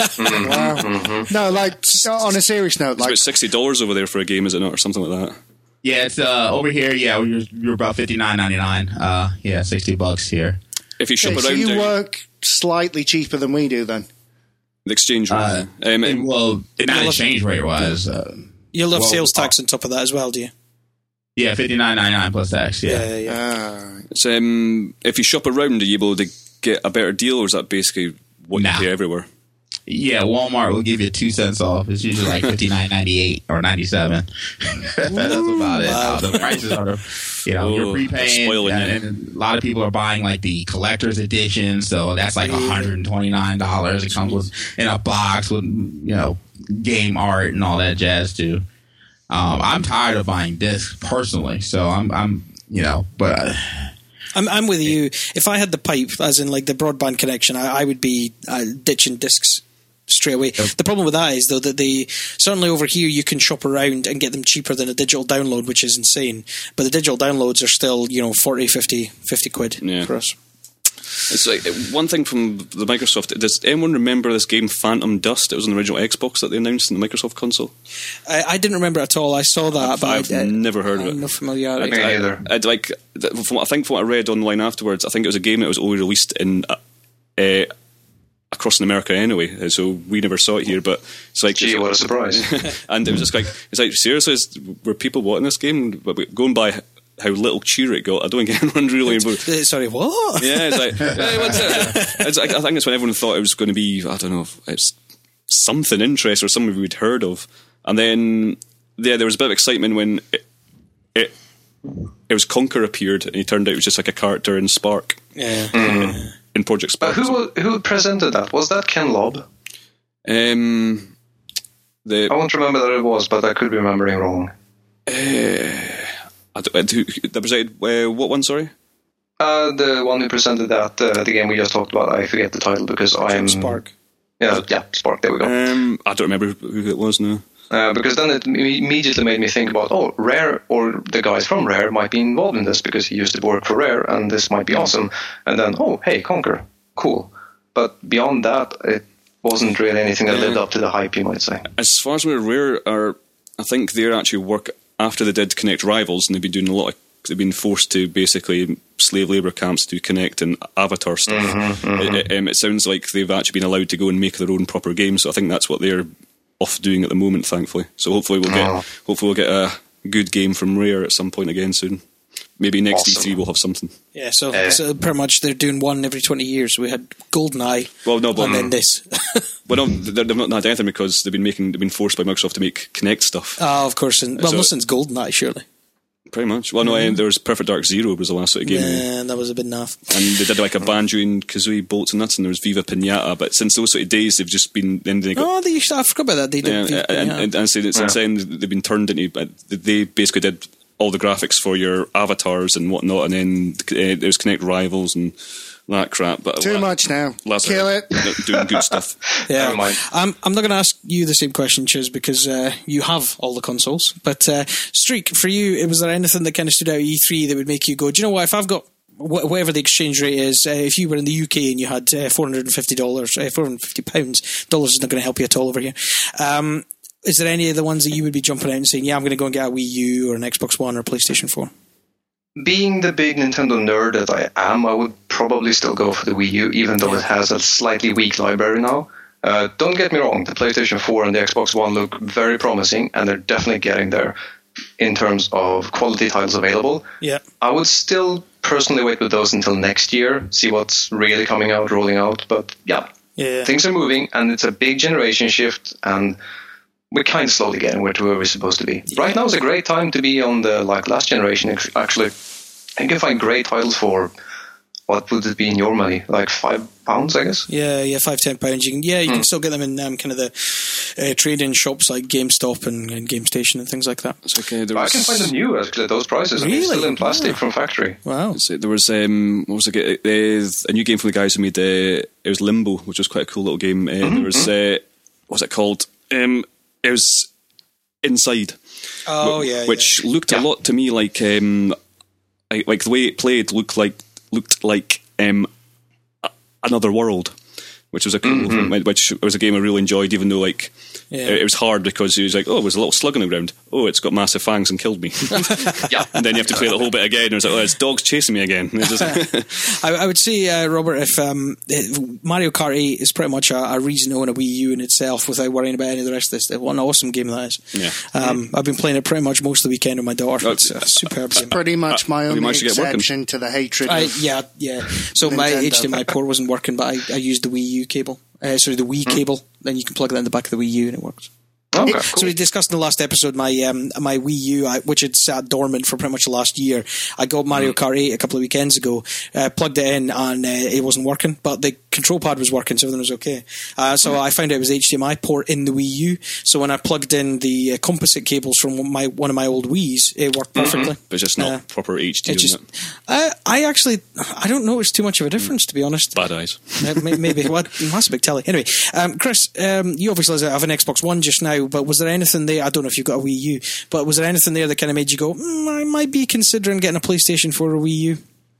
Speaker 5: Wow. No, like on a serious note,
Speaker 4: It's
Speaker 5: like
Speaker 4: about sixty dollars over there for a game, is it not, or something like that?
Speaker 6: Yeah, it's uh, over here. Yeah, you're, you're about fifty nine ninety nine. Uh, yeah, sixty bucks here.
Speaker 4: If you shop
Speaker 5: okay, so
Speaker 4: around,
Speaker 5: you
Speaker 4: uh,
Speaker 5: work slightly cheaper than we do then.
Speaker 4: the exchange rate.
Speaker 6: Uh,
Speaker 4: um,
Speaker 6: And, well, not exchange rate wise. Uh,
Speaker 2: You'll have
Speaker 6: well,
Speaker 2: sales
Speaker 6: uh,
Speaker 2: tax on top of that as well, do you?
Speaker 6: yeah, fifty nine ninety nine plus tax. Yeah.
Speaker 2: Yeah, yeah.
Speaker 5: Ah,
Speaker 4: It's, um, if you shop around, are you able to get a better deal, or is that basically what
Speaker 6: Nah.
Speaker 4: you pay everywhere?
Speaker 6: Yeah, Walmart will give you two cents off. It's usually like fifty nine ninety eight or ninety seven. That's about it.
Speaker 2: Wow.
Speaker 6: Uh, the prices are, you know,
Speaker 4: Oh,
Speaker 6: you're
Speaker 4: they're
Speaker 6: prepaying,
Speaker 4: spoiling
Speaker 6: and,
Speaker 4: you.
Speaker 6: and a lot of people are buying like the collector's edition, so that's like one hundred and twenty nine dollars. It comes with in a box with you know game art and all that jazz too. Um, I'm tired of buying discs personally, so I'm, I'm, you know, but. Uh,
Speaker 2: I'm, I'm with you. If I had the pipe, as in like the broadband connection, I, I would be uh, ditching discs straight away. The problem with that is, though, that they certainly over here you can shop around and get them cheaper than a digital download, which is insane. But the digital downloads are still, you know, forty, fifty, fifty quid
Speaker 4: Yeah.
Speaker 2: for us.
Speaker 4: It's like one thing from the Microsoft. Does anyone remember this game Phantom Dust? It was on the original Xbox that they announced in the Microsoft console.
Speaker 2: I, I didn't remember it at all. I saw that,
Speaker 4: I've,
Speaker 2: but
Speaker 4: I've
Speaker 2: I,
Speaker 4: never heard of
Speaker 2: I
Speaker 4: it.
Speaker 2: have no familiarity.
Speaker 3: Me neither.
Speaker 4: I'd like from what I think from what I read online afterwards. I think it was a game that was only released in uh, uh, across in America anyway, so we never saw it here. But it's like,
Speaker 3: Gee, what a surprise.
Speaker 4: and it was just like it's like seriously, is, were people wanting this game? But going by how little cheer it got, I don't think anyone really.
Speaker 2: Uh, Sorry, what?
Speaker 4: Yeah, it's like, hey, what's it? It's like I think it's when everyone thought it was going to be, I don't know, it's something interesting or something we'd heard of, and then yeah, there was a bit of excitement when it it, it was Conker appeared, and he turned out it was just like a character in Spark
Speaker 2: Yeah.
Speaker 4: in Project
Speaker 3: But
Speaker 4: Spark.
Speaker 3: who who presented that? Was that Ken Lobb?
Speaker 4: Um, the
Speaker 3: I won't remember that it was, but I could be remembering wrong.
Speaker 4: I don't, who, that presented uh, what one? Sorry.
Speaker 3: Uh, the one who presented that, uh, the game we just talked about, I forget the title because I'm
Speaker 2: Spark.
Speaker 3: Yeah, yeah, Spark. There we go.
Speaker 4: Um, I don't remember who it was now.
Speaker 3: Uh, because then it immediately made me think about, oh, Rare or the guys from Rare might be involved in this because he used to work for Rare and this might be awesome. And then, oh, hey, Conquer, cool. But beyond that, it wasn't really anything that lived up to the hype, you might say.
Speaker 4: As far as we're Rare are, I think they actually work after they did Connect Rivals, and they've been doing a lot of, they've been forced to basically slave labour camps to Connect and Avatar stuff.
Speaker 3: Mm-hmm, mm-hmm.
Speaker 4: It, it, um, it sounds like they've actually been allowed to go and make their own proper games, so I think that's what they're off doing at the moment, thankfully. So hopefully we'll get
Speaker 3: oh.
Speaker 4: hopefully we'll get a good game from Rare at some point again soon. Maybe next
Speaker 3: Awesome.
Speaker 4: E three we'll have something.
Speaker 2: Yeah, so,
Speaker 3: Uh,
Speaker 2: so pretty much they're doing one every twenty years. We had GoldenEye,
Speaker 4: Well, no, but
Speaker 2: and then this.
Speaker 4: well, no, they- they've not had anything because they've been making they've been forced by Microsoft to make Connect stuff.
Speaker 2: Oh, of course. And, well,
Speaker 4: So-
Speaker 2: no since GoldenEye, surely.
Speaker 4: Pretty much. Well, no, um, there was Perfect Dark Zero was the last sort of game.
Speaker 2: Yeah, that was a bit naff.
Speaker 4: And they did like a Banjo and Kazooie Bolts and Nuts, and there was Viva Pinata. But since those sort of days, they've just been. Then they got.
Speaker 2: Oh, they used to, I forgot about that. They
Speaker 4: yeah,
Speaker 2: did.
Speaker 4: and,
Speaker 2: yeah.
Speaker 4: and, and so since then, they've been turned into. uh, They basically did all the graphics for your avatars and whatnot, and then uh, there was Connect Rivals and that crap. But
Speaker 5: Too
Speaker 4: la-
Speaker 5: much now.
Speaker 4: last
Speaker 5: Kill
Speaker 4: night,
Speaker 5: it.
Speaker 4: doing good stuff.
Speaker 2: Yeah,
Speaker 3: Never mind.
Speaker 2: I'm, I'm not going to ask you the same question, Chiz, because uh, you have all the consoles. But uh, Streak, for you, was there anything that kind of stood out at E three that would make you go, do you know what, if I've got wh- whatever the exchange rate is, uh, if you were in the U K and you had uh, four hundred fifty dollars, uh, four hundred fifty pounds, dollars is not going to help you at all over here. Um, is there any of the ones that you would be jumping out and saying, yeah, I'm going to go and get a Wii U or an Xbox One or a PlayStation four?
Speaker 3: Being the big Nintendo nerd that I am, I would probably still go for the Wii U, even though it has a slightly weak library now. Uh, don't get me wrong, the PlayStation four and the Xbox One look very promising, and they're definitely getting there in terms of quality titles available.
Speaker 2: Yeah.
Speaker 3: I would still personally wait with those until next year, see what's really coming out, rolling out. But yeah,
Speaker 2: Yeah.
Speaker 3: things are moving, and it's a big generation shift, and we're kind of slowly getting where to where we're supposed to be. Yeah. Right now is a great time to be on the like last generation. Actually, you can find great titles for, what would it be in your money? Like five pounds, I guess.
Speaker 2: Yeah, yeah, five ten pounds. You can, yeah, you
Speaker 3: Hmm.
Speaker 2: can still get them in um, kind of the uh, trade-in shops like GameStop and, and GameStation and things like that.
Speaker 4: It's okay. There
Speaker 3: I
Speaker 4: was,
Speaker 3: can find them new actually at those prices. I mean,
Speaker 2: Really?
Speaker 3: still in plastic
Speaker 2: Yeah.
Speaker 3: from factory.
Speaker 2: Wow.
Speaker 4: So there was um, what was it? Uh, a new game from the guys who made uh, it was Limbo, which was quite a cool little game. Uh,
Speaker 3: Mm-hmm.
Speaker 4: There was uh, what was it called? Um, it was Inside.
Speaker 2: Oh,
Speaker 4: wh-
Speaker 2: yeah,
Speaker 4: which
Speaker 2: yeah.
Speaker 4: looked a
Speaker 3: Yeah.
Speaker 4: lot to me like um, like, like the way it played looked like looked like um, a- Another World, which was a cool,
Speaker 3: Mm-hmm.
Speaker 4: which was a game I really enjoyed, even though like.
Speaker 2: Yeah.
Speaker 4: It was hard because he was like, oh, there's a little slug on the ground. Oh, it's got massive fangs and killed me.
Speaker 3: Yeah.
Speaker 4: And then you have to play the whole bit again. And it's like, oh, it's dogs chasing me again. It's just-
Speaker 2: I, I would say, uh, Robert, if um, if Mario Kart eight is pretty much a, a reason to own a Wii U in itself without worrying about any of the rest of this. What an awesome game that is.
Speaker 4: Yeah.
Speaker 2: Um, I've been playing it pretty much most of the weekend with my daughter.
Speaker 4: Oh,
Speaker 2: It's a superb game.
Speaker 5: Pretty much my
Speaker 4: Have you
Speaker 5: only
Speaker 4: managed to get working?
Speaker 5: exception to the hatred
Speaker 2: I,
Speaker 5: of
Speaker 2: yeah, yeah. So my
Speaker 5: Nintendo.
Speaker 2: H D M I port wasn't working, but I, I used the Wii U cable. Uh, sorry, the Wii cable. Then you can plug that in the back of the Wii U and it works.
Speaker 3: Okay,
Speaker 2: So
Speaker 3: cool.
Speaker 2: we discussed in the last episode my um, my Wii U, I, which had sat dormant for pretty much the last year. I got Mario Kart eight a couple of weekends ago, uh, plugged it in, and uh, it wasn't working. But the control pad was working, so everything was okay. Uh, so I found out it was H D M I port in the Wii U. So when I plugged in the uh, composite cables from my one of my old Wiis, it worked perfectly.
Speaker 4: but it's just not
Speaker 2: Uh,
Speaker 4: proper H D.
Speaker 2: It
Speaker 4: isn't
Speaker 2: just,
Speaker 4: it?
Speaker 2: I, I actually, I don't notice too much of a difference, to be honest.
Speaker 4: Bad eyes.
Speaker 2: Uh, may- Maybe. Well, that's a big telly. Anyway, um, Chris, um, you obviously have an Xbox One just now, but was there anything there? I don't know if you've got a Wii U, but was there anything there that kind of made you go, mm, I might be considering getting a PlayStation for a Wii U?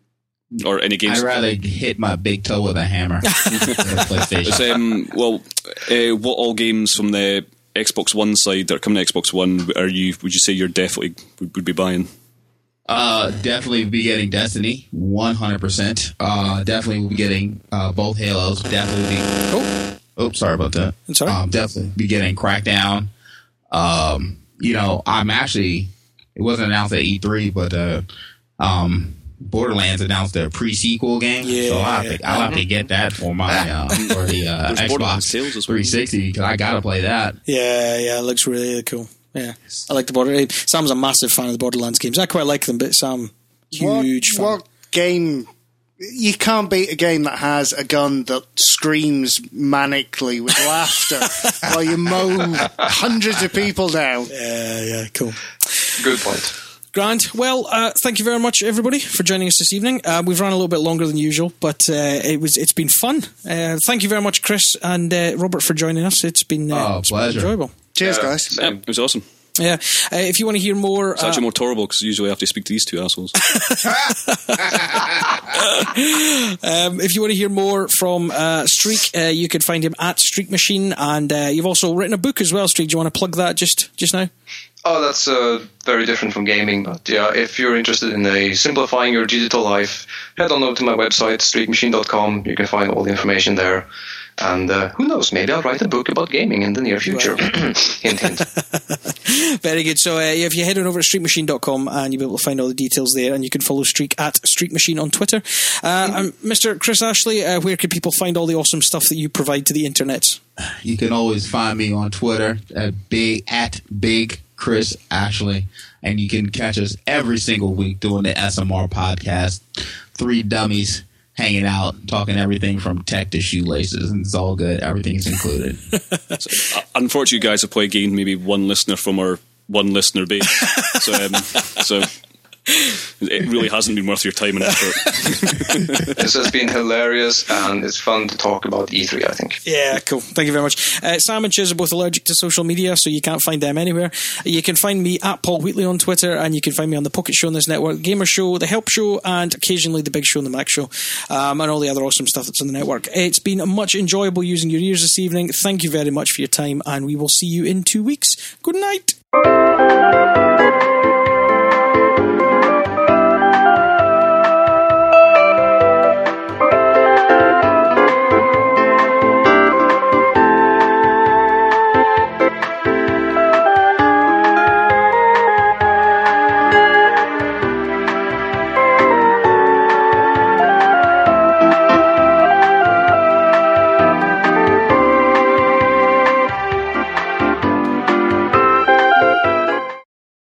Speaker 4: Or any games.
Speaker 6: I'd rather hit my big toe with a hammer than a PlayStation.
Speaker 4: It's, um, well, uh, what all games from the Xbox One side that are coming to Xbox One are you? Would you say you're definitely would, would be buying?
Speaker 6: Uh, definitely be getting Destiny, one hundred percent. Uh, definitely will be getting uh, both Halos. Definitely be.
Speaker 2: Oh,
Speaker 6: Oh, sorry about that.
Speaker 2: That's all right.
Speaker 6: Um, definitely be getting Crackdown. Um, you know, I'm actually. It wasn't announced at E three, but uh, um, Borderlands announced their pre-sequel game,
Speaker 2: Yeah.
Speaker 6: so I'll have, to, I'll have to get that for my uh, for the uh,
Speaker 4: There's Borderlands
Speaker 6: Xbox
Speaker 4: sales as well.
Speaker 6: three sixty because I gotta play that.
Speaker 2: yeah, yeah, it looks really cool. Yeah, I like the Border. Sam's a massive fan of the Borderlands games. I quite like them, but Sam, huge
Speaker 5: what,
Speaker 2: fan.
Speaker 5: what game? You can't beat a game that has a gun that screams manically with laughter while you mow hundreds of people down.
Speaker 2: Yeah, yeah, cool.
Speaker 3: Good point.
Speaker 2: Grand. Well, uh, thank you very much, everybody, for joining us this evening. Uh, we've run a little bit longer than usual, but uh, it was it's been fun. Uh, thank you very much, Chris and uh, Robert, for joining us. It's been, uh,
Speaker 6: oh,
Speaker 2: it's
Speaker 6: pleasure.
Speaker 2: been enjoyable.
Speaker 5: Cheers,
Speaker 3: Yeah,
Speaker 5: guys.
Speaker 3: same.
Speaker 4: Yeah, it was awesome.
Speaker 2: Yeah. Uh, if you want to hear more,
Speaker 4: It's
Speaker 2: uh,
Speaker 4: actually more tolerable because usually I have to speak to these two assholes.
Speaker 2: um, if you want to hear more from uh, Streak, uh, you can find him at Streak Machine, and uh, you've also written a book as well. Streak, do you want to plug that just just now?
Speaker 3: Oh, that's uh, very different from gaming, but yeah, if you're interested in uh, simplifying your digital life, head on over to my website, streak machine dot com. You can find all the information there. And uh, who knows, maybe I'll write a book about gaming in the near future. Hint, hint.
Speaker 2: Very good. So uh, yeah, if you head on over to streak machine dot com, and you'll be able to find all the details there, and you can follow Streak at Streak Machine on Twitter. Uh, and Mister Chris Ashley, uh, where can people find all the awesome stuff that you provide to the internet?
Speaker 6: You can always find me on Twitter at big at big Chris Ashley, and you can catch us every single week doing the S M R podcast. Three dummies hanging out, talking everything from tech to shoelaces, and it's all good. Everything's included.
Speaker 4: So, uh, unfortunately, you guys have probably gained maybe one listener from our one listener base. so, um, so it really hasn't been worth your time and effort.
Speaker 3: This has been hilarious, and it's fun to talk about E three, I think.
Speaker 2: Yeah, cool. Thank you very much. Uh, Sam and Chiz are both allergic to social media, so you can't find them anywhere. You can find me at Paul Wheatley on Twitter, and you can find me on the Pocket Show on this network, Gamer Show, The Help Show, and occasionally The Big Show and The Mac Show, um, and all the other awesome stuff that's on the network. It's been much enjoyable using your ears this evening. Thank you very much for your time, and we will see you in two weeks. Good night.